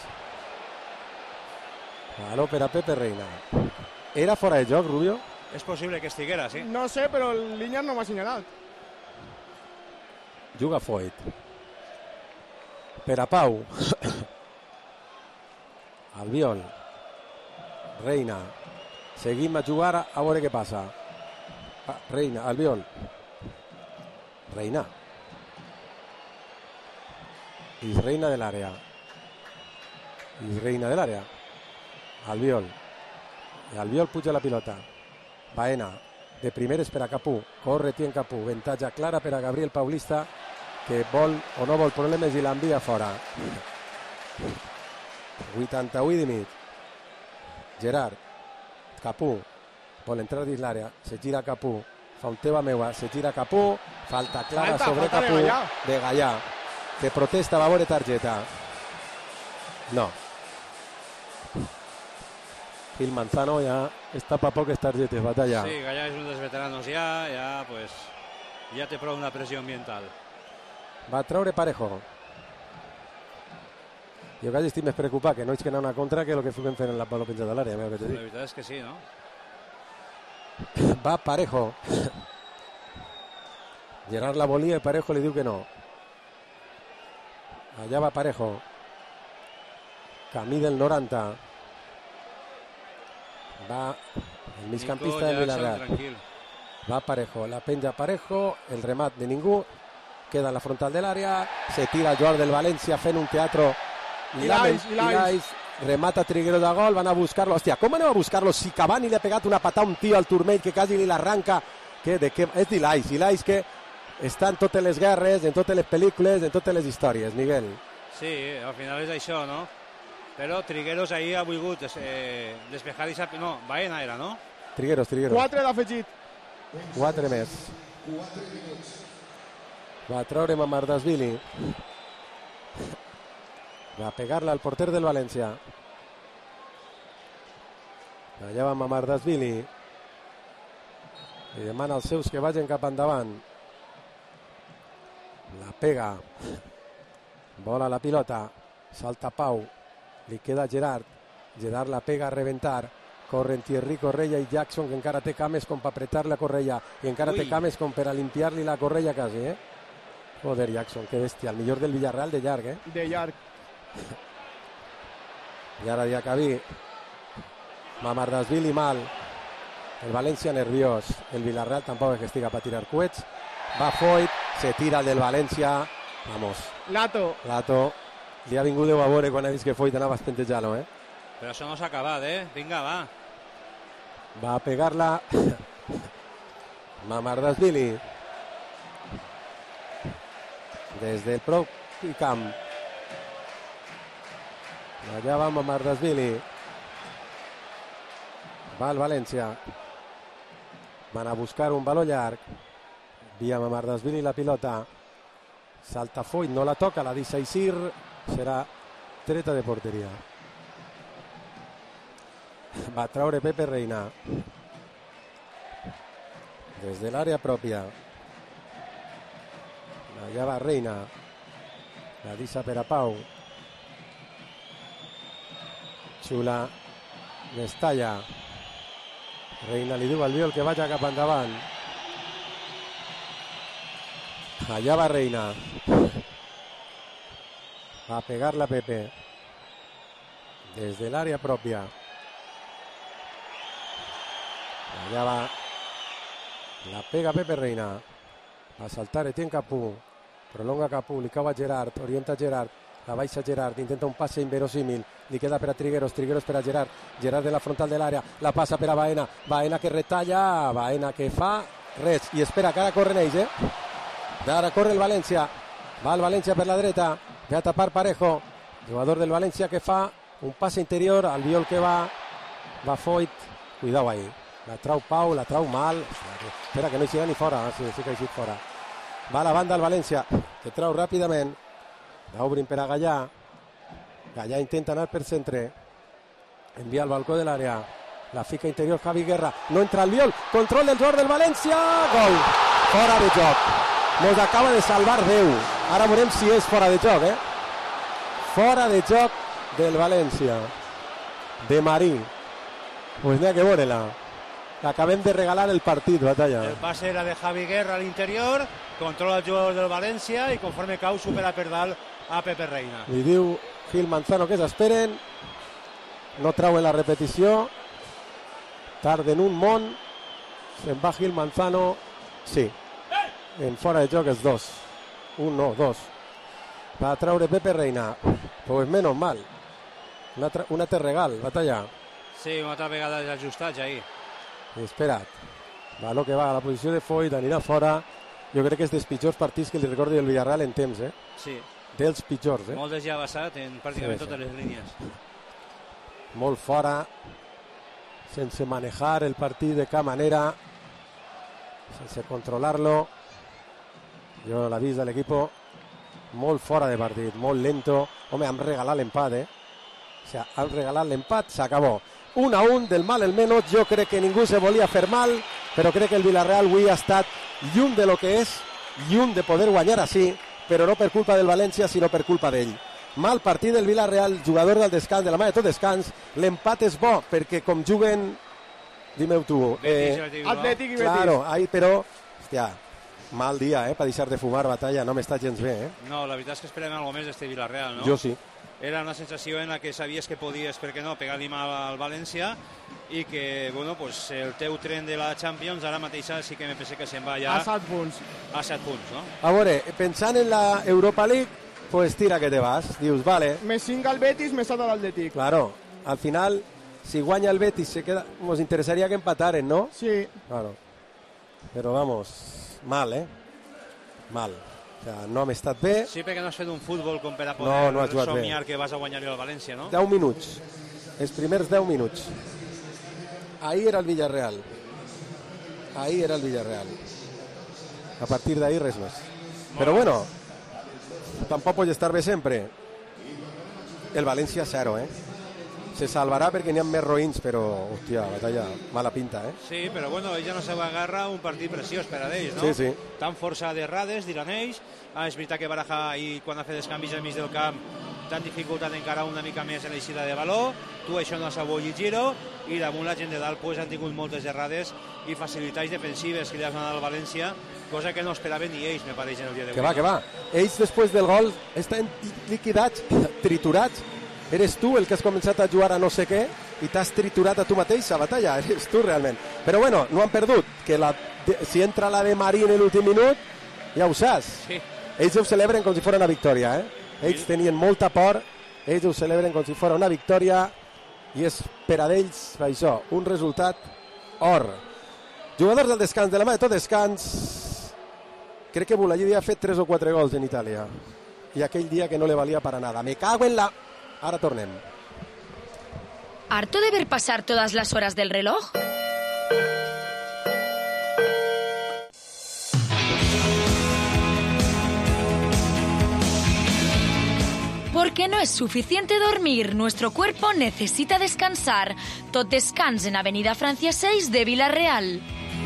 Baló per a Pepe Reina. Era fora de joc, Rubio? És possible que estiguera, sí. No sé, però el línia no m'ha assenyalat. Juga Foyt. Per a Pau. Albiol. Reina. Seguim a jugar a veure què passa. Reina, Albiol. Reina. Y Reina del área. Y Reina del área. Albiol. Y Albiol puja la pilota. Baena. De primer espera Capú. Corre tien Capú. Ventaja clara per a Gabriel Paulista, que vol o no vol problemes i l'envia fora. vuitanta-vuit i mig. Gerard. Capú. Vol entrar dins l'àrea. Se gira Capú. Fa un teva meua, se gira Capú, falta clara falta, sobre falta Capú de Gallà. de Gallà, que protesta, va a veure targeta. No. Gil Manzano ya está para poques targetes, Batalla. Sí, Gallà és un dels veteranos ja, ja, pues, ja té prou una pressió ambiental. Va a treure Parejo. Jo quasi estic més preocupat que no és que anar una contra que el que fuguem fent en la baló penjada de l'àrea. La veritat és que sí, no? Va Parejo. Gerard la volia i Parejo li diu que no. Allà va Parejo. Camí del noranta. Va el migcampista de Villarreal. Va Parejo. La penja Parejo. El remat de ningú. Queda en la frontal de l'àrea. Se tira Joan del València fent un teatro. Ilais, Ilais. Remata Triguero de gol, van a buscarlo. Hòstia, com anem a buscarlo? Si Cavani li ha pegat una patada a un tio al turmell que quasi li l'arranca. Que, de que, és d'Ilais, Ilais que està en totes les guerres, en totes les pel·lícules, en totes les històries, Miguel. Sí, al final és això, no? Però Trigueros ahir ha volgut eh, despejar i... No, Baena era, no? Trigueros, Trigueros. Quatre l'ha afegit. Quatre més. Va treure Mamardashvili. Va a pegarla al porter del València. Allà va Mamardashvili. i demana als seus que vagin cap endavant. La pega, vola la pilota, salta Pau, li queda Gerard, Gerard la pega a reventar, corren Thierry Correia i Jackson, que encara té cames com per apretar la Correia, i encara Ui. té cames com per a limpiar-li la Correia quasi, eh? Joder, Jackson, que bèstia, el millor del Villarreal de llarg, eh? De llarg. I ara Diacabí, Mamardashvili mal, el València nerviós, el Villarreal tampoc és que estiga per tirar coets, va Foyt, se tira el del València, vamos. Lato. Lato, li ha vingut Déu a veure quan ha vist que Foyt anava a espentejant-lo, eh? Però això no s'ha acabat, eh? Vinga, va. Va a pegar-la Mamardashvili des del propi camp. Allà va Mamardashvili. Va el València. Van a buscar un baló llarg. Via Mamardashvili la pilota. Salta Foyt, no la toca, la deixa Isir. Serà treta de porteria. Va a traure Pepe Reina des de l'àrea pròpia. Allà va Reina, la deixa per a Pau. Xula, Mestalla. Reina li diu al Biol que vagi cap endavant. Allà va Reina. Va a pegar-la Pepe des de l'àrea pròpia. Allà va, la pega Pepe Reina, va a saltar Etienne Capú, prolonga Capú, li cau a Gerard, orienta Gerard, la baixa Gerard, intenta un passe inverosímil, li queda per a Trigueros, Trigueros per a Gerard, Gerard de la frontal de l'àrea, la passa per a Baena, Baena que retalla, Baena que fa res, i espera que ara corren ells, eh? Ara corre el València, va el València per la dreta, ve a tapar Parejo, jugador del València que fa un passe interior, al Biol que va, va Foyt, cuidao ahí. La trau Pau, la trau mal. Espera que no hi siga ni fora. Ah, sí, sí que ha eixit fora. Va a la banda el València, que trau ràpidament. L'obrin per a Gallà. Gallà intenta anar per centre. Envia al balcó de l'àrea. La fica interior Javi Guerra. No entra el Biol. Control del jugador del València. Gol. Fora de joc. Nos acaba de salvar Déu. Ara veurem si és fora de joc, eh? Fora de joc del València. De Marí. Pues n'hi ha que veure-la. Acabem de regalar el partit, Batalla. El pase era de Javi Guerra al interior, controla el jugador del València i conforme cau supera per dalt a Pepe Reina. Li diu Gil Manzano que s'esperen, no trauen la repetició, tarden un món, se'n va Gil Manzano, sí, en fora de joc és dos, un no, dos. Va a traure Pepe Reina, pues menos mal, un altre, un altre regal, Batalla. Sí, una altra vegada d'ajustats ahir. Espera't, va lo que va a la posició de Foyt, anirà fora. Jo crec que és dels pitjors partits que li recordi el Villarreal en temps, eh? Sí. Dels pitjors, eh? Molt desllavassat en pràcticament sí, sí. totes les línies. Molt fora, sense manejar el partit de cap manera, sense controlar-lo. Jo l'he vist de l'equip molt fora de partit, molt lento. Home, han regalat l'empat, eh? O sea, han regalat l'empat, s'acabó. un a un, del mal el menos. Jo crec que ningú se volia fer mal, però crec que el Villarreal avui ha estat lluny de lo que és, lluny de poder guanyar així, però no per culpa del València, sinó per culpa d'ell. Mal partit del Villarreal, jugador del descans, de la mà de tot descans. L'empat és bo, perquè com juguen, dime-ho tu. Eh, Atlètic i Betis. Claro, ahí, però, hòstia, mal dia, eh, per deixar de fumar, Batalla, no m'està gens bé, eh. No, la veritat és que esperem alguna més d'este Villarreal, no? Jo sí. Era una sensació en la que sabies que podies, per què no, pegar-li mal al València i que, bueno, pues el teu tren de la Champions ara mateix sí que me pensé que se'n va ja a set punts. A set punts, no? A veure, pensant en la Europa League, pues tira que te vas. Dius, vale. Més cinc al Betis, més set a l'Atlètic. Claro, al final, si guanya el Betis, se queda, nos interesaría que empataren, ¿no? Sí. Claro. Pero vamos, mal, ¿eh? Mal. O sea, no hem estat bé. Sí, perquè no has fet un futbol com per a poder no, no somiar bé. Que vas a guanyar-li al València, no? deu minuts. Els primers deu minuts. Ahí era el Villarreal. Ahí era el Villarreal. A partir d'ahí res més. Bueno. Però bueno, tampoc pot estar bé sempre. El València zero, eh? se salvarà perquè n'hi ha més roïns, però, hòstia, batalla, mala pinta, eh? Sí, però bueno, ella no se va agarrar un partit preciós per a ells, no? Sí, sí. Tan força d'errades, diran ells. Ah, és veritat que Baraja, i quan ha fet els canvis al mig del camp, t'han dificultat encara una mica més en l'eixida de valor. Tu això no has sabut llegir-ho, i damunt la gent de dalt pues, han tingut moltes errades i facilitats defensives que li has donat al València, cosa que no esperaven ni ells, me pareix, en el dia d'avui. Que va, que va. Ells, després del gol, estan liquidats, triturats. Eres tu el que has començat a jugar a no sé què i t'has triturat a tu mateix a batalla. Eres tu, realment. Però bueno, no han perdut. Que la, si entra la de Marín en l'últim minut, ja ho saps. Sí. Ells ho celebren com si fos una victòria, eh? Ells sí. tenien molta por, ells ho celebren com si fos una victòria, i és per a ells, això, un resultat or. Jugadors del descans, de la mà de tot descans, crec que Bulallí havia fet tres o quatre gols en Itàlia, i aquell dia que no le valia para nada. Me cago en la... Ara tornem. ¿Harto de ver pasar todas las horas del reloj? Porque no es suficiente dormir, nuestro cuerpo necesita descansar. Tot Descans en Avenida Francia seis de Villarreal.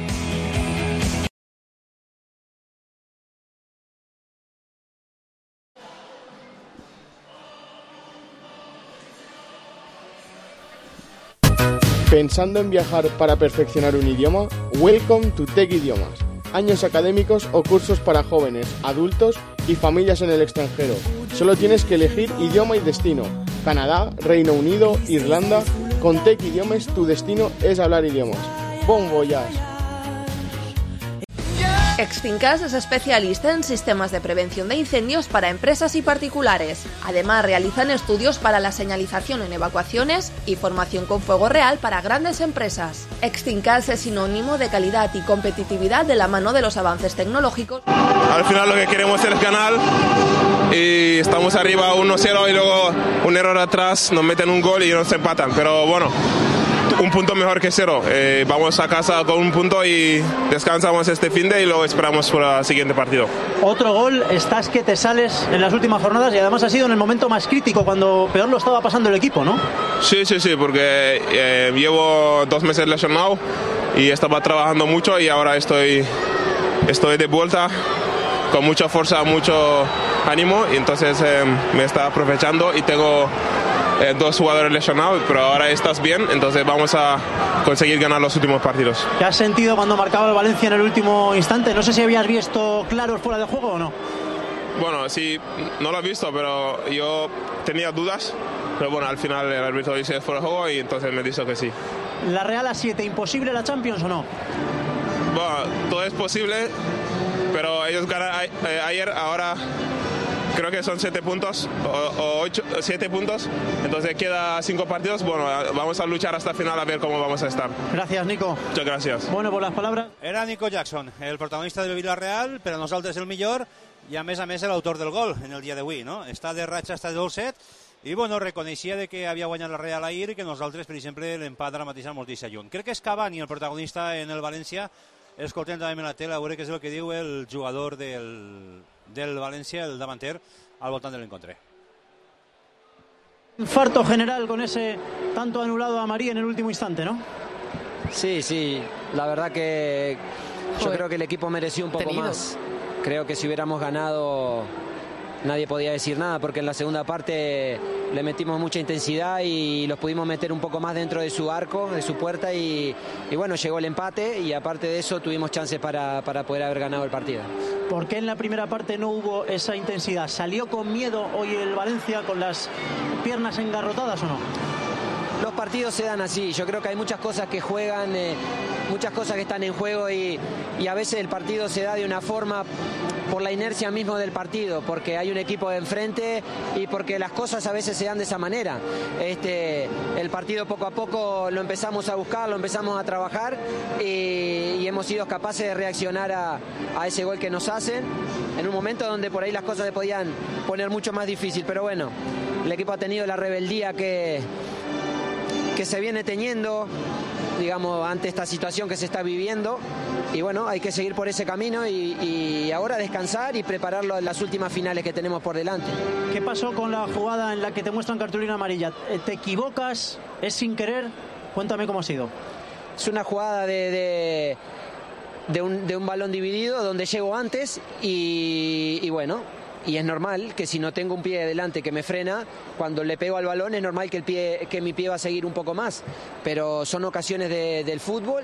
¿Pensando en viajar para perfeccionar un idioma? Welcome to Tech Idiomas. Años académicos o cursos para jóvenes, adultos y familias en el extranjero. Solo tienes que elegir idioma y destino. Canadá, Reino Unido, Irlanda. Con Tech Idiomas tu destino es hablar idiomas. Bon voyage. Exfincas es especialista en sistemas de prevención de incendios para empresas y particulares. Además, realizan estudios para la señalización en evacuaciones y formación con fuego real para grandes empresas. Exfincas es sinónimo de calidad y competitividad de la mano de los avances tecnológicos. Al final lo que queremos es el canal y estamos arriba uno cero y luego un error atrás, nos meten un gol y nos empatan. Pero bueno, un punto mejor que cero. Eh, vamos a casa con un punto y descansamos este finde y luego esperamos por el siguiente partido. Otro gol, estás que te sales en las últimas jornadas y además ha sido en el momento más crítico, cuando peor lo estaba pasando el equipo, ¿no? Sí, sí, sí, porque eh, llevo dos meses lesionado y estaba trabajando mucho y ahora estoy, estoy de vuelta con mucha fuerza, mucho ánimo y entonces eh, me está aprovechando y tengo Eh, dos jugadores lesionados, pero ahora estás bien, entonces vamos a conseguir ganar los últimos partidos. ¿Qué has sentido cuando marcaba el Valencia en el último instante? No sé si habías visto claros fuera de juego o no. Bueno, sí, no lo he visto, pero yo tenía dudas, pero bueno, al final el árbitro dice fuera de juego y entonces me dijo que sí. ¿La Real a siete, imposible la Champions o no? Bueno, todo es posible, pero ellos ganan a- ayer, ahora creo que son siete puntos o, o ocho, siete puntos, entonces queda cinco partidos. Bueno, vamos a luchar hasta el final a ver cómo vamos a estar. Gracias, Nico. Muchas gracias. Bueno, por las palabras. Era Nico Jackson, el protagonista del Villarreal, per a nosaltres el millor, i a més a més l'autor del gol en el dia d'avui, no? Està de ratxa, està de dolcet, i bueno, reconeixia de que havia guanyat la Real ahir i que nosaltres, per exemple, l'empat ara mateix molt deixa lluny. Crec que és Cavani el protagonista en el València. Escoltem també en la tele a veure què és el que diu el jugador del, del València, el davanter, al voltant de l'encontre. Infarto general con ese tanto anulado a María en el último instante, ¿no? Sí, sí, la verdad que yo Joder. creo que el equipo mereció un poco Tenido. más. Creo que si hubiéramos ganado nadie podía decir nada, porque en la segunda parte le metimos mucha intensidad y los pudimos meter un poco más dentro de su arco, de su puerta, y, y bueno, llegó el empate y aparte de eso tuvimos chances para, para poder haber ganado el partido. ¿Por qué en la primera parte no hubo esa intensidad? ¿Salió con miedo hoy el Valencia con las piernas engarrotadas o no? Los partidos se dan así, yo creo que hay muchas cosas que juegan, eh, muchas cosas que están en juego y, y a veces el partido se da de una forma por la inercia mismo del partido, porque hay un equipo de enfrente y porque las cosas a veces se dan de esa manera. Este, el partido poco a poco lo empezamos a buscar, lo empezamos a trabajar y, y hemos sido capaces de reaccionar a, a ese gol que nos hacen en un momento donde por ahí las cosas se podían poner mucho más difícil, pero bueno, el equipo ha tenido la rebeldía que... que se viene teniendo, digamos, ante esta situación que se está viviendo. Y bueno, hay que seguir por ese camino y, y ahora descansar y prepararlo en las últimas finales que tenemos por delante. ¿Qué pasó con la jugada en la que te muestran cartulina amarilla? ¿Te equivocas? ¿Es sin querer? Cuéntame cómo ha sido. Es una jugada de, de, de, un, de un balón dividido donde llego antes y, y bueno, y es normal que si no tengo un pie delante que me frena, cuando le pego al balón es normal que, el pie, que mi pie va a seguir un poco más, pero son ocasiones de, del fútbol.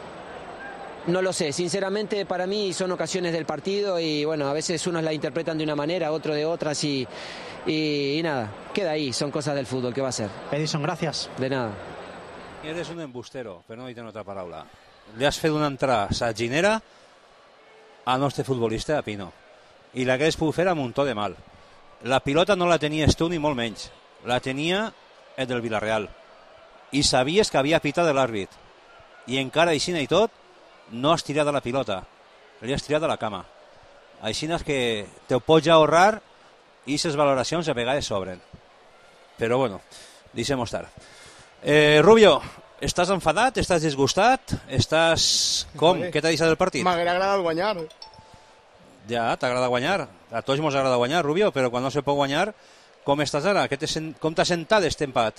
No lo sé, sinceramente para mí son ocasiones del partido y bueno, a veces unos la interpretan de una manera, otros de otras y, y, y nada, queda ahí, son cosas del fútbol, ¿qué va a ser? Edison, gracias. De nada. Eres un embustero, per no dir-te una altra paraula. Li has fet una entrada saginera al nostre futbolista, a Pino, i l'hagués pogut fer amb un to de mal. La pilota no la tenies tu ni molt menys, la tenia el del Villarreal i sabies que havia pitat de l'àrbit i encara així i tot no has tirat de la pilota, li has tirat de la cama. Així és que te ho pots ahorrar i aquestes valoracions a vegades sobren. Però bueno, deixem-ho estar. Eh, Rubio, estàs enfadat? Estàs disgustat? Estàs... Com? Què t'ha deixat del partit? M'haguera agradat guanyar. Ja, t'agrada guanyar. A tots ens agrada guanyar, Rubio, però quan no se pot guanyar, com estàs ara? Com t'ha sentat este empat?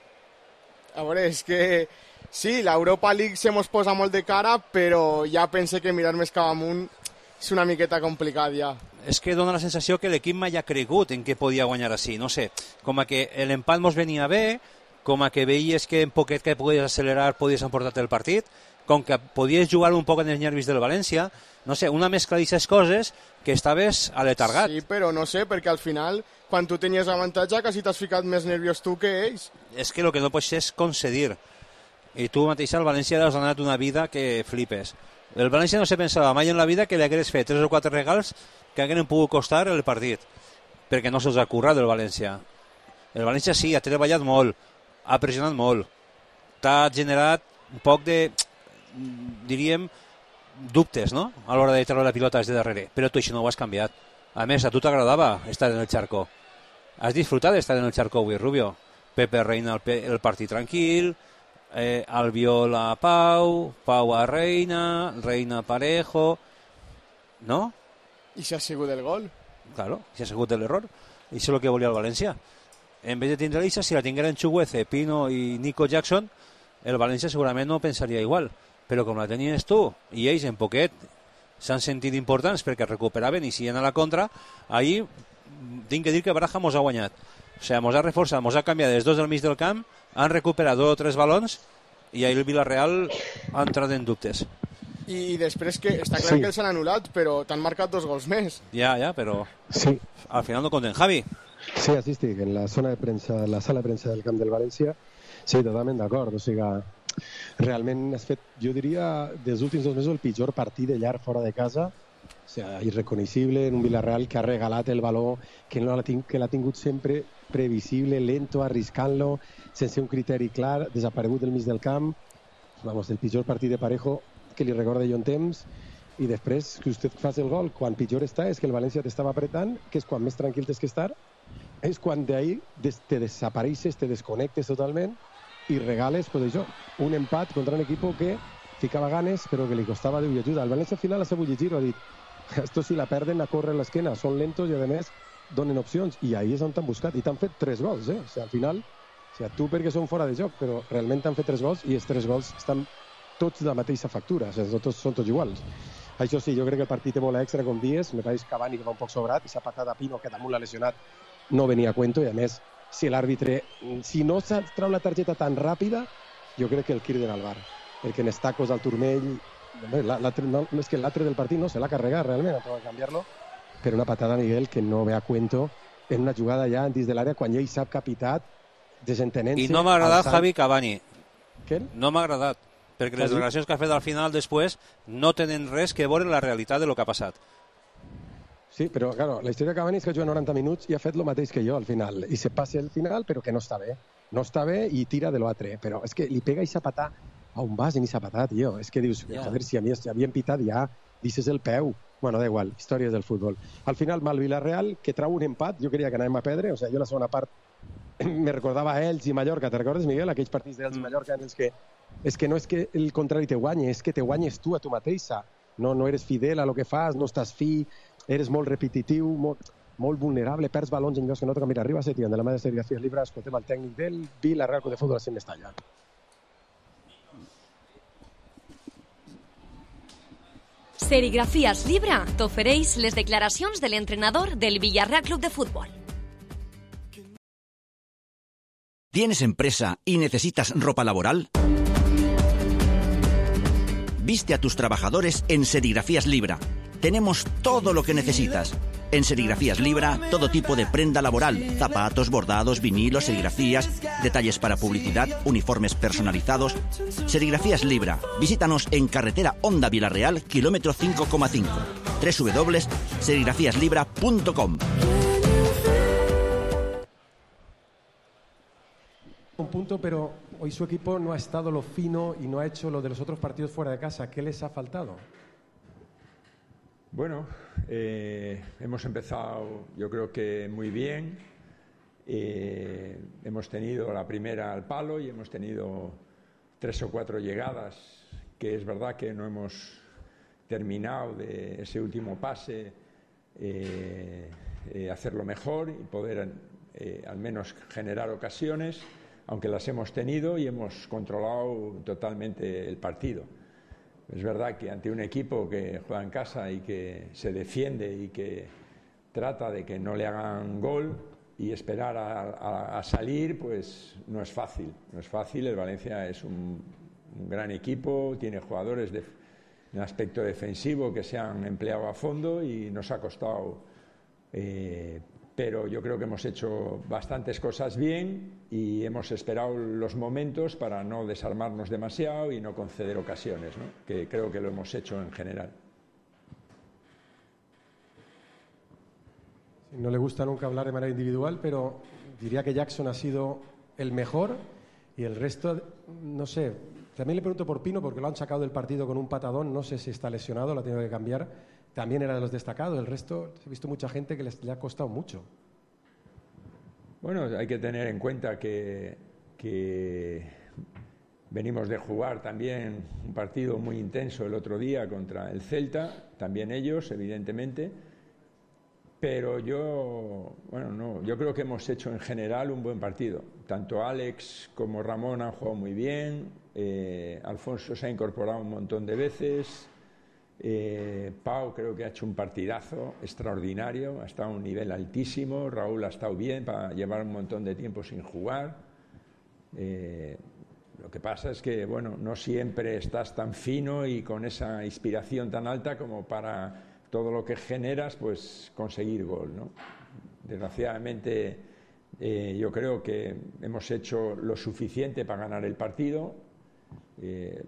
A veure, és que sí, l'Europa League se mos posa molt de cara, però ja pense que mirar més cap amunt és una miqueta complicat ja. És que dona la sensació que l'equip mai ha cregut en què podia guanyar així, no sé, com a que l'empat mos venia bé, com a que veies que en poquet que podies accelerar podies emportar el partit, com que podies jugar un poc en els nervis del València, no sé, una mescla d'aquestes coses que estaves aletargat. Sí, però no sé, perquè al final, quan tu tenies avantatge, quasi t'has ficat més nerviós tu que ells. És que el que no pots fer és concedir. I tu mateix al València has donat una vida que flipes. El València no se pensava mai en la vida que li hagués fet tres o quatre regals que hagueren pogut costar el partit, perquè no se'ls ha currat el València. El València sí, ha treballat molt, ha pressionat molt, t'ha generat un poc de, diríem, dubtes, no?, a l'hora de treure la pilota des de darrere, però tu això no ho has canviat. A més, a tu t'agradava estar en el Charco. Has disfrutat d'estar en el Charco avui, Rubio. Pepe reina el, el partit tranquil, eh, Albiol a Pau, Pau a Reina, Reina a Parejo, no? I si ha sigut el gol. Claro, si ha sigut l'error. I això és el que volia el València. En vez de tindre l'Ixa, si la tingueren Chuguece, Pino i Nico Jackson, el València segurament no pensaria igual. Però com la tenies tu i ells en poquet s'han sentit importants perquè recuperaven i siguen a la contra, ahir tinc que dir que Baraja mos ha guanyat. O sigui, mos ha reforçat, mos ha canviat els dos del mig del camp, han recuperat dos o tres balons i ahir el Villarreal ha entrat en dubtes. I després que està clar sí. que els han anul·lat, però t'han marcat dos gols més. Ja, ja, però sí. Al final no compten. Javi. Sí, así estic, en la zona de premsa, la sala de premsa del camp del València. Sí, totalment d'acord, o sigui, realment has fet, jo diria, dels últims dos mesos el pitjor partit de llarg fora de casa, o sigui, irreconeixible, en un Villarreal que ha regalat el valor, que no l'ha que l'ha tingut sempre previsible, lento, arriscant-lo, sense un criteri clar, desaparegut del mig del camp, vamos, el pitjor partit de Parejo que li recorda jo en temps, i després que vostè fa el gol, quan pitjor està és que el València t'estava apretant, que és quan més tranquil tens que estar, és quan d'ahir te desapareixes, te desconnectes totalment i regales, pues això, un empat contra un equip que ficava ganes però que li costava Déu i ajuda. El València al final ha sabut llegir, ha dit, esto si la perden a córrer l'esquena, són lentos i a més donen opcions, i ahir és on t'han buscat i t'han fet tres gols, eh? O sigui, al final, o sigui, tu perquè són fora de joc, però realment t'han fet tres gols i els tres gols estan tots de la mateixa factura, o sigui, tots, són tots iguals. Això sí, jo crec que el partit té bola extra com dies, me pareix Cavani que va un poc sobrat i s'ha patat a Pino que damunt l'ha lesionat, no venia a cuento, i a més si l'àrbitre, si no se'l trau la targeta tan ràpida, jo crec que el criden al bar, perquè en estacos al turmell, no, és que l'altre del partit no se l'ha carregat realment, ha provat canviar-lo, per una patada a Miguel que no ve a cuento en una jugada ja dins de l'àrea quan ell sap que ha pitat, desentenent-se. I no m'ha agradat alçant... Javi Cavani. Què? No m'ha agradat, perquè les declaracions que ha fet al final després no tenen res que veure la realitat de lo que ha passat. Sí, però claro, la història de Cavani és que juga noranta minuts i ha fet el mateix que jo al final, i se passa el final però que no està bé, no està bé i tira de l'altre, però és que li pega i s'apatà a un vas i ni s'apatà, tio, és que dius, yeah. joder, si a mi havien pitat ja, deixes el peu, bueno, da igual, històries del futbol. Al final, mal Villarreal, que trau un empat, jo creia que anàvem a perdre, o sigui, jo la segona part me recordava a Elx i Mallorca. Te recordes, Miguel, aquells partits d'Elx i Mallorca en els que és que no és que el contrari te guanyi, és que te guanyes tu a tu mateixa. No, no eres fidel a lo que fas, no estàs fi, eres molt repetitiu, molt, molt vulnerable, perds balons en llocs que no toca. Mira, arriba Setién, de la mà de Serigrafías Libra, escoltem el tècnic del Villarreal Club de Fútbol en Mestalla. Serigrafías Libra t'ofereix les declaracions de l'entrenador del Villarreal Club de Fútbol. ¿Tienes empresa y necesitas ropa laboral? Viste a tus trabajadores en Serigrafías Libra. Tenemos todo lo que necesitas. En Serigrafías Libra, todo tipo de prenda laboral, zapatos, bordados, vinilos, serigrafías, detalles para publicidad, uniformes personalizados. Serigrafías Libra. Visítanos en carretera Honda Villarreal, kilómetro cinco coma cinco. doble u doble u doble u punto serigrafías libra punto com. Un punto, pero hoy su equipo no ha estado lo fino y no ha hecho lo de los otros partidos fuera de casa. ¿Qué les ha faltado? Bueno, eh, hemos empezado yo creo que muy bien. Eh, hemos tenido la primera al palo y hemos tenido tres o cuatro llegadas, que es verdad que no hemos terminado de ese último pase, eh, eh, hacerlo mejor y poder eh, al menos generar ocasiones, aunque las hemos tenido y hemos controlado totalmente el partido. Es verdad que ante un equipo que juega en casa y que se defiende y que trata de que no le hagan gol y esperar a, a, a salir, pues no es fácil. No es fácil. El Valencia es un, un gran equipo, tiene jugadores de, en aspecto defensivo que se han empleado a fondo y nos ha costado. Eh, pero yo creo que hemos hecho bastantes cosas bien y hemos esperado los momentos para no desarmarnos demasiado y no conceder ocasiones, ¿no? Que creo que lo hemos hecho en general. No le gusta nunca hablar de manera individual, pero diría que Jackson ha sido el mejor y el resto, no sé. También le pregunto por Pino, porque lo han sacado del partido con un patadón, no sé si está lesionado, lo ha tenido que cambiar. También era de los destacados. El resto, he visto mucha gente que les, le ha costado mucho. Bueno, hay que tener en cuenta que, que venimos de jugar también un partido muy intenso el otro día contra el Celta, también ellos, evidentemente. Pero yo, bueno, no, yo creo que hemos hecho en general un buen partido. Tanto Alex como Ramón han jugado muy bien, eh, Alfonso se ha incorporado un montón de veces. Eh, Pau creo que ha hecho un partidazo extraordinario, ha estado a un nivel altísimo. Raúl ha estado bien para llevar un montón de tiempo sin jugar. Eh, lo que pasa es que bueno, no siempre estás tan fino y con esa inspiración tan alta como para todo lo que generas pues conseguir gol, ¿no? Desgraciadamente eh, yo creo que hemos hecho lo suficiente para ganar el partido. Eh,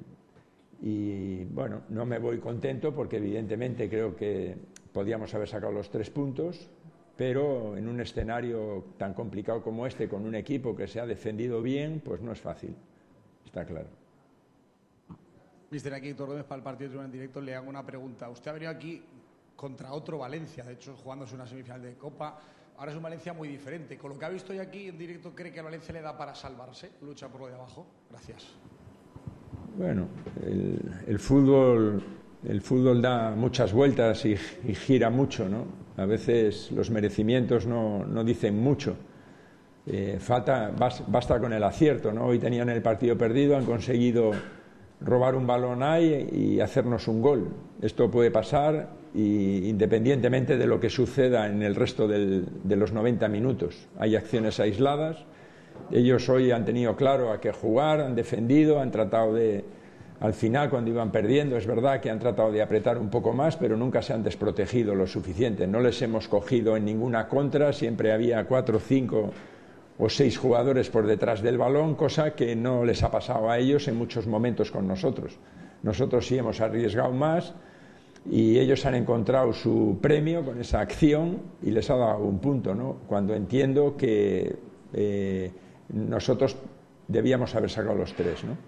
Y bueno, no me voy contento porque evidentemente creo que podíamos haber sacado los tres puntos, pero en un escenario tan complicado como este, con un equipo que se ha defendido bien, pues no es fácil, está claro. Mister, aquí Héctor Gómez para el partido en directo. Le hago una pregunta. Usted ha venido aquí contra otro Valencia, de hecho jugándose una semifinal de Copa. Ahora es un Valencia muy diferente. Con lo que ha visto hoy aquí en directo, ¿cree que al Valencia le da para salvarse? Lucha por lo de abajo. Gracias. Bueno, el, el fútbol el fútbol da muchas vueltas y, y gira mucho, ¿no? A veces los merecimientos no, no dicen mucho. Eh, falta, basta con el acierto, ¿no? Hoy tenían el partido perdido, han conseguido robar un balón ahí y hacernos un gol. Esto puede pasar y, independientemente de lo que suceda en el resto del, de los noventa minutos. Hay acciones aisladas. Ellos hoy han tenido claro a qué jugar, han defendido, han tratado de, al final cuando iban perdiendo, es verdad que han tratado de apretar un poco más, pero nunca se han desprotegido lo suficiente. No les hemos cogido en ninguna contra, siempre había cuatro, cinco o seis jugadores por detrás del balón, cosa que no les ha pasado a ellos en muchos momentos con nosotros. Nosotros sí hemos arriesgado más y ellos han encontrado su premio con esa acción y les ha dado un punto, ¿no? Cuando entiendo que eh, nosotros debíamos haver sacado los tres, no?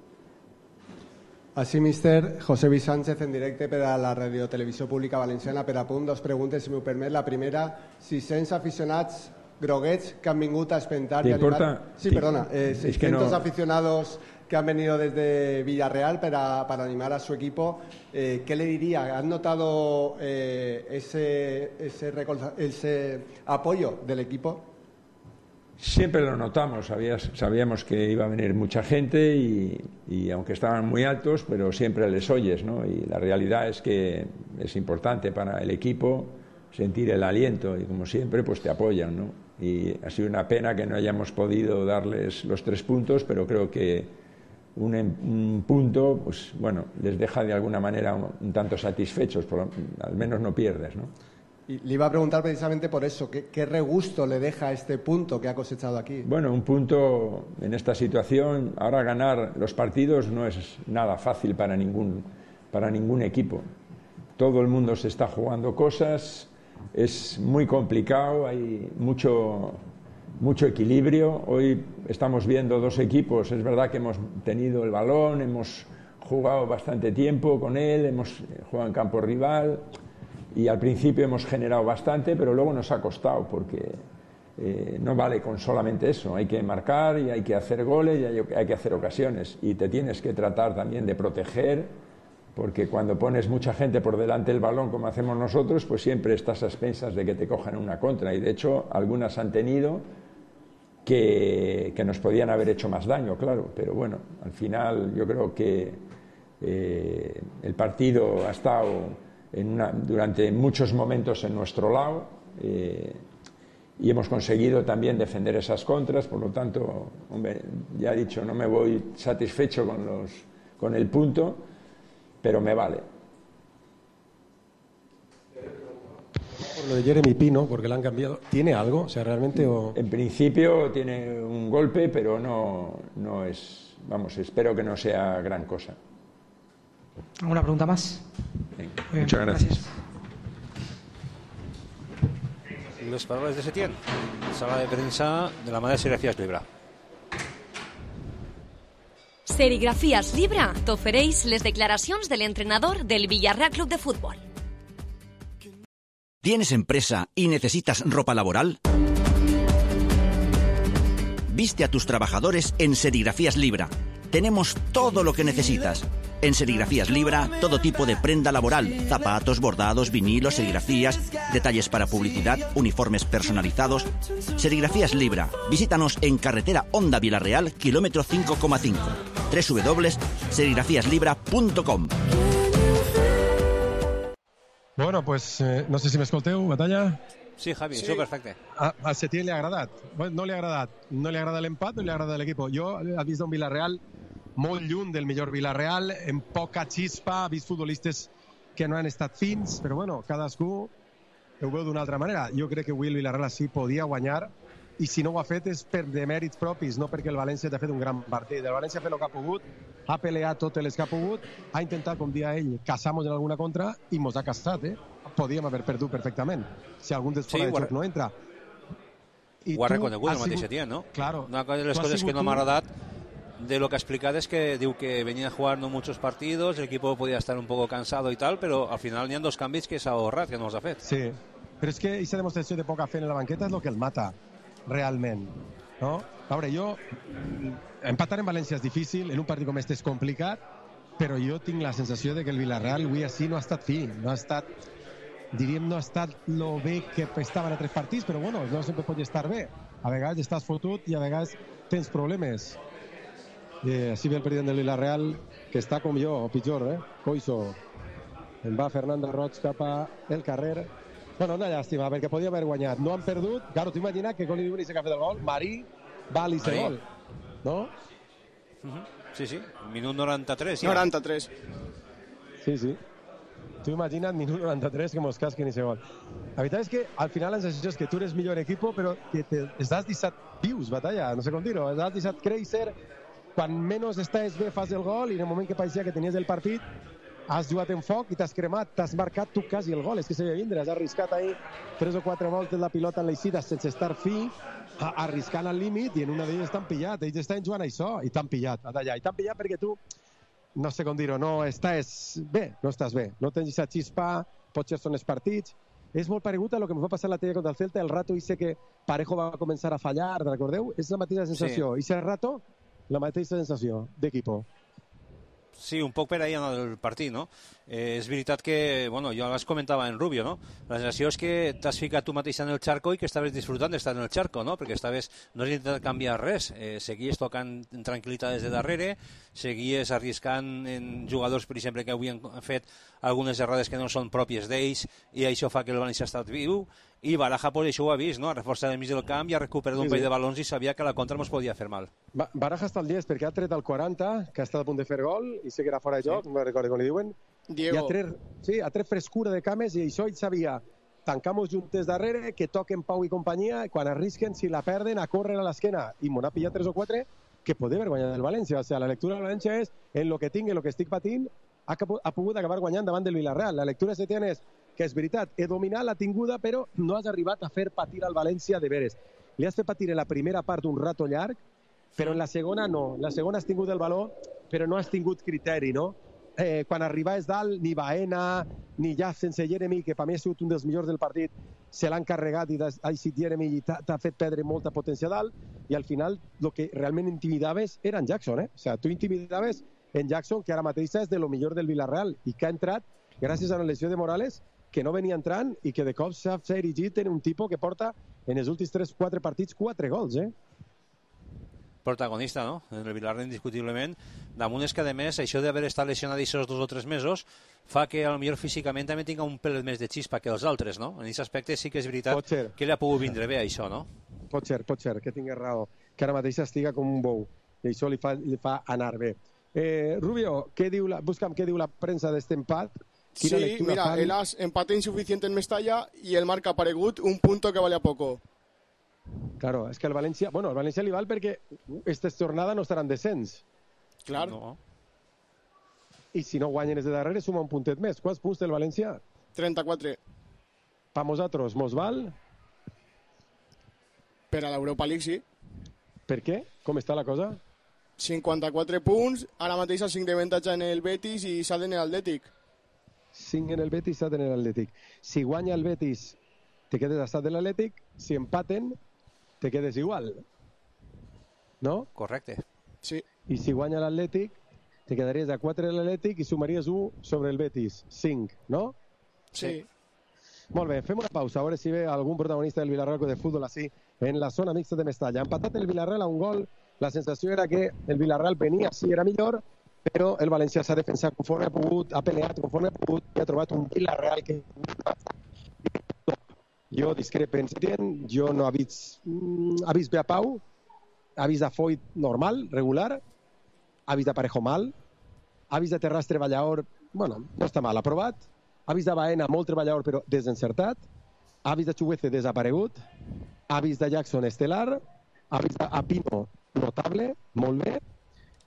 Així, míster, José Luis Sánchez en directe per a la Radiotelevisió Pública Valenciana. Per a punt, dos preguntes, si m'ho permet. La primera, sis-cents aficionats groguets que han vingut a espentar ¿Te y animar. importa? Sí, Sí. perdona. Eh, Es que seiscientos no- aficionados que han venido desde Villarreal para, para animar a su equipo. Eh, ¿Qué le diría? ¿Han notado eh, ese, ese, recolza- ese apoyo del equipo? Siempre lo notamos, sabías- sabíamos que iba a venir mucha gente y, y aunque estaban muy altos, pero siempre les oyes, ¿no? Y la realidad es que es importante para el equipo sentir el aliento y como siempre pues te apoyan, ¿no? Y ha sido una pena que no hayamos podido darles los tres puntos, pero creo que un, em- un punto, pues bueno, les deja de alguna manera un, un tanto satisfechos, por lo- al menos no pierdes, ¿no? Y le iba a preguntar precisamente por eso. ¿Qué, qué regusto le deja este punto que ha cosechado aquí? Bueno, un punto en esta situación, ahora ganar los partidos no es nada fácil para ningún, para ningún equipo. Todo el mundo se está jugando cosas, es muy complicado, hay mucho, mucho equilibrio. Hoy estamos viendo dos equipos, es verdad que hemos tenido el balón, hemos jugado bastante tiempo con él, hemos jugado en campo rival y al principio hemos generado bastante, pero luego nos ha costado porque eh, no vale con solamente eso, hay que marcar y hay que hacer goles y hay, hay que hacer ocasiones y te tienes que tratar también de proteger, porque cuando pones mucha gente por delante del balón como hacemos nosotros, pues siempre estás a expensas de que te cojan una contra y de hecho algunas han tenido que, que nos podían haber hecho más daño, claro, pero bueno, al final yo creo que eh, el partido ha estado en una, durante muchos momentos en nuestro lado eh, y hemos conseguido también defender esas contras, por lo tanto, hombre, ya he dicho, no me voy satisfecho con, los, con el punto, pero me vale. Por lo de Jeremy Pino, porque le han cambiado, ¿tiene algo? O sea, realmente o... En principio tiene un golpe, pero no, no es, vamos, espero que no sea gran cosa. ¿Alguna pregunta más? Venga, Bien, muchas gracias. Les paraules de Setién, sala de prensa de la mà de Serigrafías Libra. Serigrafías Libra t'ofereix les declaracions de l'entrenador del Villarreal Club de Fútbol. ¿Tienes empresa y necesitas ropa laboral? Viste a tus trabajadores en Serigrafías Libra. Tenemos todo lo que necesitas. En Serigrafías Libra, todo tipo de prenda laboral, zapatos, bordados, vinilos, serigrafías, detalles para publicidad, uniformes personalizados. Serigrafías Libra. Visítanos en carretera Honda Villarreal, kilómetro cinco coma cinco. doble u doble u doble u punto serigrafías libra punto com. Bueno, pues eh, no sé si m'escolteu, Batalla. Sí, Javi, sí. Això perfecte. A, a Setién li ha agradat. Bueno, no li ha agradat. No li agrada l'empat, no li agrada l'equip. Jo he vist un Villarreal molt lluny del millor Villarreal, amb poca xispa, ha vist futbolistes que no han estat fins, però bueno, cadascú ho veu d'una altra manera. Jo crec que avui el Villarreal sí podia guanyar, i si no ho ha fet és per demèrits propis, no perquè el València t'ha fet un gran partit. El València ha fet el que ha pogut, ha peleat totes les que ha pogut, ha intentat, com dia ell, caçar-nos en alguna contra, i mos ha caçat, eh? Podíem haver perdut perfectament, si algun dels fora Sí, de joc no entra. I Ho ha tu reconegut has el mateix sigut- Setién, no? Claro. Una de les Tu has coses que sigut no m'ha tu- agradat de lo que ha explicado es que digo que venía jugando muchos partidos, el equipo podía estar un poco cansado y tal, pero al final n'hi ha dos canvis que s'ha ahorrat, que no els ha fet. Sí, però és que aquesta demostració de poca fe en la banqueta és el que el mata, realment. No? A veure, jo... Empatar en València és difícil, en un partit com este és complicat, però jo tinc la sensació de que el Villarreal avui així no ha estat fi, no ha estat... Diríem, no ha estat lo bé que estaven a tres partits, però bueno, no sempre pot estar bé. A vegades estàs fotut i a vegades tens problemes. Eh, així ve el president del Villarreal, que està com jo, o pitjor, eh? Coiso. En va Fernando Roig cap a el carrer. Bueno, una llàstima, perquè podia haver guanyat. No han perdut. Claro, t'ho imagina't que Coli Diuni se que ha fet el gol. Marí va a l'I C gol. No? Uh-huh. Sí, sí, minut noranta-tres. Ja. noranta-tres. Sí, sí. T'ho imagina't, minut noranta-tres, que mos casquen i se gol. La veritat és que al final la sensació és que tu eres millor equipo, però que te, estàs deixat vius, Batalla, no sé com dir-ho. Estàs deixat créixer. Quan menys estàs bé fas el gol i en el moment que pareixia que tenies el partit has jugat en foc i t'has cremat, t'has marcat tu quasi el gol, és que se ve vindre, has arriscat ahí tres o quatre voltes la pilota en l'eixida sense estar fi, arriscant al límit i en una d'elles t'han pillat, ells estan jugant això i t'han pillat, Batalla, i t'han pillat perquè tu no sé com dir-ho, no estàs bé, no estàs bé, no tens aquesta xispa, potser són els partits, és molt paregut a lo que ens va passar l'altre dia contra el Celta, el rato ese que Parejo va començar a fallar, recordeu? És la mateixa sensació. Sí. I ese rato, la mateixa sensació d'equipo. Sí, un poc per ahí en el partit, no? Eh, és veritat que, bueno, jo abans comentava en Rubio, no? La sensació és que t'has ficat tu mateix en el charco i que estaves disfrutant d'estar en el charco, no? Perquè estaves, no has intentat canviar res, eh, seguies tocant en tranquil·litat des de darrere, seguies arriscant en jugadors, per exemple, que havien fet algunes errades que no són pròpies d'ells, i això fa que el València ha estat viu, i Baraja, pues, això ho ha vist, no? Ha reforçat el mig del camp i ha recuperat un sí, parell sí. de balons i sabia que la contra ens podia fer mal. Ba Baraja està al diez perquè ha tret el quaranta, que ha estat a punt de fer gol, i sé que era fora de joc, sí. no me recordo com li diuen. Diego. I ha tret, sí, ha tret frescura de cames i això ell sabia. Tancamos juntes darrere, que toquen Pau i companyia, i quan arrisquen, si la perden, a córrer a l'esquena. I m'ho ha pillat tres o quatre, que podria haver guanyat el València. O sigui, la lectura del València és, en lo que tinc, en lo que estic patint, ha, ha pogut acabar guanyant davant del Villarreal. La lectura se té és que és veritat, he dominat la tinguda, però no has arribat a fer patir al València de veres. Li has fet patir en la primera part un rato llarg, però en la segona no. En la segona has tingut el valor, però no has tingut criteri, no? Eh, quan arribaves dalt, ni Baena, ni ja sense Jeremy, que per mi ha sigut un dels millors del partit, se l'han carregat i ha sigut Jeremy i t'ha fet perdre molta potència dalt, i al final el que realment intimidaves era en Jackson, eh? O sigui, tu intimidaves en Jackson, que ara mateix és de lo millor del Villarreal, i que ha entrat gràcies a la lesió de Morales, que no venia entrant i que de cop s'ha erigit en un tipus que porta en els últims tres quatre partits quatre gols, eh? Protagonista, no? En el Villarreal, indiscutiblement. Damunt és que, a més, això d'haver estat lesionat aquests dos o tres mesos fa que, potser físicament, també tinga un pel més de xispa que els altres, no? En aquest aspecte sí que és veritat que li ha pogut vindre bé, això, no? Pot ser, pot ser, que tingués raó. Que ara mateix estiga com un bou. I això li fa, li fa anar bé. Eh, Rubio, què diu la, busca'm què diu la premsa d'este empat. Sí, mira, fan? El As empate insuficiente en Mestalla y el marca Paregut un punto que vale a poco. Claro, és que el València, bueno, el València li val perquè aquestes jornades no estaran descens. Clar. No. I si no guanyen des de darrere, suma un puntet més. Quants punts té el València? trenta-quatre. Per nosaltres, mos val? Per a l'Europa League, sí. Per què? Com està la cosa? cinquanta-quatre punts, ara mateix el cinc d'avantatge en el Betis i s'ha en l'Atlètic. cinc en el Betis, set en l'Atlètic. Si guanya el Betis, te quedes a set de l'Atlètic. Si empaten, te quedes igual. No? Correcte. Sí. I si guanya l'Atlètic, te quedaries a quatre de l'Atlètic i sumaries un sobre el Betis. cinc, no? Sí. Molt bé, fem una pausa, a veure si ve algun protagonista del Villarreal de futbol així en la zona mixta de Mestalla. Ha empatat el Villarreal a un gol. La sensació era que el Villarreal venia, sí, era millor, però el València s'ha defensat conforme ha pogut, ha peleat conforme ha pogut i ha trobat un Villarreal que... Jo discrepo en Setién, jo no ha vist... Ha vist bé a Pau, ha vist a Foyt normal, regular, ha vist a Parejo mal, ha vist a Terràs treballador, bueno, no està mal, aprovat, ha vist a Baena molt treballador però desencertat, ha vist a Chuguece desaparegut, ha vist a Jackson estel·lar, ha vist a Pino notable, molt bé,